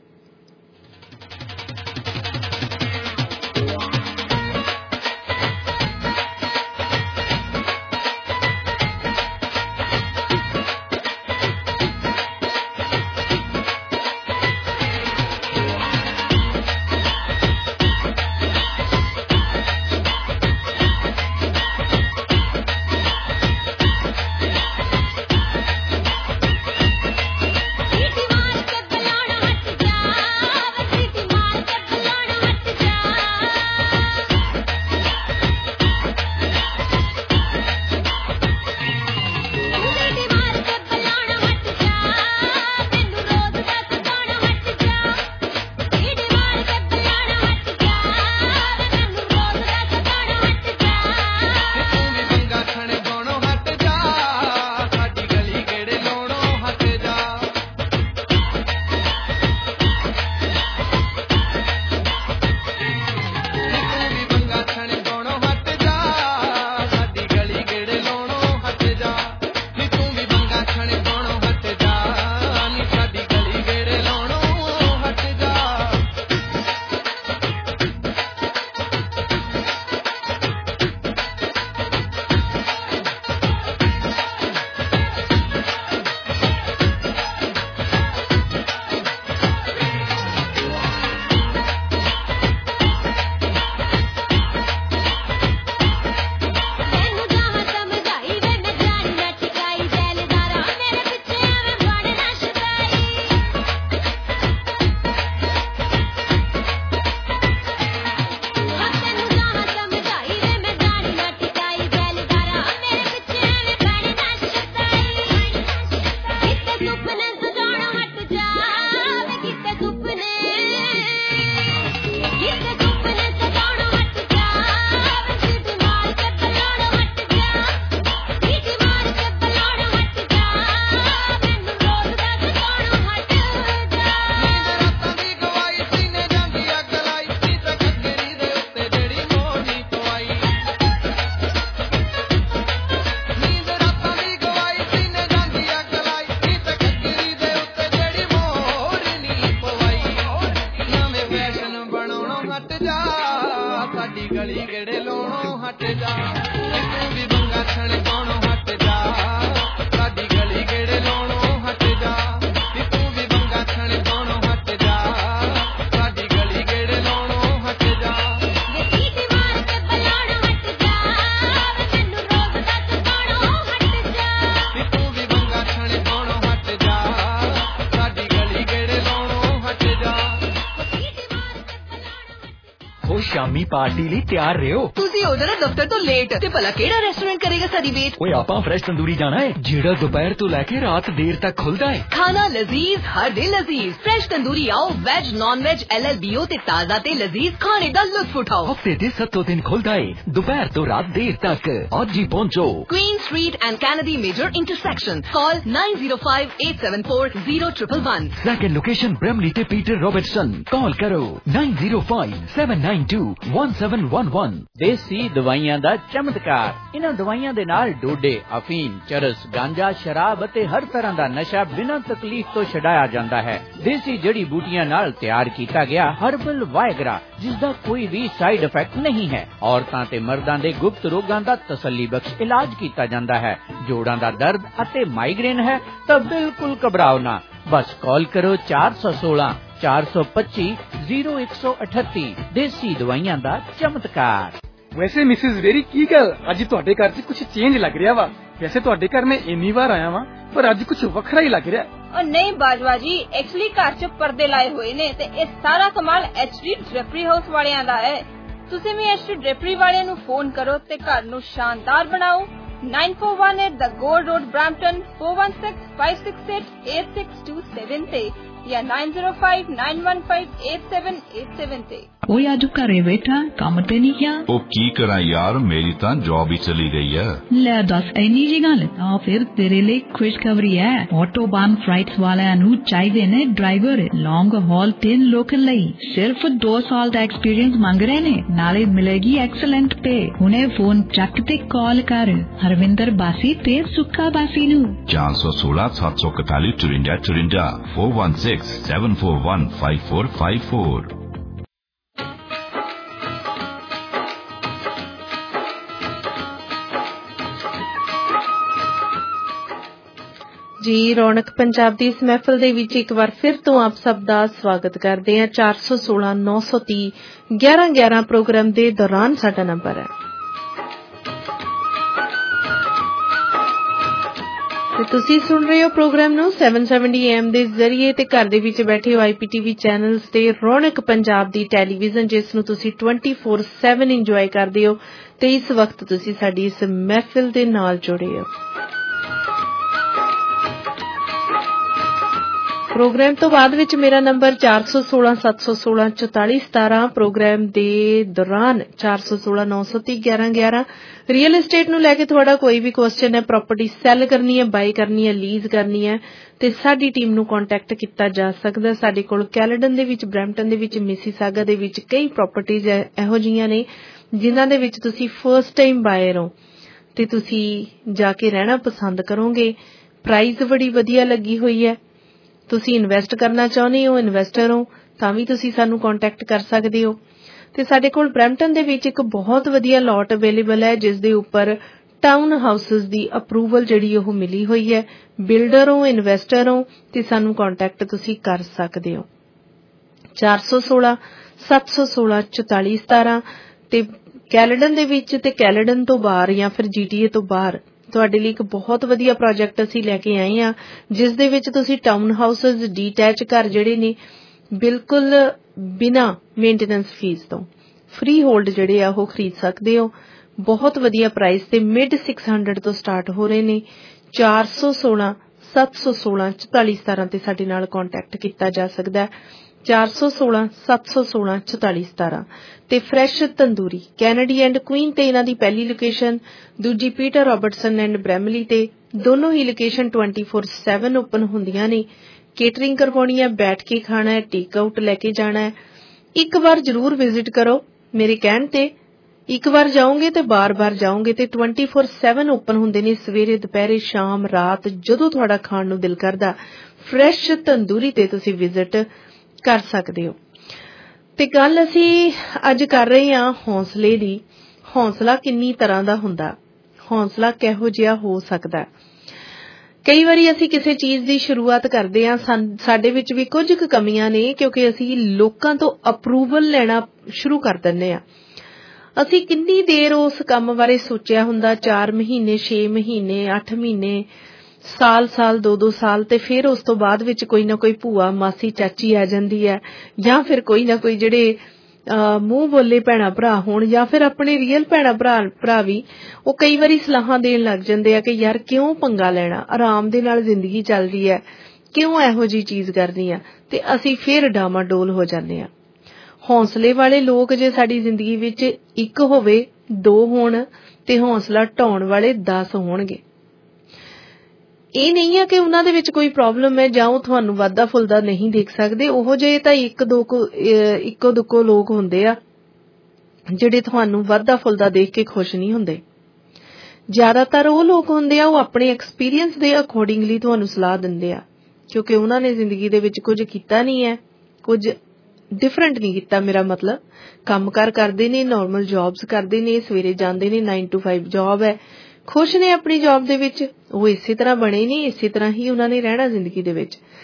ਸ਼ਾਮੀ ਪਾਰਟੀ ਲਈ ਤਿਆਰ ਰਹੋ। ਤੁਸੀਂ ਹੋ ਜਾਣਾ ਦਫ਼ਤਰ ਤੋਂ ਲੇਟ ਤੇ ਭਲਾ ਕਿਹੜਾ ਰੈਸਟੋਰੈਂਟ ਕਰੇਗਾ ਸਾਡੀ ਵੇਟ? ਓਏ ਆਪਾਂ ਫਰੈਸ਼ ਤੰਦੂਰੀ ਜਾਣਾ ਹੈ ਜਿਹੜਾ ਦੁਪਹਿਰ ਤੋਂ ਲੈ ਕੇ ਰਾਤ ਦੇਰ ਤੱਕ ਖੁੱਲਦਾ ਹੈ। ਖਾਣਾ ਲਜ਼ੀਜ਼, ਹਰ ਦਿਨ ਲਜ਼ੀਜ਼। ਫਰੈਸ਼ ਤੰਦੂਰੀ ਆਓ, veg non veg L L B O ਤੇ ਤਾਜ਼ਾ ਤੇ ਲਜ਼ੀਜ਼ ਖਾਣੇ ਦਾ ਲੁਤਫ ਉਠਾਓ। ਹਫਤੇ ਦੇ ਸੱਤੋਂ ਦਿਨ ਖੁੱਲਦਾ ਹੈ ਦੁਪਹਿਰ ਤੋਂ ਰਾਤ ਦੇਰ ਤੱਕ। ਅੱਜ ਹੀ ਪਹੁੰਚੋ। Queen Street and Kennedy Major Intersection. Call nine zero five eight seven four zero one one. Second location Bramley ਤੇ ਪੀਟਰ ਰੋਬਰਟਸਨ। ਕਾਲ ਕਰੋ nine zero five seven nine two one seven one one। ਦੇਸੀ ਦਵਾਈਆਂ ਦਾ ਚਮਤਕਾਰ। ਇਹਨਾਂ ਦਵਾਈਆਂ ਦੇ ਨਾਲ ਡੋਡੇ, ਅਫੀਮ, ਚਰਸ, ਗਾਂਜਾ, ਸ਼ਰਾਬ ਅਤੇ ਹਰ ਤਰ੍ਹਾਂ ਦਾ ਨਸ਼ਾ ਬਿਨਾਂ ਤਕਲੀਫ ਤੋਂ ਛਡਾਇਆ ਜਾਂਦਾ ਹੈ। ਦੇਸੀ ਜੜੀ ਬੂਟੀਆਂ ਨਾਲ ਤਿਆਰ ਕੀਤਾ ਗਿਆ ਹਰਬਲ ਵਾਇਗਰਾ, ਜਿਸ ਦਾ ਕੋਈ ਵੀ ਸਾਈਡ ਇਫੈਕਟ ਨਹੀਂ ਹੈ। ਔਰਤਾਂ ਤੇ ਮਰਦਾਂ ਦੇ ਗੁਪਤ ਰੋਗਾਂ ਦਾ ਤਸੱਲੀ ਬਖਸ਼ ਇਲਾਜ ਕੀਤਾ ਜਾਂਦਾ ਹੈ। ਜੋੜਾਂ ਦਾ ਦਰਦ ਅਤੇ ਮਾਈਗ੍ਰੇਨ ਹੈ ਤਾਂ ਬਿਲਕੁਲ ਘਬਰਾਓ ਨਾ। बस कॉल करो चार सौ सोलह चार सौ पच्ची जीरो एक सौ अठत्ती। देसी दवाइयां दा चमत्कार। वैसे मिसिस वेरी की गल अज तुहाडे घर च कुछ चेंज लग रहा वा। वैसे तुहाडे घर मैं इन्नी बार आया वां पर अज कुछ वखरा ही लग रहा। नहीं बाजवा जी, एक्चुअली घर च पर्दे लाए हुए ने ते इह सारा कमाल एच डी ड्रेपरी हाउस वालियां दा है। तुसीं भी एच डी ड्रेपरी वालियां नूं फोन करो ते घर नूं शानदार बनाओ। Nine four one eight the gold road Brampton four one six five six eight eight six two seven ते या nine zero five nine one five eight seven eight seven ते। ओए आज घरे बैठा काम ते नहीं क्या? ओ की करा यार, मेरी तां जॉब ही चली गई है। ले दस इन्नी जी गल तां फिर तेरे लिए खुशखबरी है। ऑटोबान फ्लाइट्स वालियां नूं चाहिदे ने ड्राइवर लॉन्ग हॉल ते लोकल लई। सिर्फ दो साल दा एक्सपीरियंस मंग रहे ने, नाले मिलेगी एक्सलेंट पे। हुणे फोन चक ते कॉल कर हरविंदर बासी ते सुक्का बासी नूं। चार सौ सोलह सात सौ इकतालीस चुरिंजा चुरिंजा four one six seven four one five four five four. ਜੀ ਰੌਣਕ ਪੰਜਾਬ ਦੀ ਇਸ ਮਹਿਫਲ ਦੇ ਵਿੱਚ ਇੱਕ ਵਾਰ ਫਿਰ ਤੋਂ ਆਪ ਸਭ ਦਾ ਸਵਾਗਤ ਕਰਦੇ ਹਾਂ। ਚਾਰ ਸੌ ਸੋਲਾਂ ਨੌ ਸੌ ਤੀਹ ਗਿਆਰਾਂ ਗਿਆਰਾਂ ਪ੍ਰੋਗਰਾਮ ਦੇ ਦੌਰਾਨ ਸਾਡਾ ਨੰਬਰ ਹੈ ਤੇ ਤੁਸੀਂ ਸੁਣ ਰਹੇ ਹੋ ਪ੍ਰੋਗਰਾਮ ਨੂੰ ਸੱਤ ਸੌ ਸੱਤਰ ਏ ਐਮ ਦੇ ਜ਼ਰੀਏ ਤੇ ਘਰ ਦੇ ਵਿੱਚ ਬੈਠੇ ਹੋ ਆਈ ਪੀ ਟੀ ਵੀ ਚੈਨਲਸ ਤੇ ਰੌਣਕ ਪੰਜਾਬ ਦੀ ਟੈਲੀਵਿਜ਼ਨ ਜਿਸ ਨੂੰ ਤੁਸੀਂ ਟਵੈਂਟੀ ਫੋਰ ਸੈਵਨ ਇੰਜੋਏ ਕਰਦੇ ਹੋ ਤੇ ਇਸ ਵਕਤ ਤੁਸੀਂ ਸਾਡੀ ਇਸ ਮਹਿਫਿਲ ਦੇ ਨਾਲ ਜੁੜੇ ਹੋ। ਪ੍ਰੋਗਰਾਮ ਤੋਂ ਬਾਅਦ ਵਿੱਚ ਮੇਰਾ ਨੰਬਰ ਚਾਰ ਸੌ ਸੋਲਾਂ ਸੱਤ ਸੌ ਸੋਲਾਂ ਚੁਤਾਲੀ ਸਤਾਰਾਂ। ਪ੍ਰੋਗਰਾਮ ਦੇ ਦੌਰਾਨ ਚਾਰ ਸੌ ਸੋਲਾਂ ਨੌ ਸੌ ਤੀਹ ਗਿਆਰਾਂ ਗਿਆਰਾਂ। ਰੀਅਲ ਏਸਟੇਟ ਨੂੰ ਲੈ ਕੇ ਤੁਹਾਡਾ ਕੋਈ ਵੀ ਕੁਐਸਚਨ ਹੈ, ਪ੍ਰਾਪਰਟੀ ਸੈਲ ਕਰਨੀ ਹੈ, ਬਾਈ ਕਰਨੀ ਹੈ, ਲੀਜ਼ ਕਰਨੀ ਹੈ ਤੇ ਸਾਡੀ ਟੀਮ ਨੂੰ ਕੰਟੈਕਟ ਕੀਤਾ ਜਾ ਸਕਦਾ। ਸਾਡੇ ਕੋਲ ਕੈਲੇਡਨ ਦੇ ਵਿੱਚ, ਬਰੈਂਪਟਨ ਦੇ ਵਿੱਚ, ਮਿਸੀਸਾਗਾ ਦੇ ਵਿੱਚ ਕਈ ਪ੍ਰਾਪਰਟੀਜ਼ ਇਹੋ ਜਿਹੀਆਂ ਨੇ ਜਿਨ੍ਹਾਂ ਦੇ ਵਿੱਚ ਤੁਸੀਂ ਫਰਸਟ ਟਾਈਮ ਬਾਇਰ ਹੋ ਤੇ ਤੁਸੀਂ ਜਾ ਕੇ ਰਹਿਣਾ ਪਸੰਦ ਕਰੋਗੇ। ਪ੍ਰਾਈਸ ਬੜੀ ਵਧੀਆ ਲੱਗੀ ਹੋਈ ਹੈ। ਤੁਸੀਂ ਇਨਵੈਸਟ ਕਰਨਾ ਚਾਹੁੰਦੇ ਹੋ, ਇਨਵੈਸਟਰ ਹੋ ਤਾਂ ਵੀ ਤੁਸੀਂ ਸਾਨੂੰ ਕੰਟੈਕਟ ਕਰ ਸਕਦੇ ਹੋ। ਤੇ ਸਾਡੇ ਕੋਲ ਬਰੈਂਪਟਨ ਦੇ ਵਿੱਚ ਇੱਕ ਬਹੁਤ ਵਧੀਆ ਲੋਟ ਅਵੇਲੇਬਲ ਹੈ ਜਿਸ ਦੇ ਉੱਪਰ ਟਾਊਨ ਹਾਊਸਸ ਦੀ ਅਪਰੂਵਲ ਜਿਹੜੀ ਉਹ ਮਿਲੀ ਹੋਈ ਹੈ। ਬਿਲਡਰ ਹੋ, ਇਨਵੈਸਟਰ ਹੋ ਤੇ ਸਾਨੂੰ ਕੰਟੈਕਟ ਤੁਸੀਂ ਕਰ ਸਕਦੇ ਹੋ। ਚਾਰ ਸੌ ਸੋਲਾਂ ਸੱਤ ਸੌ ਸੋਲਾਂ ਚੁਤਾਲੀ ਸਤਾਰਾਂ ਤੇ ਕੈਲੇਡਨ ਦੇ ਵਿੱਚ ਤੇ ਕੈਲੇਡਨ ਤੋਂ ਬਾਹਰ ਜਾਂ ਫਿਰ ਜੀ ਟੀ ਏ ਤੋਂ ਬਾਹਰ ਤੁਹਾਡੇ ਲਈ ਇੱਕ ਬਹੁਤ ਵਧੀਆ ਪ੍ਰੋਜੈਕਟ ਅਸੀਂ ਲੈ ਕੇ ਆਏ ਹਾਂ ਜਿਸ ਦੇ ਵਿੱਚ ਤੁਸੀਂ ਟਾਊਨ ਹਾਊਸਸ ਡੀਟੈਚ ਘਰ ਜਿਹੜੇ ਨੇ ਬਿਲਕੁਲ ਬਿਨਾਂ ਮੇਨਟੇਨੈਂਸ ਫੀਸ ਤੋਂ ਫ੍ਰੀ ਹੋਲਡ ਜਿਹੜੇ ਆ ਉਹ ਖਰੀਦ ਸਕਦੇ ਹੋ। ਬਹੁਤ ਵਧੀਆ ਪ੍ਰਾਈਸ ਤੇ ਮਿਡ ਸਿਕਸ ਹੰਡਰਡ ਤੋਂ ਸਟਾਰਟ ਹੋ ਰਹੇ ਨੇ। ਚਾਰ ਸੌ ਸੋਲਾਂ ਸੱਤ ਸੌ ਸੋਲਾਂ ਚੁਤਾਲੀ ਸਤਾਰਾਂ ਤੇ ਸਾਡੇ ਨਾਲ ਕੰਟੈਕਟ ਕੀਤਾ ਜਾ ਸਕਦਾ ਹੈ। ਚਾਰ ਸੌ ਸੋਲਾਂ ਸੱਤ ਸੌ ਸੋਲਾਂ ਚੁਤਾਲੀ ਸਤਾਰਾਂ ਤੇ fresh tandoori Kennedy and Queen ਤੇ ਇਹਨਾਂ ਦੀ ਪਹਿਲੀ ਲੋਕੇਸ਼ਨ, ਦੂਜੀ ਪੀਟਰ ਰਾਬਰਟਸਨ ਐਂਡ ਬ੍ਰੈਮਲੀ ਤੇ ਦੋਨੋਂ ਹੀ location twenty four seven open ਹੁੰਦੀਆਂ ਨੇ। ਕੇਟਰਿੰਗ ਕਰਵਾਉਣੀ ਹੈ, ਬੈਠ ਕੇ ਖਾਣਾ ਹੈ, ਟੇਕ ਆਊਟ ਲੈ ਕੇ ਜਾਣਾ ਹੈ, ਇੱਕ ਵਾਰ ਜ਼ਰੂਰ ਵਿਜ਼ਿਟ ਕਰੋ ਮੇਰੇ ਕਹਿਣ ਤੇ। ਇੱਕ ਵਾਰ ਜਾਓਗੇ ਤੇ ਬਾਰ-ਬਾਰ ਜਾਓਗੇ ਤੇ ਟਵੈਂਟੀ ਫੋਰ ਸੈਵਨ ਓਪਨ ਹੁੰਦੇ ਨੇ ਸਵੇਰੇ, ਦੁਪਹਿਰੇ, ਸ਼ਾਮ, ਰਾਤ ਜਦੋਂ ਤੁਹਾਡਾ ਖਾਣ ਨੂੰ ਦਿਲ ਕਰਦਾ ਫਰੈਸ਼ ਤੰਦੂਰੀ ਤੇ ਤੁਸੀਂ ਵਿਜ਼ਿਟ ਕਰ ਸਕਦੇ ਹੋ। ਤੇ ਗੱਲ ਅਸੀਂ ਅੱਜ ਕਰ ਰਹੇ ਹਾਂ ਹੌਸਲੇ ਦੀ। ਹੌਸਲਾ ਕਿੰਨੀ ਤਰ੍ਹਾਂ ਦਾ ਹੁੰਦਾ, ਹੌਸਲਾ ਕਿਹੋ ਜਿਹਾ ਹੋ ਸਕਦਾ। ਕਈ ਵਾਰੀ ਅਸੀਂ ਕਿਸੇ ਚੀਜ਼ ਦੀ ਸ਼ੁਰੂਆਤ ਕਰਦੇ ਹਾਂ, ਸਾਡੇ ਵਿੱਚ ਵੀ ਕੁਝ ਕੁ ਕਮੀਆਂ ਨੇ ਕਿਉਂਕਿ ਅਸੀਂ ਲੋਕਾਂ ਤੋਂ ਅਪਰੂਵਲ ਲੈਣਾ ਸ਼ੁਰੂ ਕਰ ਦਿੰਦੇ ਹਾਂ। ਅਸੀਂ ਕਿੰਨੀ ਦੇਰ ਉਸ ਕੰਮ ਬਾਰੇ ਸੋਚਿਆ ਹੁੰਦਾ, ਚਾਰ ਮਹੀਨੇ, ਛੇ ਮਹੀਨੇ, ਅੱਠ ਮਹੀਨੇ, ਸਾਲ ਸਾਲ, ਦੋ ਦੋ ਸਾਲ ਤੇ ਫਿਰ ਉਸ ਤੋਂ ਬਾਅਦ ਵਿੱਚ ਕੋਈ ਨਾ ਕੋਈ ਭੂਆ, ਮਾਸੀ, ਚਾਚੀ ਆ ਜਾਂਦੀ ਹੈ ਜਾਂ ਫਿਰ ਕੋਈ ਨਾ ਕੋਈ ਜਿਹੜੇ ਮੂੰਹ ਬੋਲੇ ਭੈਣਾ ਭਰਾ ਹੋਣ ਜਾਂ ਫਿਰ ਆਪਣੇ ਰੀਅਲ ਭੈਣਾ ਭਰਾ ਭਰਾ ਵੀ ਉਹ ਕਈ ਵਾਰੀ ਸਲਾਹਾਂ ਦੇਣ ਲੱਗ ਜਾਂਦੇ ਆ ਕਿ ਯਾਰ ਕਿਉਂ ਪੰਗਾ ਲੈਣਾ, ਆਰਾਮ ਦੇ ਨਾਲ ਜ਼ਿੰਦਗੀ ਚੱਲਦੀ ਹੈ, ਕਿਉਂ ਇਹੋ ਜਿਹੀ ਚੀਜ਼ ਕਰਨੀ ਆ ਤੇ ਅਸੀਂ ਫਿਰ ਡਾਮਾਡੋਲ ਹੋ ਜਾਂਦੇ ਆ। ਹੌਸਲੇ ਵਾਲੇ ਲੋਕ ਜੇ ਸਾਡੀ ਜ਼ਿੰਦਗੀ ਵਿੱਚ ਇੱਕ ਹੋਵੇ, ਦੋ ਹੋਣ ਤੇ ਹੌਸਲਾ ਢਾਉਣ ਵਾਲੇ ਦਸ ਹੋਣਗੇ। ਇਹ ਨਹੀਂ ਹੈ ਕਿ ਉਹਨਾਂ ਦੇ ਵਿੱਚ ਕੋਈ ਪ੍ਰੋਬਲਮ ਹੈ ਜਾਂ ਉਹ ਤੁਹਾਨੂੰ ਵਾਧਾ ਫੁੱਲਦਾ ਨਹੀਂ ਦੇਖ ਸਕਦੇ। ਉਹੋ ਜਿਹੇ ਤਾਂ ਇੱਕ ਦੋ ਇੱਕੋ ਦੁੱਕੋ ਲੋਕ ਹੁੰਦੇ ਆ ਜਿਹੜੇ ਤੁਹਾਨੂੰ ਵਾਧਾ ਫੁੱਲਦਾ ਦੇਖ ਕੇ ਖੁਸ਼ ਨਹੀਂ ਹੁੰਦੇ। ਜ਼ਿਆਦਾਤਰ ਉਹ ਲੋਕ ਹੁੰਦੇ ਆ ਉਹ ਆਪਣੇ ਐਕਸਪੀਰੀਅੰਸ ਦੇ ਅਕੋਰਡਿੰਗਲੀ ਤੁਹਾਨੂੰ ਸਲਾਹ ਦਿੰਦੇ ਆ ਕਿਉਂਕਿ ਉਹਨਾਂ ਨੇ ਜ਼ਿੰਦਗੀ ਦੇ ਵਿੱਚ ਕੁਝ ਕੀਤਾ ਨਹੀਂ ਹੈ, ਕੁਝ ਡਿਫਰੈਂਟ ਨਹੀਂ ਕੀਤਾ। ਮੇਰਾ ਮਤਲਬ ਕੰਮਕਾਰ ਕਰਦੇ ਨੇ, ਨਾਰਮਲ ਜੌਬਸ ਕਰਦੇ ਨੇ, ਸਵੇਰੇ ਜਾਂਦੇ ਨੇ, ਨਾਈਨ ਟੂ ਫਾਈਵ ਜੌਬ ਹੈ, ਖੁਸ਼ ਨੇ ਆਪਣੀ ਜੌਬ ਦੇ ਵਿੱਚ, ਉਹ ਇਸੇ ਤਰ੍ਹਾਂ ਬਣੇ ਨੇ, ਇਸੇ ਤਰ੍ਹਾਂ ਹੀ ਉਹਨਾਂ ਨੇ ਰਹਿਣਾ ਜ਼ਿੰਦਗੀ ਦੇ ਵਿੱਚ।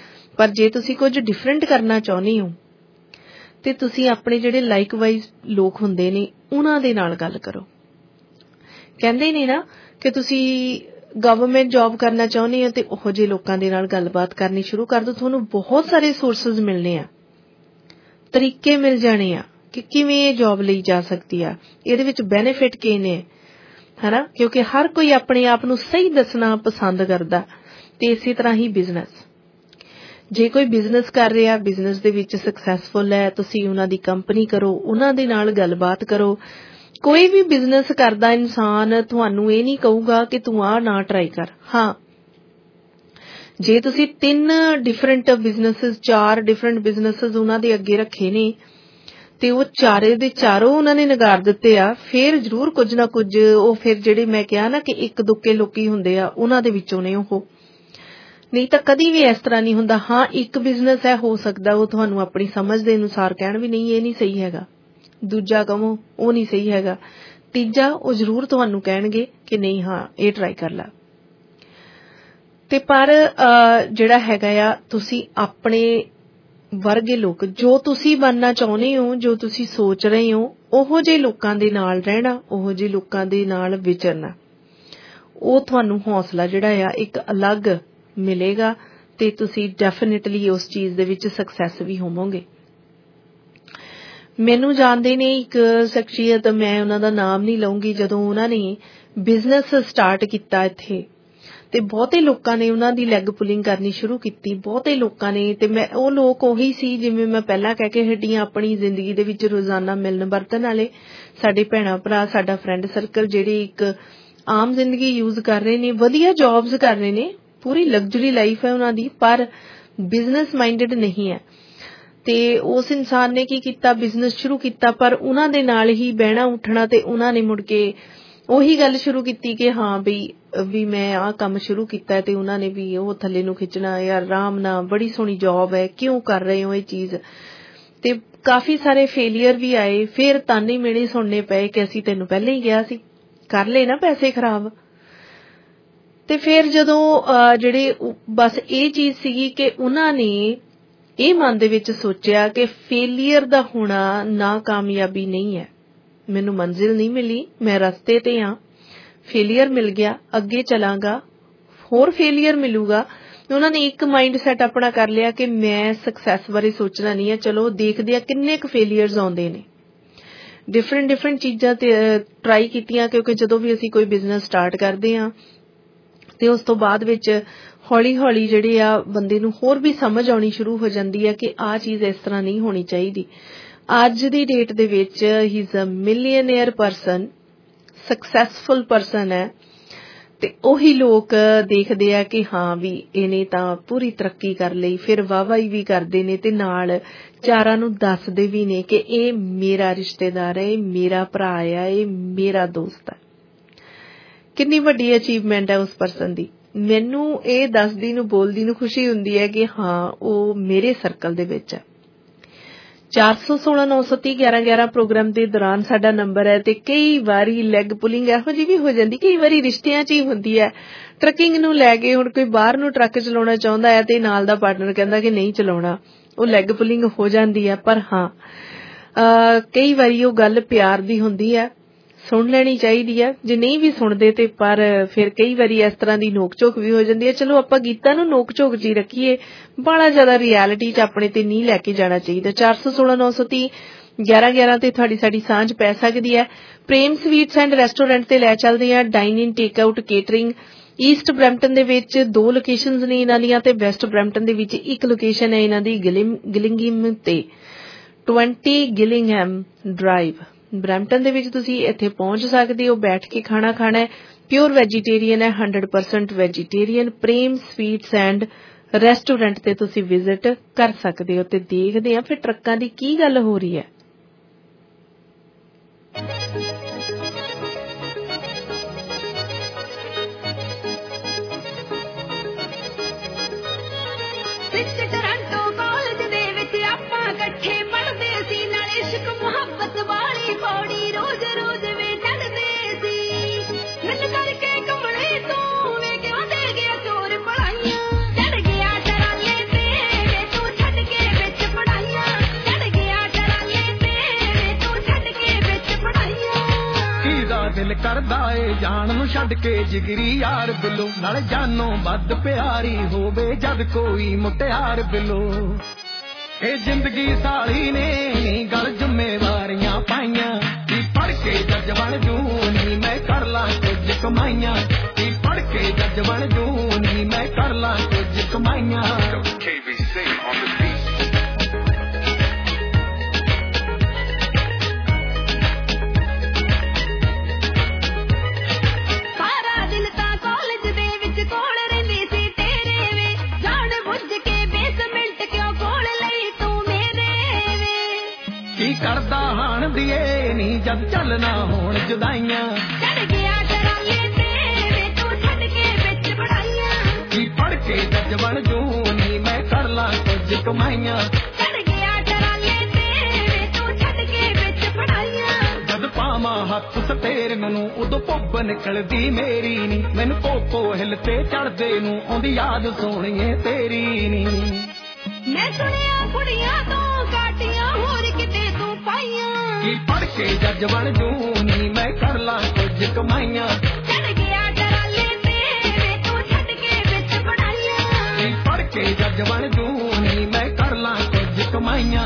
ਪਰ ਜੇ ਤੁਸੀਂ ਕੁਝ ਡਿਫਰੈਂਟ ਕਰਨਾ ਚਾਹੁੰਦੇ ਹੋ ਤੇ ਤੁਸੀਂ ਆਪਣੇ ਜਿਹੜੇ ਲਾਈਕ ਵਾਈਜ਼ ਲੋਕ ਹੁੰਦੇ ਨੇ ਉਹਨਾਂ ਦੇ ਨਾਲ ਗੱਲ ਕਰੋ। ਕਹਿੰਦੇ ਨੇ ਨਾ ਕਿ ਤੁਸੀਂ ਗਵਰਨਮੈਂਟ ਜੌਬ ਕਰਨਾ ਚਾਹੁੰਦੇ ਹੋ ਤੇ ਉਹੋ ਜਿਹੇ ਲੋਕਾਂ ਦੇ ਨਾਲ ਗੱਲਬਾਤ ਕਰਨੀ ਸ਼ੁਰੂ ਕਰ ਦਿਓ। ਤੁਹਾਨੂੰ ਬਹੁਤ ਸਾਰੇ ਸੋਰਸਸ ਮਿਲਣੇ ਆ, ਤਰੀਕੇ ਮਿਲ ਜਾਣੇ ਆ ਕਿ ਕਿਵੇਂ ਇਹ ਜੌਬ ਲਈ ਜਾ ਸਕਦੀ ਆ, ਇਹਦੇ ਵਿੱਚ ਬੈਨੀਫਿਟ ਕੀ ਨੇ, ਹਨਾ, ਕਿਉਂਕਿ ਹਰ ਕੋਈ ਆਪਣੇ ਆਪ ਨੂੰ ਸਹੀ ਦੱਸਣਾ ਪਸੰਦ ਕਰਦਾ। ਤੇ ਇਸੇ ਤਰ੍ਹਾਂ ਹੀ ਬਿਜ਼ਨਸ, ਜੇ ਕੋਈ ਬਿਜ਼ਨਸ ਕਰ ਰਿਹਾ, ਬਿਜ਼ਨਸ ਦੇ ਵਿੱਚ ਸਕਸੈਸਫੁਲ ਹੈ, ਤੁਸੀਂ ਉਹਨਾਂ ਦੀ ਕੰਪਨੀ ਕਰੋ, ਉਹਨਾਂ ਦੇ ਨਾਲ ਗੱਲਬਾਤ ਕਰੋ। ਕੋਈ ਵੀ ਬਿਜ਼ਨਸ ਕਰਦਾ ਇਨਸਾਨ ਤੁਹਾਨੂੰ ਇਹ ਨਹੀਂ ਕਹੂਗਾ ਕਿ ਤੂੰ ਆਹ ਨਾ ਟਰਾਈ ਕਰ। ਹਾਂ, ਜੇ ਤੁਸੀਂ ਤਿੰਨ ਡਿਫਰੈਂਟ ਬਿਜ਼ਨਸਿਸ, ਚਾਰ ਡਿਫਰੈਂਟ ਬਿਜ਼ਨਸਿਸ ਉਹਨਾਂ ਦੇ ਅੱਗੇ ਰੱਖੇ ਨੇ ਤੇ ਉਹ ਚਾਰੇ ਦੇ ਚਾਰੋਂ ਉਹਨਾਂ ਨੇ ਨਗਾਰ ਦਿੱਤੇ ਆ, ਫਿਰ ਜ਼ਰੂਰ ਕੁਝ ਨਾ ਕੁਝ ਉਹ ਫਿਰ ਜਿਹੜੇ ਮੈਂ ਕਿਹਾ ਨਾ ਕਿ ਇੱਕ ਦੁੱਕੇ ਲੋਕੀ ਹੁੰਦੇ ਆ ਉਹਨਾਂ ਦੇ ਵਿੱਚੋਂ ਨੇ ਉਹ, ਨਹੀਂ ਤਾਂ ਕਦੀ ਵੀ ਇਸ ਤਰ੍ਹਾਂ ਨਹੀਂ ਹੁੰਦਾ। ਹਾਂ, ਇੱਕ ਬਿਜ਼ਨਸ ਹੈ, ਹੋ ਸਕਦਾ ਉਹ ਤੁਹਾਨੂੰ ਆਪਣੀ ਸਮਝ ਦੇ ਅਨੁਸਾਰ ਕਹਿਣ ਵੀ ਨਹੀਂ ਇਹ ਨਹੀਂ ਸਹੀ ਹੈਗਾ, ਦੂਜਾ ਕਹੋ ਉਹ ਨਹੀਂ ਸਹੀ ਹੈਗਾ, ਤੀਜਾ ਉਹ ਜ਼ਰੂਰ ਤੁਹਾਨੂੰ ਕਹਿਣਗੇ ਕਿ ਨਹੀਂ ਹਾਂ ਇਹ ਟਰਾਈ ਕਰ ਲੈ। ਤੇ ਪਰ ਜਿਹੜਾ ਹੈਗਾ ਆ ਤੁਸੀਂ ਆਪਣੇ ਵਰਗੇ ਲੋਕ, ਜੋ ਤੁਸੀਂ ਬਣਨਾ ਚਾਹੁੰਦੇ ਹੋ, ਜੋ ਤੁਸੀਂ ਸੋਚ ਰਹੇ ਹੋ, ਉਹੋ ਜਿਹੇ ਲੋਕਾਂ ਦੇ ਨਾਲ ਰਹਿਣਾ, ਉਹੋ ਜਿਹੇ ਲੋਕਾਂ ਦੇ ਨਾਲ ਵਿਚਰਨਾ, ਉਹ ਤੁਹਾਨੂੰ ਹੌਸਲਾ ਜਿਹੜਾ ਆ ਇੱਕ ਅਲੱਗ ਮਿਲੇਗਾ ਤੇ ਤੁਸੀਂ ਡੈਫੀਨਿਟਲੀ ਉਸ ਚੀਜ਼ ਦੇ ਵਿੱਚ ਸਕਸੈਸ ਵੀ ਹੋਵੋਗੇ। ਮੈਨੂੰ ਜਾਣਦੇ ਨੇ ਇੱਕ ਸ਼ਖਸੀਅਤ, ਮੈਂ ਉਹਨਾਂ ਦਾ ਨਾਮ ਨਹੀਂ ਲਊਂਗੀ, ਜਦੋਂ ਉਹਨਾਂ ਨੇ ਬਿਜ਼ਨਸ ਸਟਾਰਟ ਕੀਤਾ ਇੱਥੇ ਤੇ ਬਹੁਤੇ ਲੋਕਾਂ ਨੇ ਉਹਨਾਂ ਦੀ ਲੈਗ ਪੁਲਿੰਗ ਕਰਨੀ ਸ਼ੁਰੂ ਕੀਤੀ, ਬਹੁਤੇ ਲੋਕਾਂ ਨੇ। ਤੇ ਮੈਂ ਉਹ ਲੋਕ ਉਹੀ ਸੀ ਜਿਵੇਂ ਮੈਂ ਪਹਿਲਾਂ ਕਹਿ ਕੇ ਹਟੀਆਂ, ਆਪਣੀ ਜ਼ਿੰਦਗੀ ਦੇ ਵਿੱਚ ਰੋਜ਼ਾਨਾ ਮਿਲਣ ਵਰਤਣ ਵਾਲੇ ਸਾਡੇ ਭੈਣਾਂ ਭਰਾ, ਸਾਡਾ ਫਰੈਂਡ ਸਰਕਲ, ਜਿਹੜੇ ਇੱਕ ਆਮ ਜ਼ਿੰਦਗੀ ਯੂਜ਼ ਕਰ ਰਹੇ ਨੇ, ਵਧੀਆ ਜੌਬਸ ਕਰ ਰਹੇ ਨੇ, ਪੂਰੀ ਲਗਜ਼ਰੀ ਲਾਈਫ ਹੈ ਉਹਨਾਂ ਦੀ, ਪਰ ਬਿਜ਼ਨਸ ਮਾਈਂਡਡ ਨਹੀਂ ਹੈ। ਤੇ ਉਸ ਇਨਸਾਨ ਨੇ ਕੀ ਕੀਤਾ, ਬਿਜ਼ਨਸ ਸ਼ੁਰੂ ਕੀਤਾ, ਪਰ ਉਹਨਾਂ ਦੇ ਨਾਲ ਹੀ ਬਹਿਣਾ ਉੱਠਣਾ ਤੇ ਉਹਨਾਂ ਨੇ ਮੁੜ ਕੇ ਉਹੀ ਗੱਲ ਸ਼ੁਰੂ ਕੀਤੀ ਕਿ ਹਾਂ ਬਈ ਵੀ ਮੈਂ ਆਹ ਕੰਮ ਸ਼ੁਰੂ ਕੀਤਾ ਤੇ ਉਹਨਾਂ ਨੇ ਵੀ ਉਹ ਥੱਲੇ ਨੂੰ ਖਿੱਚਣਾ, ਯਾਰ ਆਰਾਮ ਨਾਲ, ਬੜੀ ਸੋਹਣੀ ਜੌਬ ਹੈ, ਕਿਉਂ ਕਰ ਰਹੇ ਹੋ ਇਹ ਚੀਜ਼। ਤੇ ਕਾਫੀ ਸਾਰੇ ਫੇਲੀਅਰ ਵੀ ਆਏ, ਫਿਰ ਤਾਨੇ ਮੇਣੇ ਸੁਣਨੇ ਪਏ ਕਿ ਅਸੀਂ ਤੈਨੂੰ ਪਹਿਲਾਂ ਹੀ ਕਿਹਾ ਸੀ, ਕਰ ਲੈ ਨਾ ਪੈਸੇ ਖਰਾਬ। ਤੇ ਫਿਰ ਜਦੋਂ ਜਿਹੜੇ ਬਸ ਇਹ ਚੀਜ਼ ਸੀਗੀ ਕਿ ਉਹਨਾਂ ਨੇ ਇਹ ਮਨ ਦੇ ਵਿੱਚ ਸੋਚਿਆ ਕਿ ਫੇਲੀਅਰ ਦਾ ਹੋਣਾ ਨਾਕਾਮਯਾਬੀ ਨਹੀਂ ਹੈ, ਮੈਨੂੰ ਮੰਜ਼ਿਲ ਨਹੀਂ ਮਿਲੀ, ਮੈਂ ਰਸਤੇ ਤੇ ਹਾਂ, ਫੇਲੀਅਰ ਮਿਲ ਗਿਆ, ਅੱਗੇ ਚਲਾਂਗਾ, ਹੋਰ ਫੇਲੀਅਰ ਮਿਲੂਗਾ। ਉਹਨਾਂ ਨੇ ਇੱਕ ਮਾਈਂਡ ਸੈਟ ਆਪਣਾ ਕਰ ਲਿਆ ਕਿ ਮੈਂ ਸਕਸੈਸ ਬਾਰੇ ਸੋਚਣਾ ਨਹੀਂ ਹੈ, ਚਲੋ ਦੇਖਦੇ ਆ ਕਿੰਨੇ ਕੁ ਫੇਲੀਅਰਸ ਆਉਂਦੇ ਨੇ। ਡਿਫਰੈਂਟ ਡਿਫਰੈਂਟ ਚੀਜ਼ਾਂ ਤੇ ਟਰਾਈ ਕੀਤੀਆਂ, ਕਿਉਂਕਿ ਜਦੋਂ ਵੀ ਅਸੀਂ ਕੋਈ ਬਿਜ਼ਨਸ ਸਟਾਰਟ ਕਰਦੇ ਹਾਂ ਤੇ ਉਸ ਤੋਂ ਬਾਅਦ ਵਿੱਚ ਹੌਲੀ ਹੌਲੀ ਜਿਹੜੇ ਆ ਬੰਦੇ ਨੂੰ ਹੋਰ ਵੀ ਸਮਝ ਆਉਣੀ ਸ਼ੁਰੂ ਹੋ ਜਾਂਦੀ ਹੈ ਕਿ ਆਹ ਚੀਜ਼ ਇਸ ਤਰ੍ਹਾਂ ਨਹੀਂ ਹੋਣੀ ਚਾਹੀਦੀ। ਅੱਜ ਦੀ ਡੇਟ ਦੇ ਵਿੱਚ ਹੀ is a millionaire person, successful person ਹੈ, ਤੇ ਉਹੀ ਲੋਕ ਦੇਖਦੇ ਆ ਕਿ ਹਾਂ ਵੀ ਇਹਨੇ ਤਾਂ ਪੂਰੀ ਤਰੱਕੀ ਕਰ ਲਈ, ਫਿਰ ਵਾਹਵਾਹੀ ਵੀ ਕਰਦੇ ਨੇ ਤੇ ਨਾਲ ਚਾਰਾਂ ਨੂੰ ਦੱਸਦੇ ਵੀ ਨੇ ਕਿ ਇਹ ਮੇਰਾ ਰਿਸ਼ਤੇਦਾਰ ਹੈ, ਇਹ ਮੇਰਾ ਭਰਾ ਆ, ਇਹ ਮੇਰਾ ਦੋਸਤ ਹੈ। ਕਿੰਨੀ ਵੱਡੀ ਅਚੀਵਮੈਂਟ ਹੈ ਉਸ ਪਰਸਨ ਦੀ। ਮੈਨੂੰ ਇਹ ਦੱਸਦੀ ਨੂੰ ਬੋਲਦੀ ਨੂੰ ਖੁਸ਼ੀ ਹੁੰਦੀ ਹੈ ਕਿ ਹਾਂ ਉਹ ਮੇਰੇ ਸਰਕਲ ਦੇ ਵਿੱਚ ਹੈ। ਚਾਰ ਸੌ ਸੋਲਾਂ ਨੌ ਸੌ ਤੀਹ ਗਿਆਰਾਂ ਗਿਆਰਾਂ ਪ੍ਰੋਗਰਾਮ ਦੇ ਦੌਰਾਨ ਸਾਡਾ ਨੰਬਰ ਹੈ ਤੇ ਕਈ ਵਾਰੀ ਲੈਗ ਪੁਲਿੰਗ ਇਹੋ ਜਿਹੀ ਵੀ ਹੋ ਜਾਂਦੀ, ਕਈ ਵਾਰੀ ਰਿਸ਼ਤਿਆਂ 'ਚ ਹੀ ਹੁੰਦੀ ਹੈ। ਟਰੱਕਿੰਗ ਨੂੰ ਲੈ ਕੇ ਹੁਣ ਕੋਈ ਬਾਹਰ ਨੂੰ ਟਰੱਕ ਚਲਾਉਣਾ ਚਾਹੁੰਦਾ ਹੈ ਤੇ ਨਾਲ ਦਾ ਪਾਰਟਨਰ ਕਹਿੰਦਾ ਕਿ ਨਹੀਂ ਚਲਾਉਣਾ, ਉਹ ਲੈਗ ਪੁਲਿੰਗ ਹੋ ਜਾਂਦੀ ਹੈ। ਪਰ ਹਾਂ ਕਈ ਵਾਰੀ ਉਹ ਗੱਲ ਪਿਆਰ ਦੀ ਹੁੰਦੀ ਹੈ, ਸੁਣ ਲੈਣੀ ਚਾਹੀਦੀ ਹੈ, ਜੇ ਨਹੀਂ ਵੀ ਸੁਣਦੇ ਤੇ ਪਰ ਫਿਰ ਕਈ ਵਾਰੀ ਇਸ ਤਰ੍ਹਾਂ ਦੀ ਨੋਕ ਝੋਕ ਵੀ ਹੋ ਜਾਂਦੀ ਹੈ। ਚਲੋ ਆਪਾਂ ਗੀਤਾਂ ਨੂੰ ਨੋਕ ਝੋਕ ਜੀ ਰੱਖੀਏ, ਬੜਾ ਜ਼ਿਆਦਾ ਰਿਐਲਿਟੀ 'ਚ ਆਪਣੇ ਤੇ ਨਹੀਂ ਲੈ ਕੇ ਜਾਣਾ ਚਾਹੀਦਾ। ਚਾਰ ਸੌ ਸੋਲਾਂ ਨੌ ਸੌ ਤੀਹ ਗਿਆਰਾਂ ਗਿਆਰਾਂ ਤੇ ਤੁਹਾਡੀ ਸਾਡੀ ਸਾਂਝ ਪੈ ਸਕਦੀ ਹੈ। ਪ੍ਰੇਮ ਸਵੀਟਸ ਐਂਡ ਰੈਸਟੋਰੈਂਟ ਤੇ ਲੈ ਚੱਲਦੇ ਆ, dine in take out catering. East Brampton ਦੇ ਵਿੱਚ ਦੋ ਲੋਕੇਸ਼ਨਸ ਨੇ ਇਹਨਾਂ ਦੀਆਂ ਤੇ ਵੈਸਟ ਬਰੈਂਪਟਨ ਦੇ ਵਿੱਚ ਇੱਕ ਲੋਕੇਸ਼ਨ ਹੈ ਇਹਨਾਂ ਦੀ, ਗਿਲਿੰਗਹਮ ਤੇ ਟਵੰਟੀ ਗਿਲਿੰਗਹਮ ਡਰਾਈਵ ਬਰੈਂਪਟਨ ਦੇ ਵਿੱਚ। ਤੁਸੀਂ ਇੱਥੇ ਪਹੁੰਚ ਸਕਦੇ ਹੋ, ਬੈਠ ਕੇ ਖਾਣਾ ਖਾਣਾ ਹੈ, ਪਿਓਰ ਵੈਜੀਟੇਰੀਅਨ ਹੈ, hundred percent vegetarian. Prem sweets and restaurant ਤੇ ਤੁਸੀਂ ਵਿਜ਼ਿਟ ਕਰ ਸਕਦੇ ਹੋ। ਤੇ ਦੇਖਦੇ ਆ ਫਿਰ ਟਰੱਕਾਂ ਦੀ ਕੀ ਗੱਲ ਹੋ ਰਹੀ ਹੈ। ਚੜ ਗਿਆ ਟਰਾਲੇ ਤੇ करदा ए जान नूं छड्ड के जिगरी यार बिलो नाले जानो वध प्यारी होवे जद कोई मुटियार बिलो ए जिंदगी साली ने नी गल जिम्मेवारियां पाइयां की पढ़ के जज बन जू नी मैं कर ला कुछ कमाइयां की पढ़ के जज बन जू नी मैं कर ला कुछ कमाइयां K B C on the beat करदा हाण दिए नी जब चलना होण जुदाइयां चढ़ गया डराले तेरे तू छड़ के बिच बड़ाइयां की पढ़ के जज बन जू नी मैं कर ला कुछ कमाइयां चढ़ गया डराले तेरे तू छड़ के बिच बड़ाइयां जद पावां हत्थ सतेर नूं उदों पुੱਬ निकलदी मेरी नी मैनूं कोको हिलते चढ़दे नूं आउंदी याद सोहणीए तेरी नी मैं सुनिया कुड़ियां तो काटियां होर किते तू पाइयां की पढ़ के जज बन जू नी मैं कर ला कुछ कमाइयां चढ़ गया डराले तेरे तू छड़ के बिच बड़ाइयां की पढ़ के जज बन जू नी मैं कर ला कुछ कमाइयां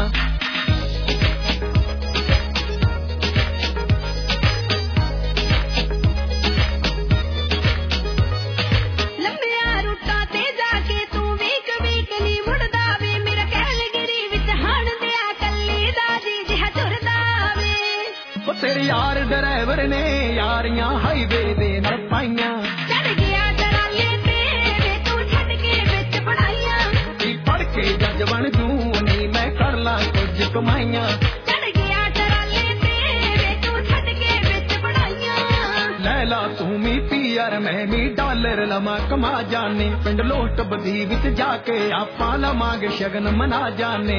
तेरे यार ड्राइवर ने यारियां हाईवे दे नाल पाइयां चढ़ गया डराले तेरे तू छड़ के बिच बड़ाइयां की पढ़ के जज बन जू नी मैं कर ला कुछ कमाइयां चढ़ गया डराले तेरे तू छड़ के बिच बड़ाइयां लैला तू मी पीआर मैं मी डॉलर लमा कमा जाने पिंड लोट बधी विच जाके आपां लवांगे शगन मना जाने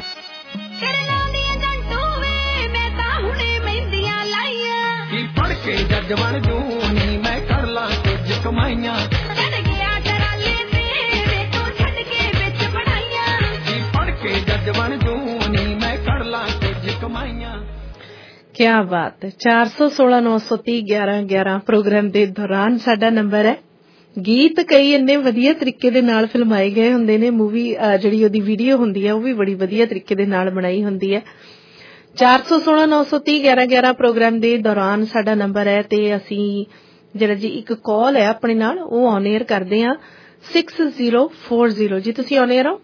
पढ़ के जज बन जू नी मैं कर ला कुछ कमाइयां चढ़ गया डराले तेरे तू छड़ के बिच बड़ाइयां की पढ़ के जज बन जू नी मैं कर ला कुछ कमाइयां क्या बात है चार सौ सोलह नौ सौ तीह ग्यारह ग्यारह प्रोग्राम ਦੇ ਦੌਰਾਨ ਸਾਡਾ ਨੰਬਰ ਹੈ ਗੀਤ ਕਈ ਇੰਨੇ ਵਧੀਆ ਤਰੀਕੇ ਦੇ ਨਾਲ ਫਿਲਮਾਏ ਗਏ ਹੁੰਦੇ ਨੇ ਮੂਵੀ ਜਿਹੜੀ ਉਹਦੀ ਵੀਡੀਓ ਹੁੰਦੀ ਹੈ ਉਹ ਵੀ ਬੜੀ ਵਧੀਆ ਤਰੀਕੇ ਦੇ ਨਾਲ ਬਣਾਈ ਹੁੰਦੀ ਹੈ ਚਾਰ ਸੌ ਸੋਲਾਂ ਨੌ ਸੌ ਤੀਹ ਗਿਆਰਾਂ ਗਿਆਰਾਂ ਪ੍ਰੋਗਰਾਮ ਦੇ ਦੌਰਾਨ ਸਾਡਾ ਨੰਬਰ ਹੈ ਤੇ ਅਸੀਂ ਜਿਹੜਾ ਜੀ ਇੱਕ ਕਾਲ ਹੈ ਆਪਣੇ ਨਾਲ ਉਹ ਔਨ 에ਅਰ ਕਰਦੇ ਹਾਂ ਸਿਕਸ ਜ਼ੀਰੋ ਫੋਰ ਜ਼ੀਰੋ ਜੀ ਤੁਸੀਂ ਔਨ 에ਅਰ ਹੋ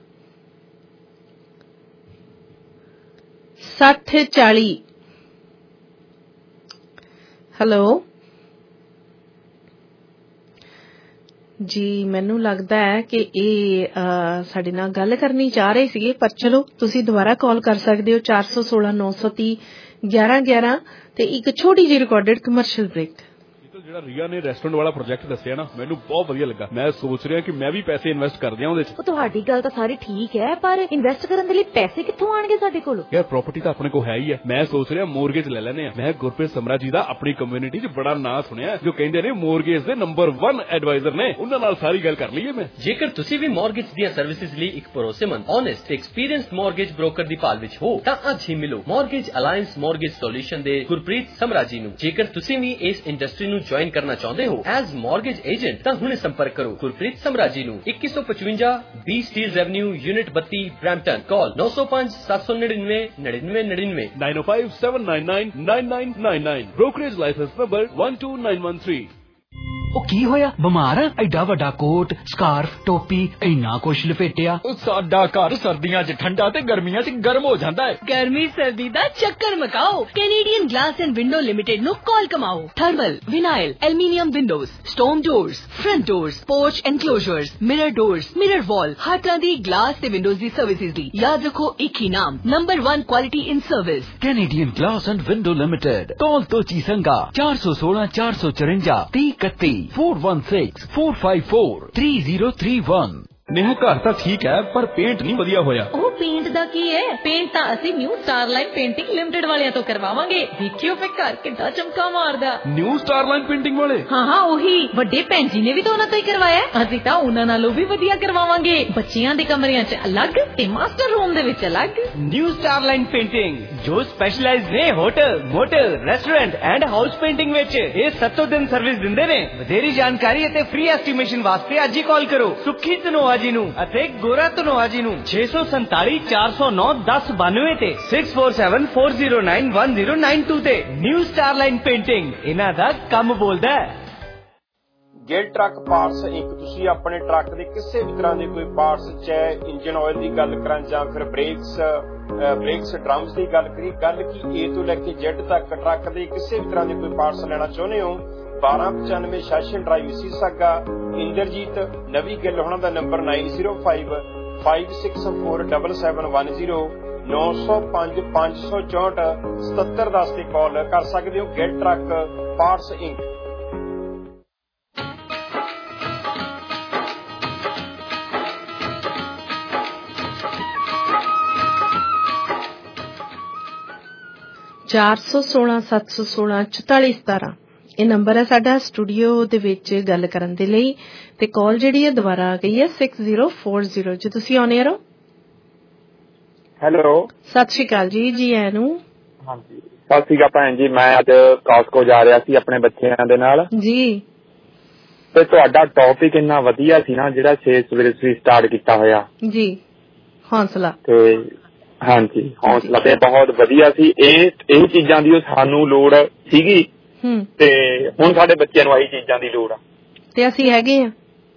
ਸੱਠ ਚਾਲੀ ਹੈਲੋ ਜੀ ਮੈਨੂੰ ਲੱਗਦਾ ਹੈ ਕਿ ਇਹ ਸਾਡੇ ਨਾਲ ਗੱਲ ਕਰਨੀ ਚਾਹ ਰਹੇ ਸੀਗੇ ਪਰ ਚਲੋ ਤੁਸੀਂ ਦੁਬਾਰਾ ਕਾਲ ਕਰ ਸਕਦੇ ਹੋ ਚਾਰ ਸੌ ਸੋਲਾਂ ਨੌ ਸੌ ਤੀਹ ਗਿਆਰਾਂ ਗਿਆਰਾਂ ਤੇ ਇੱਕ ਛੋਟੀ ਜਿਹੀ ਰਿਕਾਰਡਡ ਕਮਰਸ਼ੀਅਲ ਬ੍ਰੇਕ ਜਿਹੜਾ ਰੀਆ ਨੇ ਰੈਸਟੋਰੈਂਟ ਵਾਲਾ ਪ੍ਰੋਜੈਕਟ ਦੱਸਿਆ ਨਾ ਮੈਨੂੰ ਬਹੁਤ ਵਧੀਆ ਲੱਗਾ ਮੈਂ ਸੋਚ ਰਿਹਾ ਕਿ ਮੈਂ ਵੀ ਪੈਸੇ ਇਨਵੈਸਟ ਕਰ ਦਿਆਂ ਉਹਦੇ 'ਚ ਉਹ ਤੁਹਾਡੀ ਗੱਲ ਤਾਂ ਸਾਰੀ ਠੀਕ ਹੈ ਪਰ ਇਨਵੈਸਟ ਕਰਨ ਦੇ ਲਈ ਪੈਸੇ ਕਿੱਥੋਂ ਆਣਗੇ ਸਾਡੇ ਕੋਲ ਯਾਰ ਪ੍ਰਾਪਰਟੀ ਤਾਂ ਆਪਣੇ ਕੋਲ ਹੈ ਹੀ ਹੈ ਮੈਂ ਸੋਚ ਰਿਹਾ ਮੋਰਗੇਜ ਲੈ ਲੈਨੇ ਆ ਮੈਂ ਗੁਰਪ੍ਰੀਤ ਸਮਰਾ ਜੀ ਦਾ ਆਪਣੀ ਕਮਿਊਨਿਟੀ 'ਚ ਬੜਾ ਨਾਂ ਸੁਣਿਆ ਜੋ ਕਹਿੰਦੇ ਨੇ ਮੋਰਗੇਜ ਦੇ ਨੰਬਰ ਇੱਕ ਐਡਵਾਈਜ਼ਰ ਨੇ ਉਹਨਾਂ ਨਾਲ ਸਾਰੀ ਗੱਲ ਕਰ ਲਈਏ ਮੈਂ ਜੇਕਰ ਤੁਸੀਂ ਵੀ ਮੋਰਗੇਜ ਦੀਆਂ ਸਰਵਿਸਿਜ਼ ਲਈ ਇੱਕ ਭਰੋਸੇਮੰਦ ਓਨੈਸਟ ਤੇ ਐਕਸਪੀਰੀਅੰਸਡ ਮੋਰਗੇਜ ਬ੍ਰੋਕਰ ਦੀ ਭਾਲ ਵਿੱਚ ਹੋ ਤਾਂ ਅੱਜ ਹੀ ਮਿਲੋ ਮੋਰਗੇਜ ਅਲਾਈਅੰਸ ਮੋਰਗੇਜ ਸੋਲੂਸ਼ਨ ਦੇ ਗੁਰਪ੍ਰੀਤ ਸਮਰਾ ਜੀ ਨੂੰ ਜੇਕਰ ਤੁਸੀਂ ਵੀ ਇਸ ਇੰਡਸਟਰੀ ਨੂੰ ਜੁਆਇਨ ਕਰਨਾ ਚਾਹੁੰਦੇ ਹੋ ਐਜ਼ ਮੋਰਗੇਜ ਏਜੰਟ ਤਾਂ ਹੁਣੇ ਸੰਪਰਕ ਕਰੋ ਗੁਰਪ੍ਰੀਤ ਸਮਰਾ ਜੀ ਨੂੰ ਇੱਕੀ ਸੌ ਪਚਵੰਜਾ ਬੀ ਸਟੀਲਜ਼ ਐਵਨਿਊ ਯੂਨਿਟ ਬੱਤੀ ਬ੍ਰੈਂਪਟਨ ਕਾਲ ਨੌ ਸੌ ਪੰਜ ਸੱਤ ਸੌ ਨੜਿਨਵੇਂ ਨੜਿਨਵੇਂ ਨੜਿਨਵੇਂ nine O five seven nine nine nine nine nine nine brokerage licence number one two nine one three ਉਹ ਕੀ ਹੋਇਆ ਬਿਮਾਰ ਆ ਐਡਾ ਵੱਡਾ ਕੋਟ ਸਕਾਰਫ ਟੋਪੀ ਇੰਨਾ ਕੁਛ ਲਪੇਟਿਆ ਸਾਡਾ ਘਰ ਸਰਦੀਆਂ 'ਚ ਠੰਡਾ ਤੇ ਗਰਮੀਆਂ 'ਚ ਗਰਮ ਹੋ ਜਾਂਦਾ ਹੈ ਗਰਮੀ ਸਰਦੀ ਦਾ ਚੱਕਰ ਮਕਾਓ Canadian Glass and Window Limited ਨੂੰ ਕਾਲ ਕਮਾਓ thermal vinyl aluminium windows stone doors front doors porch enclosures mirror doors mirror wall ਹਰ ਤਰ੍ਹਾਂ ਦੀ ਗਲਾਸ ਤੇ ਵਿੰਡੋਜ਼ ਦੀ ਸਰਵਿਸਿਜ਼ ਦੀ ਯਾਦ ਰੱਖੋ ਇੱਕ ਹੀ ਨਾਮ number one quality in service Canadian Glass and Window Limited ਟੋਲ ਤੋਂ ਚੀਸੰਗਾ ਚਾਰ ਸੌ ਸੋਲਾਂ ਚਾਰ ਸੌ ਚੁਰੰਜਾ ਤੀਹ ਇਕੱਤੀ four one six four five four three zero three one Neha ਘਰ ਤਾਂ ਠੀਕ ਹੈ ਪਰ ਪੇਂਟ ਨਹੀਂ ਵਧੀਆ ਹੋਇਆ। ਉਹ ਪੇਂਟ ਦਾ ਕੀ ਹੈ, ਪੇਂਟ ਤਾਂ ਅਸੀਂ ਨਿਊ ਸਟਾਰਲਾਈਨ ਪੇਂਟਿੰਗ ਲਿਮਟਿਡ ਵਾਲਿਆਂ ਤੋਂ ਕਰਵਾਵਾਂਗੇ। ਦੇਖਿਓ ਫੇ ਘਰ ਕਿੱਡਾ ਚਮਕਾ ਮਾਰਦਾ। ਨਿਊ ਸਟਾਰਲਾਈਨ ਪੇਂਟਿੰਗ ਵਾਲੇ? ਹਾਂ ਹਾਂ ਉਹੀ, ਵੱਡੇ ਭੈਣ ਜੀ ਨੇ ਵੀ ਤਾਂ ਉਹਨਾਂ ਤੋਂ ਹੀ ਕਰਵਾਇਆ। ਅਸੀਂ ਤਾਂ ਉਹਨਾਂ ਨਾਲੋਂ ਵੀ ਵਧੀਆ ਕਰਵਾਵਾਂਗੇ। ਬੱਚਿਆਂ ਦੇ ਕਮਰਿਆਂ 'ਚ ਅਲੱਗ ਤੇ ਮਾਸਟਰ ਰੂਮ ਦੇ ਵਿੱਚ ਅਲੱਗ। ਨਿਊ ਸਟਾਰਲਾਈਨ ਪੇਂਟਿੰਗ ਜੋ ਸਪੈਸ਼ਲਾਈਜ਼ ਨੇ hotel, motel, restaurant and house painting ਵਿੱਚ। ਇਹ ਸੱਤੋਂ ਦਿਨ ਸਰਵਿਸ ਦਿੰਦੇ ਨੇ। ਵਧੇਰੀ ਜਾਣਕਾਰੀ ਅਤੇ ਫ੍ਰੀ ਐਸਟੀਮੇਸ਼ਨ ਵਾਸਤੇ ਅੱਜ ਹੀ ਕਾਲ ਕਰੋ ਸੁੱਖੀ ਧਨੋਆ ਜੀ ਨੂੰ ਅਤੇ ਗੋਰਾ ਧਨੋਆ ਜੀ ਨੂੰ ਛੇ ਸੌ ਸੰਤਾਲੀ ਚਾਰ ਸੌ ਨੌ ਦਸ ਬਾਨਵੇਂ ਤੇ six four seven four zero nine one zero nine two ਤੇ। ਨਿਊ ਸਟਾਰਲਾਈਨ ਪੇਂਟਿੰਗ, ਇਹਨਾਂ ਦਾ ਕੰਮ ਬੋਲਦਾ ਹੈ। Gill truck parts Inc. ਤੁਸੀਂ ਆਪਣੇ ਟਰੱਕ ਦੇ ਕਿਸੇ ਵੀ ਤਰ੍ਹਾਂ ਦੇ ਕੋਈ ਪਾਰਟਸ, ਚਾਹੇ ਇੰਜਨ ਆਇਲ ਦੀ ਗੱਲ ਕਰਾਂ ਜਾਂ ਫਿਰ ਬ੍ਰੇਕਸ ਬ੍ਰੇਕਸ ਡਰਮਸ ਦੀ ਗੱਲ ਕਰੀ, ਗੱਲ ਕੀ ਏ ਤੋਂ ਲੈ ਕੇ ਜ਼ੈਡ ਤੱਕ ਟਰੱਕ ਦੇ ਕਿਸੇ ਵੀ ਤਰ੍ਹਾਂ ਦੇ ਕੋਈ ਪਾਰਟਸ ਲੈਣਾ ਚਾਹੁੰਦੇ ਹੋ, ਬਾਰਾਂ ਪਚਾਨਵੇਂ session drive Mississauga. Inderjit Navi Gill ਹੋਣਾ ਦਾ number nine zero five five six four double seven one zero ਨੌ ਸੌ ਪੰਜ ਪੰਜ ਸੌ ਚੌਂਹਠ ਸਤੱਤਰ ਦਸ ਤੇ ਕਾਲ ਕਰ ਸਕਦੇ ਹੋ। Gill truck parts Inc. ਚਾਰ ਸੌ ਸੋਲਾਂ ਸੱਤ ਸੌ ਸੋਲਾਂ ਚੁਤਾਲੀ ਸਤਾਰਾਂ ਇਹ ਨੰਬਰ ਹੈ ਸਾਡਾ ਸਟੂਡੀਓ ਦੇ ਵਿੱਚ ਗੱਲ ਕਰਨ ਦੇ ਲਈ। ਤੇ ਕਾਲ ਜਿਹੜੀ ਹੈ ਦੁਬਾਰਾ ਆ ਗਈ ਹੈ ਸਿਕਸ ਜ਼ੀਰੋ ਫੋਰ ਜ਼ੀਰੋ। ਜੇ ਤੁਸੀਂ ਆਨ 에ਅਰ ਹੋ। ਹੈਲੋ, ਸਤਿ ਸ਼੍ਰੀ ਅਕਾਲ ਜੀ। ਜੀ ਆਇਆਂ ਨੂੰ। ਹਾਂਜੀ ਸਤਿ ਸ਼੍ਰੀ ਅਕਾਲ ਭੈਣ ਜੀ। ਮੈਂ ਅੱਜ ਕਾਸਕੋ ਜਾ ਰਿਹਾ ਸੀ ਆਪਣੇ ਬੱਚਿਆਂ ਦੇ ਨਾਲ ਜੀ, ਤੇ ਤੁਹਾਡਾ ਟੌਪਿਕ ਇੰਨਾ ਵਧੀਆ ਸੀ ਨਾ ਜਿਹੜਾ ਛੇ ਸਵੇਰੇ ਸਵੇਰੇ ਸਟਾਰਟ ਕੀਤਾ ਹੋਇਆ ਜੀ, ਹੌਸਲਾ। ਤੇ ਹਾਂਜੀ ਹੌਸਲਾ ਤੇ ਬਹੁਤ ਵਧੀਆ ਸੀ। ਇਹ ਇਹ ਚੀਜ਼ਾਂ ਦੀ ਸਾਨੂੰ ਲੋੜ ਸੀਗੀ ਤੇ ਹੁਣ ਸਾਡੇ ਬੱਚਿਆਂ ਨੂੰ ਆਹੀ ਚੀਜ਼ਾਂ ਦੀ ਲੋੜ ਆ ਤੇ ਅਸੀਂ ਹੈਗੇ ਆ।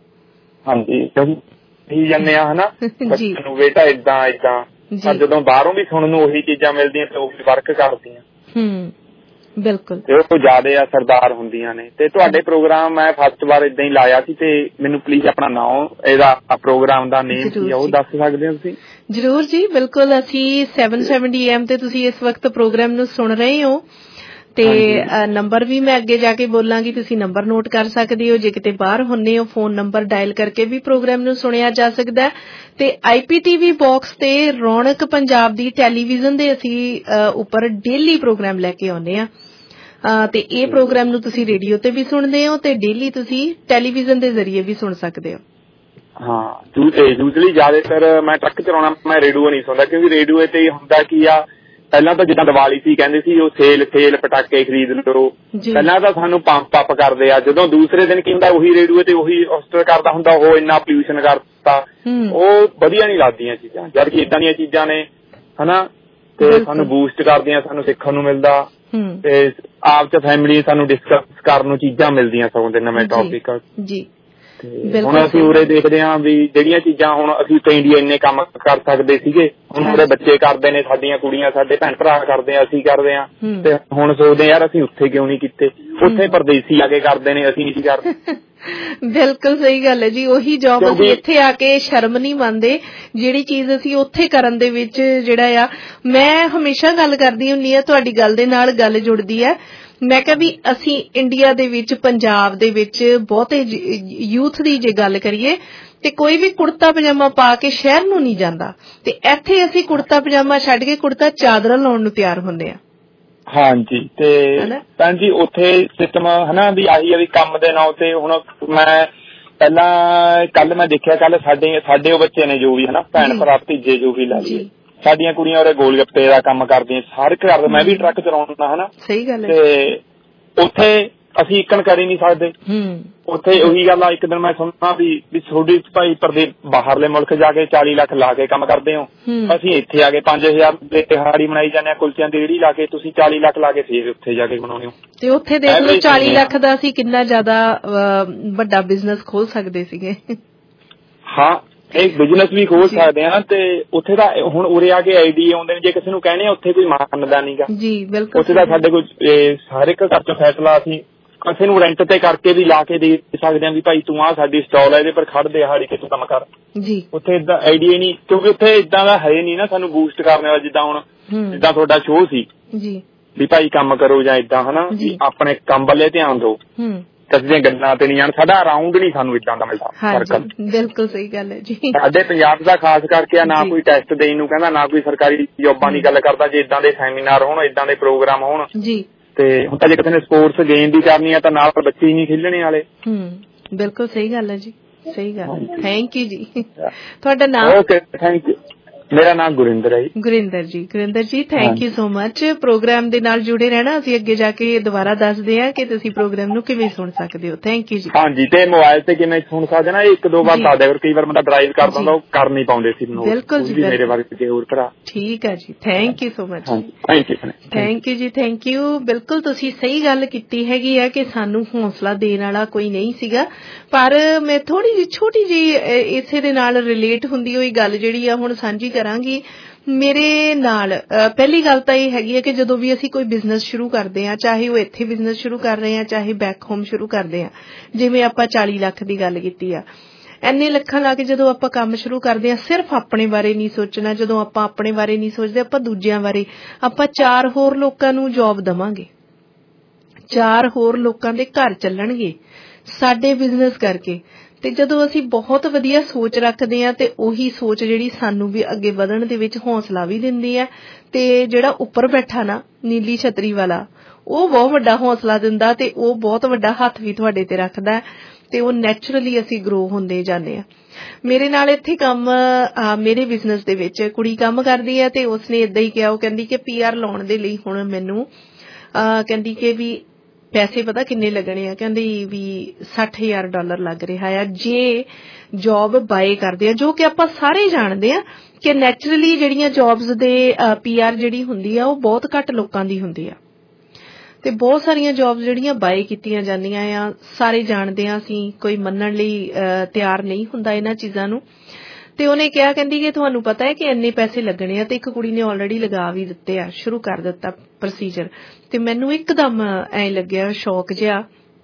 ਹਾਂਜੀ ਕਹੀ ਜਾਂਦੇ ਆ ਹਨਾ ਬੱਚਿਆਂ ਨੂੰ ਬੇਟਾ ਏਦਾਂ ਏਦਾਂ, ਪਰ ਜਦੋਂ ਬਾਹਰੋਂ ਵੀ ਸੁਣਨ ਨੂੰ ਉਹੀ ਚੀਜ਼ਾਂ ਮਿਲਦੀਆਂ ਤੇ ਉਹ ਵੀ ਵਰਕ ਕਰਦੀਆਂ। ਹੂੰ ਬਿਲਕੁਲ, ਤੇ ਉਹ ਜ਼ਿਆਦਾ ਅਸਰਦਾਰ ਹੁੰਦੀਆਂ ਨੇ। ਤੇ ਤੁਹਾਡੇ ਪ੍ਰੋਗਰਾਮ ਮੈਂ ਫਸਟ ਵਾਰ ਏਦਾਂ ਹੀ ਲਾਇਆ ਸੀ ਤੇ ਮੈਨੂੰ ਪਲੀਜ਼ ਆਪਣਾ ਨਾਮ, ਇਹਦਾ ਪ੍ਰੋਗਰਾਮ ਦਾ ਨੇਮ ਕੀ ਆ ਉਹ ਦੱਸ ਸਕਦੇ ਹੋ ਤੁਸੀਂ? ਜ਼ਰੂਰ ਜੀ, ਬਿਲਕੁਲ। ਅਸੀਂ ਸੈਵਨ ਸੈਵਨਟੀ ਐਮ ਤੇ ਤੁਸੀਂ ਇਸ ਵਕਤ ਪ੍ਰੋਗਰਾਮ ਨੂੰ ਸੁਣ ਰਹੇ ਹੋ ਤੇ ਨੰਬਰ ਵੀ ਮੈਂ ਅੱਗੇ ਜਾ ਕੇ ਬੋਲਾਂਗੀ, ਤੁਸੀਂ ਨੰਬਰ ਨੋਟ ਕਰ ਸਕਦੇ ਹੋ। ਜੇ ਕਿਤੇ ਬਾਹਰ ਹੁੰਨੇ ਹੋ ਫੋਨ ਨੰਬਰ ਡਾਇਲ ਕਰਕੇ ਵੀ ਪ੍ਰੋਗਰਾਮ ਨੂੰ ਸੁਣਿਆ ਜਾ ਸਕਦਾ। ਤੇ ਆਈਪੀਟੀਵੀ ਬਾਕਸ ਤੇ ਰੌਣਕ ਪੰਜਾਬ ਦੀ ਟੈਲੀਵਿਜ਼ਨ ਦੇ ਅਸੀਂ ਉੱਪਰ ਡੇਲੀ ਪ੍ਰੋਗਰਾਮ ਲੈ ਕੇ ਆਉਂਦੇ ਆ ਤੇ ਇਹ ਪ੍ਰੋਗਰਾਮ ਨੂੰ ਤੁਸੀਂ ਰੇਡੀਓ ਤੇ ਵੀ ਸੁਣਦੇ ਹੋ ਤੇ ਡੇਲੀ ਤੁਸੀਂ ਟੈਲੀਵਿਜ਼ਨ ਦੇ ਜ਼ਰੀਏ ਵੀ ਸੁਣ ਸਕਦੇ ਹੋ। ਹਾਂ, ਯੂਜਲੀ ਜ਼ਿਆਦਾਤਰ ਮੈਂ ਟਰੱਕ ਚਲਾਉਣਾ, ਮੈਂ ਰੇਡੀਓ ਨਹੀਂ ਸੁਣਦਾ ਕਿਉਂਕਿ ਰੇਡੀਓ ਤੇ ਹੁੰਦਾ ਕੀ ਆ, ਪਹਿਲਾਂ ਤਾਂ ਜਿੱਦਾਂ ਦੀਵਾਲੀ ਸੀ ਕਹਿੰਦੇ ਸੀ ਉਹ ਸੇਲ ਸੇਲ ਪਟਾਕੇ ਖਰੀਦ ਲਓ, ਪਹਿਲਾਂ ਤਾਂ ਸਾਨੂੰ ਪੰਪ ਅਪ ਕਰਦੇ ਆ। ਜਦੋਂ ਦੂਸਰੇ ਦਿਨ ਕੀ ਹੁੰਦਾ ਉਹੀ ਰੇਡੀਓ ਤੇ ਉਹੀ ਹੋਸਟਰ ਕਰਦਾ ਹੁੰਦਾ, ਉਹ ਇੰਨਾ ਪੋਲਿਊਸ਼ਨ ਕਰਤਾ, ਉਹ ਵਧੀਆ ਨਹੀਂ ਲੱਗਦੀਆਂ ਚੀਜ਼ਾਂ। ਜਦ ਕਿ ਏਦਾਂ ਦੀਆਂ ਚੀਜ਼ਾਂ ਨੇ ਹਨਾ ਤੇ ਸਾਨੂੰ ਬੂਸਟ ਕਰਦੀਆਂ, ਸਾਨੂੰ ਸਿੱਖਣ ਨੂੰ ਮਿਲਦਾ ਤੇ ਆਪ ਚ ਫੈਮਿਲੀ ਸਾਨੂੰ ਡਿਸਕਸ ਕਰਨ ਨੂੰ ਚੀਜ਼ਾਂ ਮਿਲਦੀਆਂ ਸਗੋਂ ਦੇ ਨਵੇਂ ਟੌਪਿਕ। ਜੀ ਹੁਣ ਅਸੀਂ ਉਰੇ ਦੇਖਦੇ ਹਾਂ ਵੀ ਜਿਹੜੀਆਂ ਚੀਜ਼ਾਂ ਹੁਣ ਅਸੀਂ ਤਾਂ ਇੰਡੀਆ ਇੰਨੇ ਕੰਮ ਕਰ ਸਕਦੇ ਸੀਗੇ, ਹੁਣ ਉਰੇ ਬੱਚੇ ਕਰਦੇ ਨੇ, ਸਾਡੀਆਂ ਕੁੜੀਆਂ ਸਾਡੇ ਭੈਣ ਭਰਾ ਕਰਦੇ ਆ, ਅਸੀਂ ਕਰਦੇ ਆ ਤੇ ਹੁਣ ਸੋਚਦੇ ਯਾਰ ਅਸੀਂ ਉੱਥੇ ਕਿਉਂ ਨਹੀਂ ਕੀਤੇ, ਉੱਥੇ ਪਰਦੇਸੀ ਆ ਕੇ ਕਰਦੇ ਨੇ, ਅਸੀਂ ਨਹੀਂ ਕਰਦੇ। ਬਿਲਕੁਲ ਸਹੀ ਗੱਲ ਹੈ ਜੀ। ਉਹੀ ਜੌਬ ਅਸੀਂ ਇੱਥੇ ਆ ਕੇ ਸ਼ਰਮ ਨਹੀਂ ਮੰਨਦੇ ਜਿਹੜੀ ਚੀਜ਼ ਅਸੀਂ ਉੱਥੇ ਕਰਨ ਦੇ ਵਿੱਚ ਜਿਹੜਾ ਆ। ਮੈਂ ਹਮੇਸ਼ਾ ਗੱਲ ਕਰਦੀ ਹੁੰਦੀ ਆ, ਤੁਹਾਡੀ ਗੱਲ ਦੇ ਨਾਲ ਗੱਲ ਜੁੜਦੀ ਹੈ। ਮੈਂ ਕਿਹਾ ਵੀ ਅਸੀਂ ਇੰਡੀਆ ਦੇ ਵਿੱਚ ਪੰਜਾਬ ਦੇ ਵਿੱਚ ਬਹੁਤੇ ਯੂਥ ਦੀ ਜੇ ਗੱਲ ਕਰੀਏ ਤੇ ਕੋਈ ਵੀ ਕੁੜਤਾ ਪਜਾਮਾ ਪਾ ਕੇ ਸ਼ਹਿਰ ਨੂੰ ਨਹੀਂ ਜਾਂਦਾ ਤੇ ਇੱਥੇ ਅਸੀਂ ਕੁੜਤਾ ਪਜਾਮਾ ਛੱਡ ਕੇ ਕੁੜਤਾ ਚਾਦਰਾ ਲਾਉਣ ਨੂੰ ਤਿਆਰ ਹੁੰਦੇ ਆ। ਹਾਂਜੀ, ਤੇ ਭੈਣ ਜੀ ਉੱਥੇ ਸਿਸਟਮ ਹਨਾ ਵੀ ਆਹੀ ਆ ਵੀ ਕੰਮ ਦੇ ਨਾਂ ਤੇ। ਹੁਣ ਮੈਂ ਪਹਿਲਾਂ ਕੱਲ ਮੈਂ ਦੇਖਿਆ, ਕੱਲ ਸਾਡੇ ਸਾਡੇ ਉਹ ਬੱਚੇ ਨੇ ਜੋ ਵੀ ਹਨਾ ਭੈਣ ਭਰਾ ਭਤੀਜੇ ਜੋ ਵੀ ਲਾ ਲਈਏ, ਸਾਡੀਆਂ ਕੁੜੀਆਂ ਉਰੇ ਗੋਲ ਗੱਪੇ ਦਾ ਕੰਮ ਕਰਦੀਆਂ, ਸਾਰੇ ਘਰ। ਮੈਂ ਵੀ ਟਰੱਕ ਚਲਾਉਣਾ ਹਨਾ, ਸਹੀ ਗੱਲ ਤੇ ਉੱਥੇ ਅਸੀਂ ਇੱਕਣ ਕਰ ਹੀ ਨਹੀਂ ਸਕਦੇ। ਉੱਥੇ ਉਹੀ ਗੱਲ ਆ, ਇੱਕ ਦਿਨ ਮੈਂ ਸੁਣਨਾ ਵੀ ਵੀ ਤੁਹਾਡੀ ਭਾਈ ਪਰਦੇ ਬਾਹਰਲੇ ਮੁਲਕ ਜਾ ਕੇ ਚਾਲੀ ਲੱਖ ਲਾ ਕੇ ਕੰਮ ਕਰਦੇ ਹੋ, ਅਸੀਂ ਇੱਥੇ ਆ ਕੇ ਪੰਜ ਹਜ਼ਾਰ ਦੇ ਦਿਹਾੜੀ ਬਣਾਈ ਜਾਂਦੇ ਆ ਕੁਲਚਿਆਂ ਦੀ ਰੇਹੜੀ ਲਾ ਕੇ, ਤੁਸੀਂ ਚਾਲੀ ਲੱਖ ਲਾ ਕੇ ਫੇਰ ਉੱਥੇ ਜਾ ਕੇ ਬਣਾਉਣੇ ਹੋ। ਤੇ ਉੱਥੇ ਦੇਖ ਲਓ ਚਾਲੀ ਲੱਖ ਦਾ ਅਸੀਂ ਕਿੰਨਾ ਜ਼ਿਆਦਾ ਵੱਡਾ ਬਿਜ਼ਨਸ ਖੋਲ ਸਕਦੇ ਸੀਗੇ। ਹਾਂ, ਇਹ ਬਿਜ਼ਨਸ ਵੀ ਖੋਲ ਸਕਦੇ ਆ ਤੇ ਉੱਥੇ ਦਾ ਹੁਣ ਉਰੇ ਆ ਕੇ ਆਈਡੀਏ ਆਉਂਦੇ ਨੇ, ਜੇ ਕਿਸੇ ਨੂੰ ਕਹਿੰਦੇ ਉੱਥੇ ਕੋਈ ਮੰਨਦਾ ਨਹੀਂਗਾ ਜੀ। ਬਿਲਕੁਲ, ਉੱਥੇ ਦਾ ਸਾਡੇ ਕੋਲ ਹਰ ਇੱਕ ਘਰ ਚ ਫੈਸਲਾ ਅਸੀਂ ਕਿਸੇ ਨੂੰ ਰੈਂਟ ਤੇ ਕਰਕੇ ਵੀ ਲਾ ਕੇ ਦੇ ਸਕਦੇ ਹਾਂ ਵੀ ਭਾਈ ਤੂੰ ਆਹ ਸਾਡੀ ਸਟਾਲ ਹੈ ਇਹਦੇ ਪਰ ਖੜ ਦੇ ਹਾੜੀ ਕੇ ਤੂੰ ਕੰਮ ਕਰ ਜੀ। ਉੱਥੇ ਏਦਾਂ ਆਈਡੀਆ ਨਹੀਂ, ਕਿਉਂਕਿ ਉੱਥੇ ਏਦਾਂ ਦਾ ਹੈ ਨਹੀਂ ਨਾ ਸਾਨੂੰ ਬੂਸਟ ਕਰਨ ਵਾਲਾ, ਜਿੱਦਾਂ ਹੁਣ ਜਿੱਦਾਂ ਤੁਹਾਡਾ ਸ਼ੋਅ ਸੀ ਜੀ ਵੀ ਭਾਈ ਕੰਮ ਕਰੋ ਜਾਂ ਏਦਾਂ ਹਨਾ, ਆਪਣੇ ਕੰਮ ਵੱਲੇ ਧਿਆਨ ਦਿਓ। ਟੈਸਟ ਦੀਆਂ ਗੱਲਾਂ ਤੇ ਨਹੀਂ ਜਾਣ, ਸਾਡਾ ਅਰਾਊਂਡ ਨਹੀਂ ਸਾਨੂੰ ਇਦਾਂ ਦਾ ਮਿਲਦਾ ਸਰਕਲ। ਬਿਲਕੁਲ ਸਹੀ ਗੱਲ ਹੈ ਜੀ। ਸਾਡੇ ਪੰਜਾਬ ਦਾ ਖਾਸ ਕਰਕੇ ਆ ਨਾ ਕੋਈ ਟੈਸਟ ਦੇਣ ਨੂੰ ਕਹਿੰਦਾ, ਨਾ ਕੋਈ ਸਰਕਾਰੀ ਜੋਬਾਂ ਦੀ ਗੱਲ ਕਰਦਾ। ਜੇ ਇਦਾਂ ਦੇ ਸੈਮੀਨਾਰ ਹੋਣ, ਇਦਾਂ ਦੇ ਪ੍ਰੋਗਰਾਮ ਹੋਣ ਜੀ, ਤੇ ਹੁਣ ਤਾਂ ਜੇ ਕਿਸੇ ਨੇ ਸਪੋਰਟਸ ਗੇਮ ਦੀ ਕਰਨੀ ਆ ਤਾਂ ਨਾਲ ਬੱਚੇ ਹੀ ਨਹੀਂ ਖੇਲਣੇ ਵਾਲੇ। ਹੂੰ, ਬਿਲਕੁਲ ਸਹੀ ਗੱਲ ਹੈ ਜੀ, ਸਹੀ ਗੱਲ। ਥੈਂਕ ਯੂ ਜੀ। ਤੁਹਾਡਾ ਨਾਮ? Okay, thank you. ਮੇਰਾ ਨਾਮ ਗੁਰਿੰਦਰ ਹੈ ਜੀ। Gurinder ji, Gurinder ji thank you so much. Program ਦੇ ਨਾਲ ਜੁੜੇ ਰਹਿਣਾ। ਅਸੀਂ ਅੱਗੇ ਜਾ ਕੇ ਦੁਬਾਰਾ ਦੱਸਦੇ ਹਾਂ ਕਿ ਤੁਸੀਂ ਪ੍ਰੋਗਰਾਮ ਨੂੰ ਕਿਵੇਂ ਸੁਣ ਸਕਦੇ ਹੋ। ਥੈਂਕ ਯੂ ਜੀ। ਹਾਂਜੀ, ਤੇ ਮੋਬਾਈਲ ਤੇ ਕਿਵੇਂ ਸੁਣ ਸਕਦੇ ਨਾ, ਇੱਕ ਦੋ ਵਾਰ ਦੱਸ ਦਿਆ ਕਰੋ, ਕਈ ਵਾਰ ਬੰਦਾ ਡਰਾਈਵ ਕਰਦਾ ਹੁੰਦਾ ਉਹ ਕਰ ਨਹੀਂ ਪਾਉਂਦੇ ਸੀ। ਬਿਲਕੁਲ ਜੀ, ਮੇਰੇ ਵਰਗੇ ਹੋਰ ਭਰਾ। ਠੀਕ ਹੈ ਜੀ, thank you so much. Thank you thank you ਜੀ, ਥੈਂਕ ਯੂ। ਬਿਲਕੁਲ ਤੁਸੀਂ ਸਹੀ ਗੱਲ ਕੀਤੀ ਹੈਗੀ ਆ ਕਿ ਸਾਨੂੰ ਹੌਸਲਾ ਦੇਣ ਵਾਲਾ ਕੋਈ ਨਹੀਂ ਸੀਗਾ, ਪਰ ਮੈਂ ਥੋੜੀ ਜਿਹੀ ਛੋਟੀ ਜਿਹੀ ਇਸੇ ਦੇ ਨਾਲ ਰਿਲੇਟ ਹੁੰਦੀ ਹੋਈ ਗੱਲ ਜਿਹੜੀ ਆ ਹੁਣ ਸਾਂਝੀ ਕਰਾਂਗੀ। ਮੇਰੇ ਨਾਲ ਪਹਿਲੀ ਗੱਲ ਤਾਂ ਇਹ ਹੈਗੀ ਹੈ ਕਿ ਜਦੋਂ ਵੀ ਅਸੀਂ ਕੋਈ ਬਿਜ਼ਨਸ ਸ਼ੁਰੂ ਕਰਦੇ ਹਾਂ, ਚਾਹੇ ਉਹ ਇੱਥੇ ਬਿਜ਼ਨਸ ਸ਼ੁਰੂ ਕਰ ਰਹੇ ਹਾਂ, ਚਾਹੇ ਬੈਕ ਹੋਮ ਸ਼ੁਰੂ ਕਰਦੇ ਹਾਂ, ਜਿਵੇਂ ਆਪਾਂ ਚਾਲੀ ਲੱਖ ਦੀ ਗੱਲ ਕੀਤੀ ਆ, ਇੰਨੇ ਲੱਖਾਂ ਲਾ ਕੇ ਜਦੋਂ ਆਪਾਂ ਕੰਮ ਸ਼ੁਰੂ ਕਰਦੇ ਹਾਂ, ਸਿਰਫ ਆਪਣੇ ਬਾਰੇ ਨਹੀਂ ਸੋਚਣਾ। ਜਦੋਂ ਆਪਾਂ ਆਪਣੇ ਬਾਰੇ ਨਹੀਂ ਸੋਚਦੇ, ਆਪਾਂ ਦੂਜਿਆਂ ਬਾਰੇ, ਆਪਾਂ ਚਾਰ ਹੋਰ ਲੋਕਾਂ ਨੂੰ ਜੌਬ ਦੇਵਾਂਗੇ, ਚਾਰ ਹੋਰ ਲੋਕਾਂ ਦੇ ਘਰ ਚੱਲਣਗੇ ਸਾਡੇ ਬਿਜ਼ਨਸ ਕਰਕੇ। ਤੇ ਜਦੋਂ ਅਸੀਂ ਬਹੁਤ ਵਧੀਆ ਸੋਚ ਰੱਖਦੇ ਹਾਂ ਤੇ ਉਹੀ ਸੋਚ ਜਿਹੜੀ ਸਾਨੂੰ ਵੀ ਅੱਗੇ ਵਧਣ ਦੇ ਵਿੱਚ ਹੌਸਲਾ ਵੀ ਦਿੰਦੀ ਹੈ, ਤੇ ਜਿਹੜਾ ਉੱਪਰ ਬੈਠਾ ਨਾ ਨੀਲੀ ਛਤਰੀ ਵਾਲਾ, ਉਹ ਬਹੁਤ ਵੱਡਾ ਹੌਸਲਾ ਦਿੰਦਾ ਤੇ ਉਹ ਬਹੁਤ ਵੱਡਾ ਹੱਥ ਵੀ ਤੁਹਾਡੇ ਤੇ ਰੱਖਦਾ, ਤੇ ਉਹ ਨੈਚੁਰਲੀ ਅਸੀਂ ਗਰੋ ਹੁੰਦੇ ਜਾਂਦੇ ਆ। ਮੇਰੇ ਨਾਲ ਇੱਥੇ ਕੰਮ, ਮੇਰੇ ਬਿਜ਼ਨਸ ਦੇ ਵਿੱਚ ਕੁੜੀ ਕੰਮ ਕਰਦੀ ਹੈ ਤੇ ਉਸਨੇ ਏਦਾਂ ਹੀ ਕਿਹਾ, ਉਹ ਕਹਿੰਦੀ ਕਿ ਪੀ ਆਰ ਲਾਉਣ ਦੇ ਲਈ ਹੁਣ ਮੈਨੂੰ ਕਹਿੰਦੀ ਕਿ ਵੀ ਪੈਸੇ ਪਤਾ ਕਿੰਨੇ ਲੱਗਣੇ ਆ, ਕਹਿੰਦੀ ਵੀ ਸੱਠ ਹਜ਼ਾਰ ਡਾਲਰ ਲੱਗ ਰਿਹਾ ਆ ਜੇ ਜੌਬ ਬਾਏ ਕਰਦੇ ਆ, ਜੋ ਕਿ ਆਪਾਂ ਸਾਰੇ ਜਾਣਦੇ ਆ ਕਿ ਨੈਚੁਰਲੀ ਜਿਹੜੀਆਂ ਜੌਬਸ ਦੇ ਪੀ ਆਰ ਜਿਹੜੀ ਹੁੰਦੀ ਆ ਉਹ ਬਹੁਤ ਘੱਟ ਲੋਕਾਂ ਦੀ ਹੁੰਦੀ ਆ, ਤੇ ਬਹੁਤ ਸਾਰੀਆਂ ਜੌਬਸ ਜਿਹੜੀਆਂ ਬਾਏ ਕੀਤੀਆਂ ਜਾਂਦੀਆਂ ਆ, ਸਾਰੇ ਜਾਣਦੇ ਆ ਅਸੀਂ, ਕੋਈ ਮੰਨਣ ਲਈ ਤਿਆਰ ਨਹੀਂ ਹੁੰਦਾ ਇਹਨਾਂ ਚੀਜ਼ਾਂ ਨੂੰ। ਤੇ ਉਹਨੇ ਕਿਹਾ, ਕਹਿੰਦੀ ਕਿ ਤੁਹਾਨੂੰ ਪਤਾ ਹੈ ਕਿ ਇੰਨੇ ਪੈਸੇ ਲੱਗਣੇ ਆ, ਤੇ ਇੱਕ ਕੁੜੀ ਨੇ ਆਲਰੇਡੀ ਲਗਾ ਵੀ ਦਿੱਤੇ ਆ, ਸ਼ੁਰੂ ਕਰ ਦਿੱਤਾ ਪ੍ਰੋਸੀਜਰ। ਤੇ ਮੈਨੂੰ ਇੱਕਦਮ ਐਂ ਲੱਗਿਆ ਸ਼ੌਕ ਜਿਹਾ,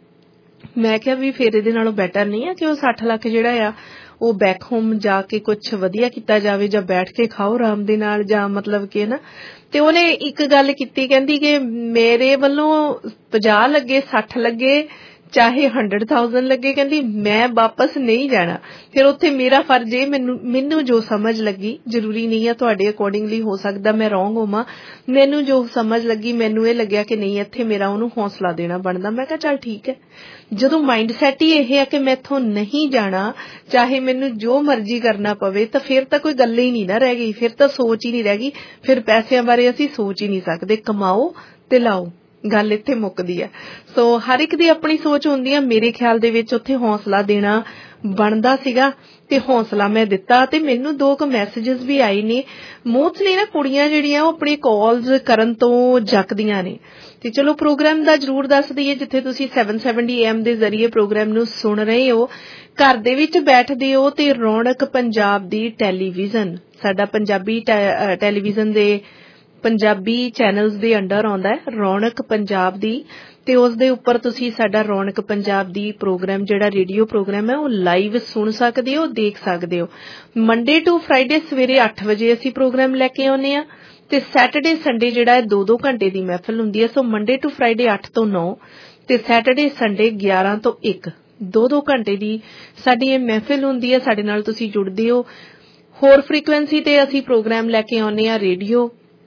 ਮੈਂ ਕਿਹਾ ਵੀ ਫਿਰ ਇਹਦੇ ਨਾਲੋਂ ਬੈਟਰ ਨਹੀਂ ਆ ਕਿ ਉਹ ਸੱਠ ਲੱਖ ਜਿਹੜਾ ਆ ਉਹ ਬੈਕ ਹੋਮ ਜਾ ਕੇ ਕੁਛ ਵਧੀਆ ਕੀਤਾ ਜਾਵੇ, ਜਾਂ ਬੈਠ ਕੇ ਖਾਓ ਆਰਾਮ ਦੇ ਨਾਲ, ਜਾਂ ਮਤਲਬ ਕਿ ਨਾ। ਤੇ ਉਹਨੇ ਇੱਕ ਗੱਲ ਕੀਤੀ, ਕਹਿੰਦੀ ਕਿ ਮੇਰੇ ਵੱਲੋਂ ਪੰਜਾਹ ਲੱਗੇ, ਸੱਠ ਲੱਗੇ, ਚਾਹੇ ਹੰਡਰਡ ਥਾਊਜੈਂਡ ਲੱਗੇ, ਕਹਿੰਦੀ ਮੈਂ ਵਾਪਸ ਨਹੀਂ ਜਾਣਾ। ਫਿਰ ਉੱਥੇ ਮੇਰਾ ਫਰਜ਼ ਇਹ, ਮੈਨੂੰ ਮੈਨੂੰ ਜੋ ਸਮਝ ਲੱਗੀ, ਜ਼ਰੂਰੀ ਨਹੀਂ ਆ ਤੁਹਾਡੇ ਅਕੋਰਡਿੰਗਲੀ, ਹੋ ਸਕਦਾ ਮੈਂ ਰੌਂਗ ਹੋਵਾਂ, ਮੈਨੂੰ ਜੋ ਸਮਝ ਲੱਗੀ, ਮੈਨੂੰ ਇਹ ਲੱਗਿਆ ਕਿ ਨਹੀਂ ਇੱਥੇ ਮੇਰਾ ਉਹਨੂੰ ਹੌਸਲਾ ਦੇਣਾ ਬਣਦਾ। ਮੈਂ ਕਿਹਾ ਚੱਲ ਠੀਕ ਹੈ, ਜਦੋਂ ਮਾਈਂਡ ਸੈਟ ਹੀ ਇਹ ਹੈ ਕਿ ਮੈਂ ਇੱਥੋਂ ਨਹੀਂ ਜਾਣਾ, ਚਾਹੇ ਮੈਨੂੰ ਜੋ ਮਰਜ਼ੀ ਕਰਨਾ ਪਵੇ, ਤਾਂ ਫਿਰ ਤਾਂ ਕੋਈ ਗੱਲ ਹੀ ਨਹੀਂ ਨਾ ਰਹਿ ਗਈ, ਫਿਰ ਤਾਂ ਸੋਚ ਹੀ ਨਹੀਂ ਰਹਿ ਗਈ, ਫਿਰ ਪੈਸਿਆਂ ਬਾਰੇ ਅਸੀਂ ਸੋਚ ਹੀ ਨਹੀਂ ਸਕਦੇ, ਕਮਾਓ ਤੇ ਲਾਓ, ਗੱਲ ਇੱਥੇ ਮੁੱਕਦੀ ਹੈ। ਸੋ ਹਰ ਇੱਕ ਦੀ ਆਪਣੀ ਸੋਚ ਹੁੰਦੀ ਹੈ। ਮੇਰੇ ਖਿਆਲ ਦੇ ਵਿੱਚ ਉੱਥੇ ਹੌਸਲਾ ਦੇਣਾ ਬਣਦਾ ਸੀਗਾ ਤੇ ਹੌਸਲਾ ਮੈਂ ਦਿੱਤਾ, ਤੇ ਮੈਨੂੰ ਦੋ ਕੁ ਮੈਸੇजेस ਵੀ ਆਏ ਨੇ। ਮੋਸਟਲੀ ਨਾ ਕੁੜੀਆਂ ਜਿਹੜੀਆਂ ਉਹ ਆਪਣੀ ਕਾਲਸ ਕਰਨ ਤੋਂ ਜੱਕਦੀਆਂ ਨੇ, ਤੇ ਚਲੋ ਪ੍ਰੋਗਰਾਮ ਦਾ ਜ਼ਰੂਰ ਦੱਸ ਦਈਏ, ਜਿੱਥੇ ਤੁਸੀਂ ਸੱਤ ਸੌ ਸੱਤਰ ਐਮ ਦੇ ਜ਼ਰੀਏ ਪ੍ਰੋਗਰਾਮ ਨੂੰ ਸੁਣ ਰਹੇ ਹੋ, ਘਰ ਦੇ ਵਿੱਚ ਬੈਠਦੇ ਹੋ, ਤੇ ਰੌਣਕ ਪੰਜਾਬ ਦੀ ਟੈਲੀਵਿਜ਼ਨ, ਸਾਡਾ ਪੰਜਾਬੀ ਟੈਲੀਵਿਜ਼ਨ ਦੇ ਪੰਜਾਬੀ ਚੈਨਲਸ ਦੇ ਅੰਡਰ ਆਉਂਦਾ ਹੈ ਰੌਣਕ ਪੰਜਾਬ ਦੀ, ਤੇ ਉਸ ਦੇ ਉੱਪਰ ਤੁਸੀਂ ਸਾਡਾ ਰੌਣਕ ਪੰਜਾਬ ਦੀ ਪ੍ਰੋਗਰਾਮ ਜਿਹੜਾ ਰੇਡੀਓ ਪ੍ਰੋਗਰਾਮ ਹੈ ਉਹ ਲਾਈਵ ਸੁਣ ਸਕਦੇ ਹੋ, ਦੇਖ ਸਕਦੇ ਹੋ। ਮੰਡੇ ਟੂ ਫਰਾਈਡੇ ਸਵੇਰੇ ਅੱਠ ਵਜੇ ਅਸੀਂ ਪ੍ਰੋਗਰਾਮ ਲੈ ਕੇ ਆਉਂਦੇ ਆ, ਤੇ ਸੈਟਰਡੇ ਸੰਡੇ ਜਿਹੜਾ ਹੈ ਦੋ ਦੋ ਘੰਟੇ ਦੀ ਮਹਿਫਿਲ ਹੁੰਦੀ ਹੈ। ਸੋ ਮੰਡੇ ਟੂ ਫਰਾਈਡੇ ਅੱਠ ਤੋਂ ਨੌ, ਤੇ ਸੈਟਰਡੇ ਸੰਡੇ ਗਿਆਰਾਂ ਤੋਂ ਇੱਕ, ਦੋ ਦੋ ਘੰਟੇ ਦੀ ਸਾਡੀ ਇਹ ਮਹਿਫਿਲ ਹੁੰਦੀ ਹੈ। ਸਾਡੇ ਨਾਲ ਤੁਸੀਂ ਜੁੜਦੇ ਹੋ। ਹੋਰ ਫ੍ਰੀਕੁਐਂਸੀ ਤੇ ਅਸੀਂ ਪ੍ਰੋਗਰਾਮ ਲੈ ਕੇ ਆਉਂਦੇ ਆ ਰੇਡੀਓ,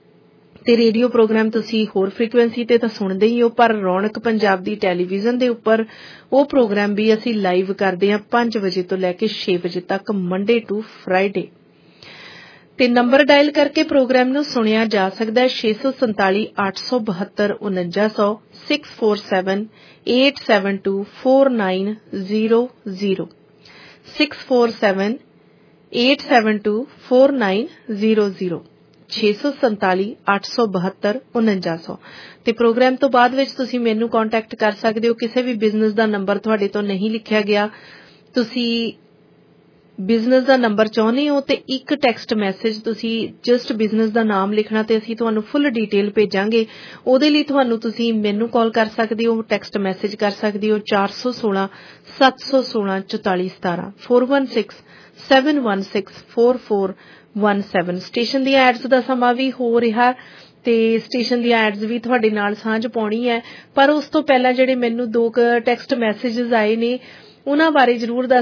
ਤੇ ਰੇਡੀਓ ਪ੍ਰੋਗਰਾਮ ਤੁਸੀਂ ਹੋਰ ਫ੍ਰੀਕੁਐਂਸੀ ਤੇ ਤਾਂ ਸੁਣਦੇ ਹੀ ਹੋ, ਪਰ ਰੌਣਕ ਪੰਜਾਬ ਦੀ ਟੈਲੀਵਿਜ਼ਨ ਦੇ ਉੱਪਰ ਉਹ ਪ੍ਰੋਗਰਾਮ ਵੀ ਅਸੀਂ ਲਾਈਵ ਕਰਦੇ ਹਾਂ ਪੰਜ ਵਜੇ ਤੋਂ ਲੈ ਕੇ ਛੇ ਵਜੇ ਤੱਕ, ਮੰਡੇ ਟੂ ਫਰਾਈਡੇ। ਤੇ ਨੰਬਰ ਡਾਇਲ ਕਰਕੇ ਪ੍ਰੋਗਰਾਮ ਨੂੰ ਸੁਣਿਆ ਜਾ ਸਕਦਾ ਹੈ ਛੇ ਸੌ ਸੰਤਾਲੀ ਅੱਠ ਸੌ ਬਹੱਤਰ ਉਨੰਜਾ ਸੌ, six four seven eight seven two four nine zero zero, six four seven eight seven two four nine zero zero, ਛੇ ਸੌ ਸੰਤਾਲੀ ਅੱਠ ਸੌ ਬਹੱਤਰ ਉਨੰਜਾ ਸੌ। ਤੇ ਪ੍ਰੋਗਰਾਮ ਤੋਂ ਬਾਅਦ ਵਿੱਚ ਤੁਸੀਂ ਮੈਨੂੰ ਕੰਟੈਕਟ ਕਰ ਸਕਦੇ ਹੋ। ਕਿਸੇ ਵੀ ਬਿਜ਼ਨਸ ਦਾ ਨੰਬਰ ਤੁਹਾਡੇ ਤੋਂ ਨਹੀਂ ਲਿਖਿਆ ਗਿਆ, ਤੁਸੀਂ ਬਿਜ਼ਨਸ ਦਾ ਨੰਬਰ ਚਾਹੁੰਦੇ ਹੋ, ਤੇ ਇੱਕ ਟੈਕਸਟ ਮੈਸੇਜ ਤੁਸੀਂ ਜਸਟ ਬਿਜ਼ਨਸ ਦਾ ਨਾਮ ਲਿਖਣਾ, ਤੇ ਅਸੀਂ ਤੁਹਾਨੂੰ ਫੁੱਲ ਡਿਟੇਲ ਭੇਜਾਂਗੇ। ਉਹਦੇ ਲਈ ਤੁਹਾਨੂੰ ਤੁਸੀਂ ਮੈਨੂੰ ਕਾਲ ਕਰ ਸਕਦੇ ਹੋ, ਟੈਕਸਟ ਮੈਸੇਜ ਕਰ ਸਕਦੇ ਹੋ ਚਾਰ ਸੌ ਸੋਲਾਂ ਸੱਤ ਸੌ ਸੋਲਾਂ ਚੁਤਾਲੀ ਸਤਾਰਾਂ, four one six seven one six four four one seven. Station ਦੀਆਂ ਐਡਸ ਦਾ ਸਮਾਂ ਵੀ ਹੋ ਰਿਹਾ, ਤੇ ਸਟੇਸ਼ਨ ਦੀਆਂ ਐਡਸ ਵੀ ਤੁਹਾਡੇ ਨਾਲ ਸਾਂਝ ਪਾਉਣੀ ਹੈ। ਪਰ ਉਸ ਤੋਂ ਪਹਿਲਾਂ ਜਿਹੜੇ ਮੈਨੂੰ ਦੋ ਕੁ ਟੈਕਸਟ ਮੈਸੇजेस ਆਏ ਨੇ ਉਹਨਾਂ ਬਾਰੇ ਜ਼ਰੂਰ ਦੱਸ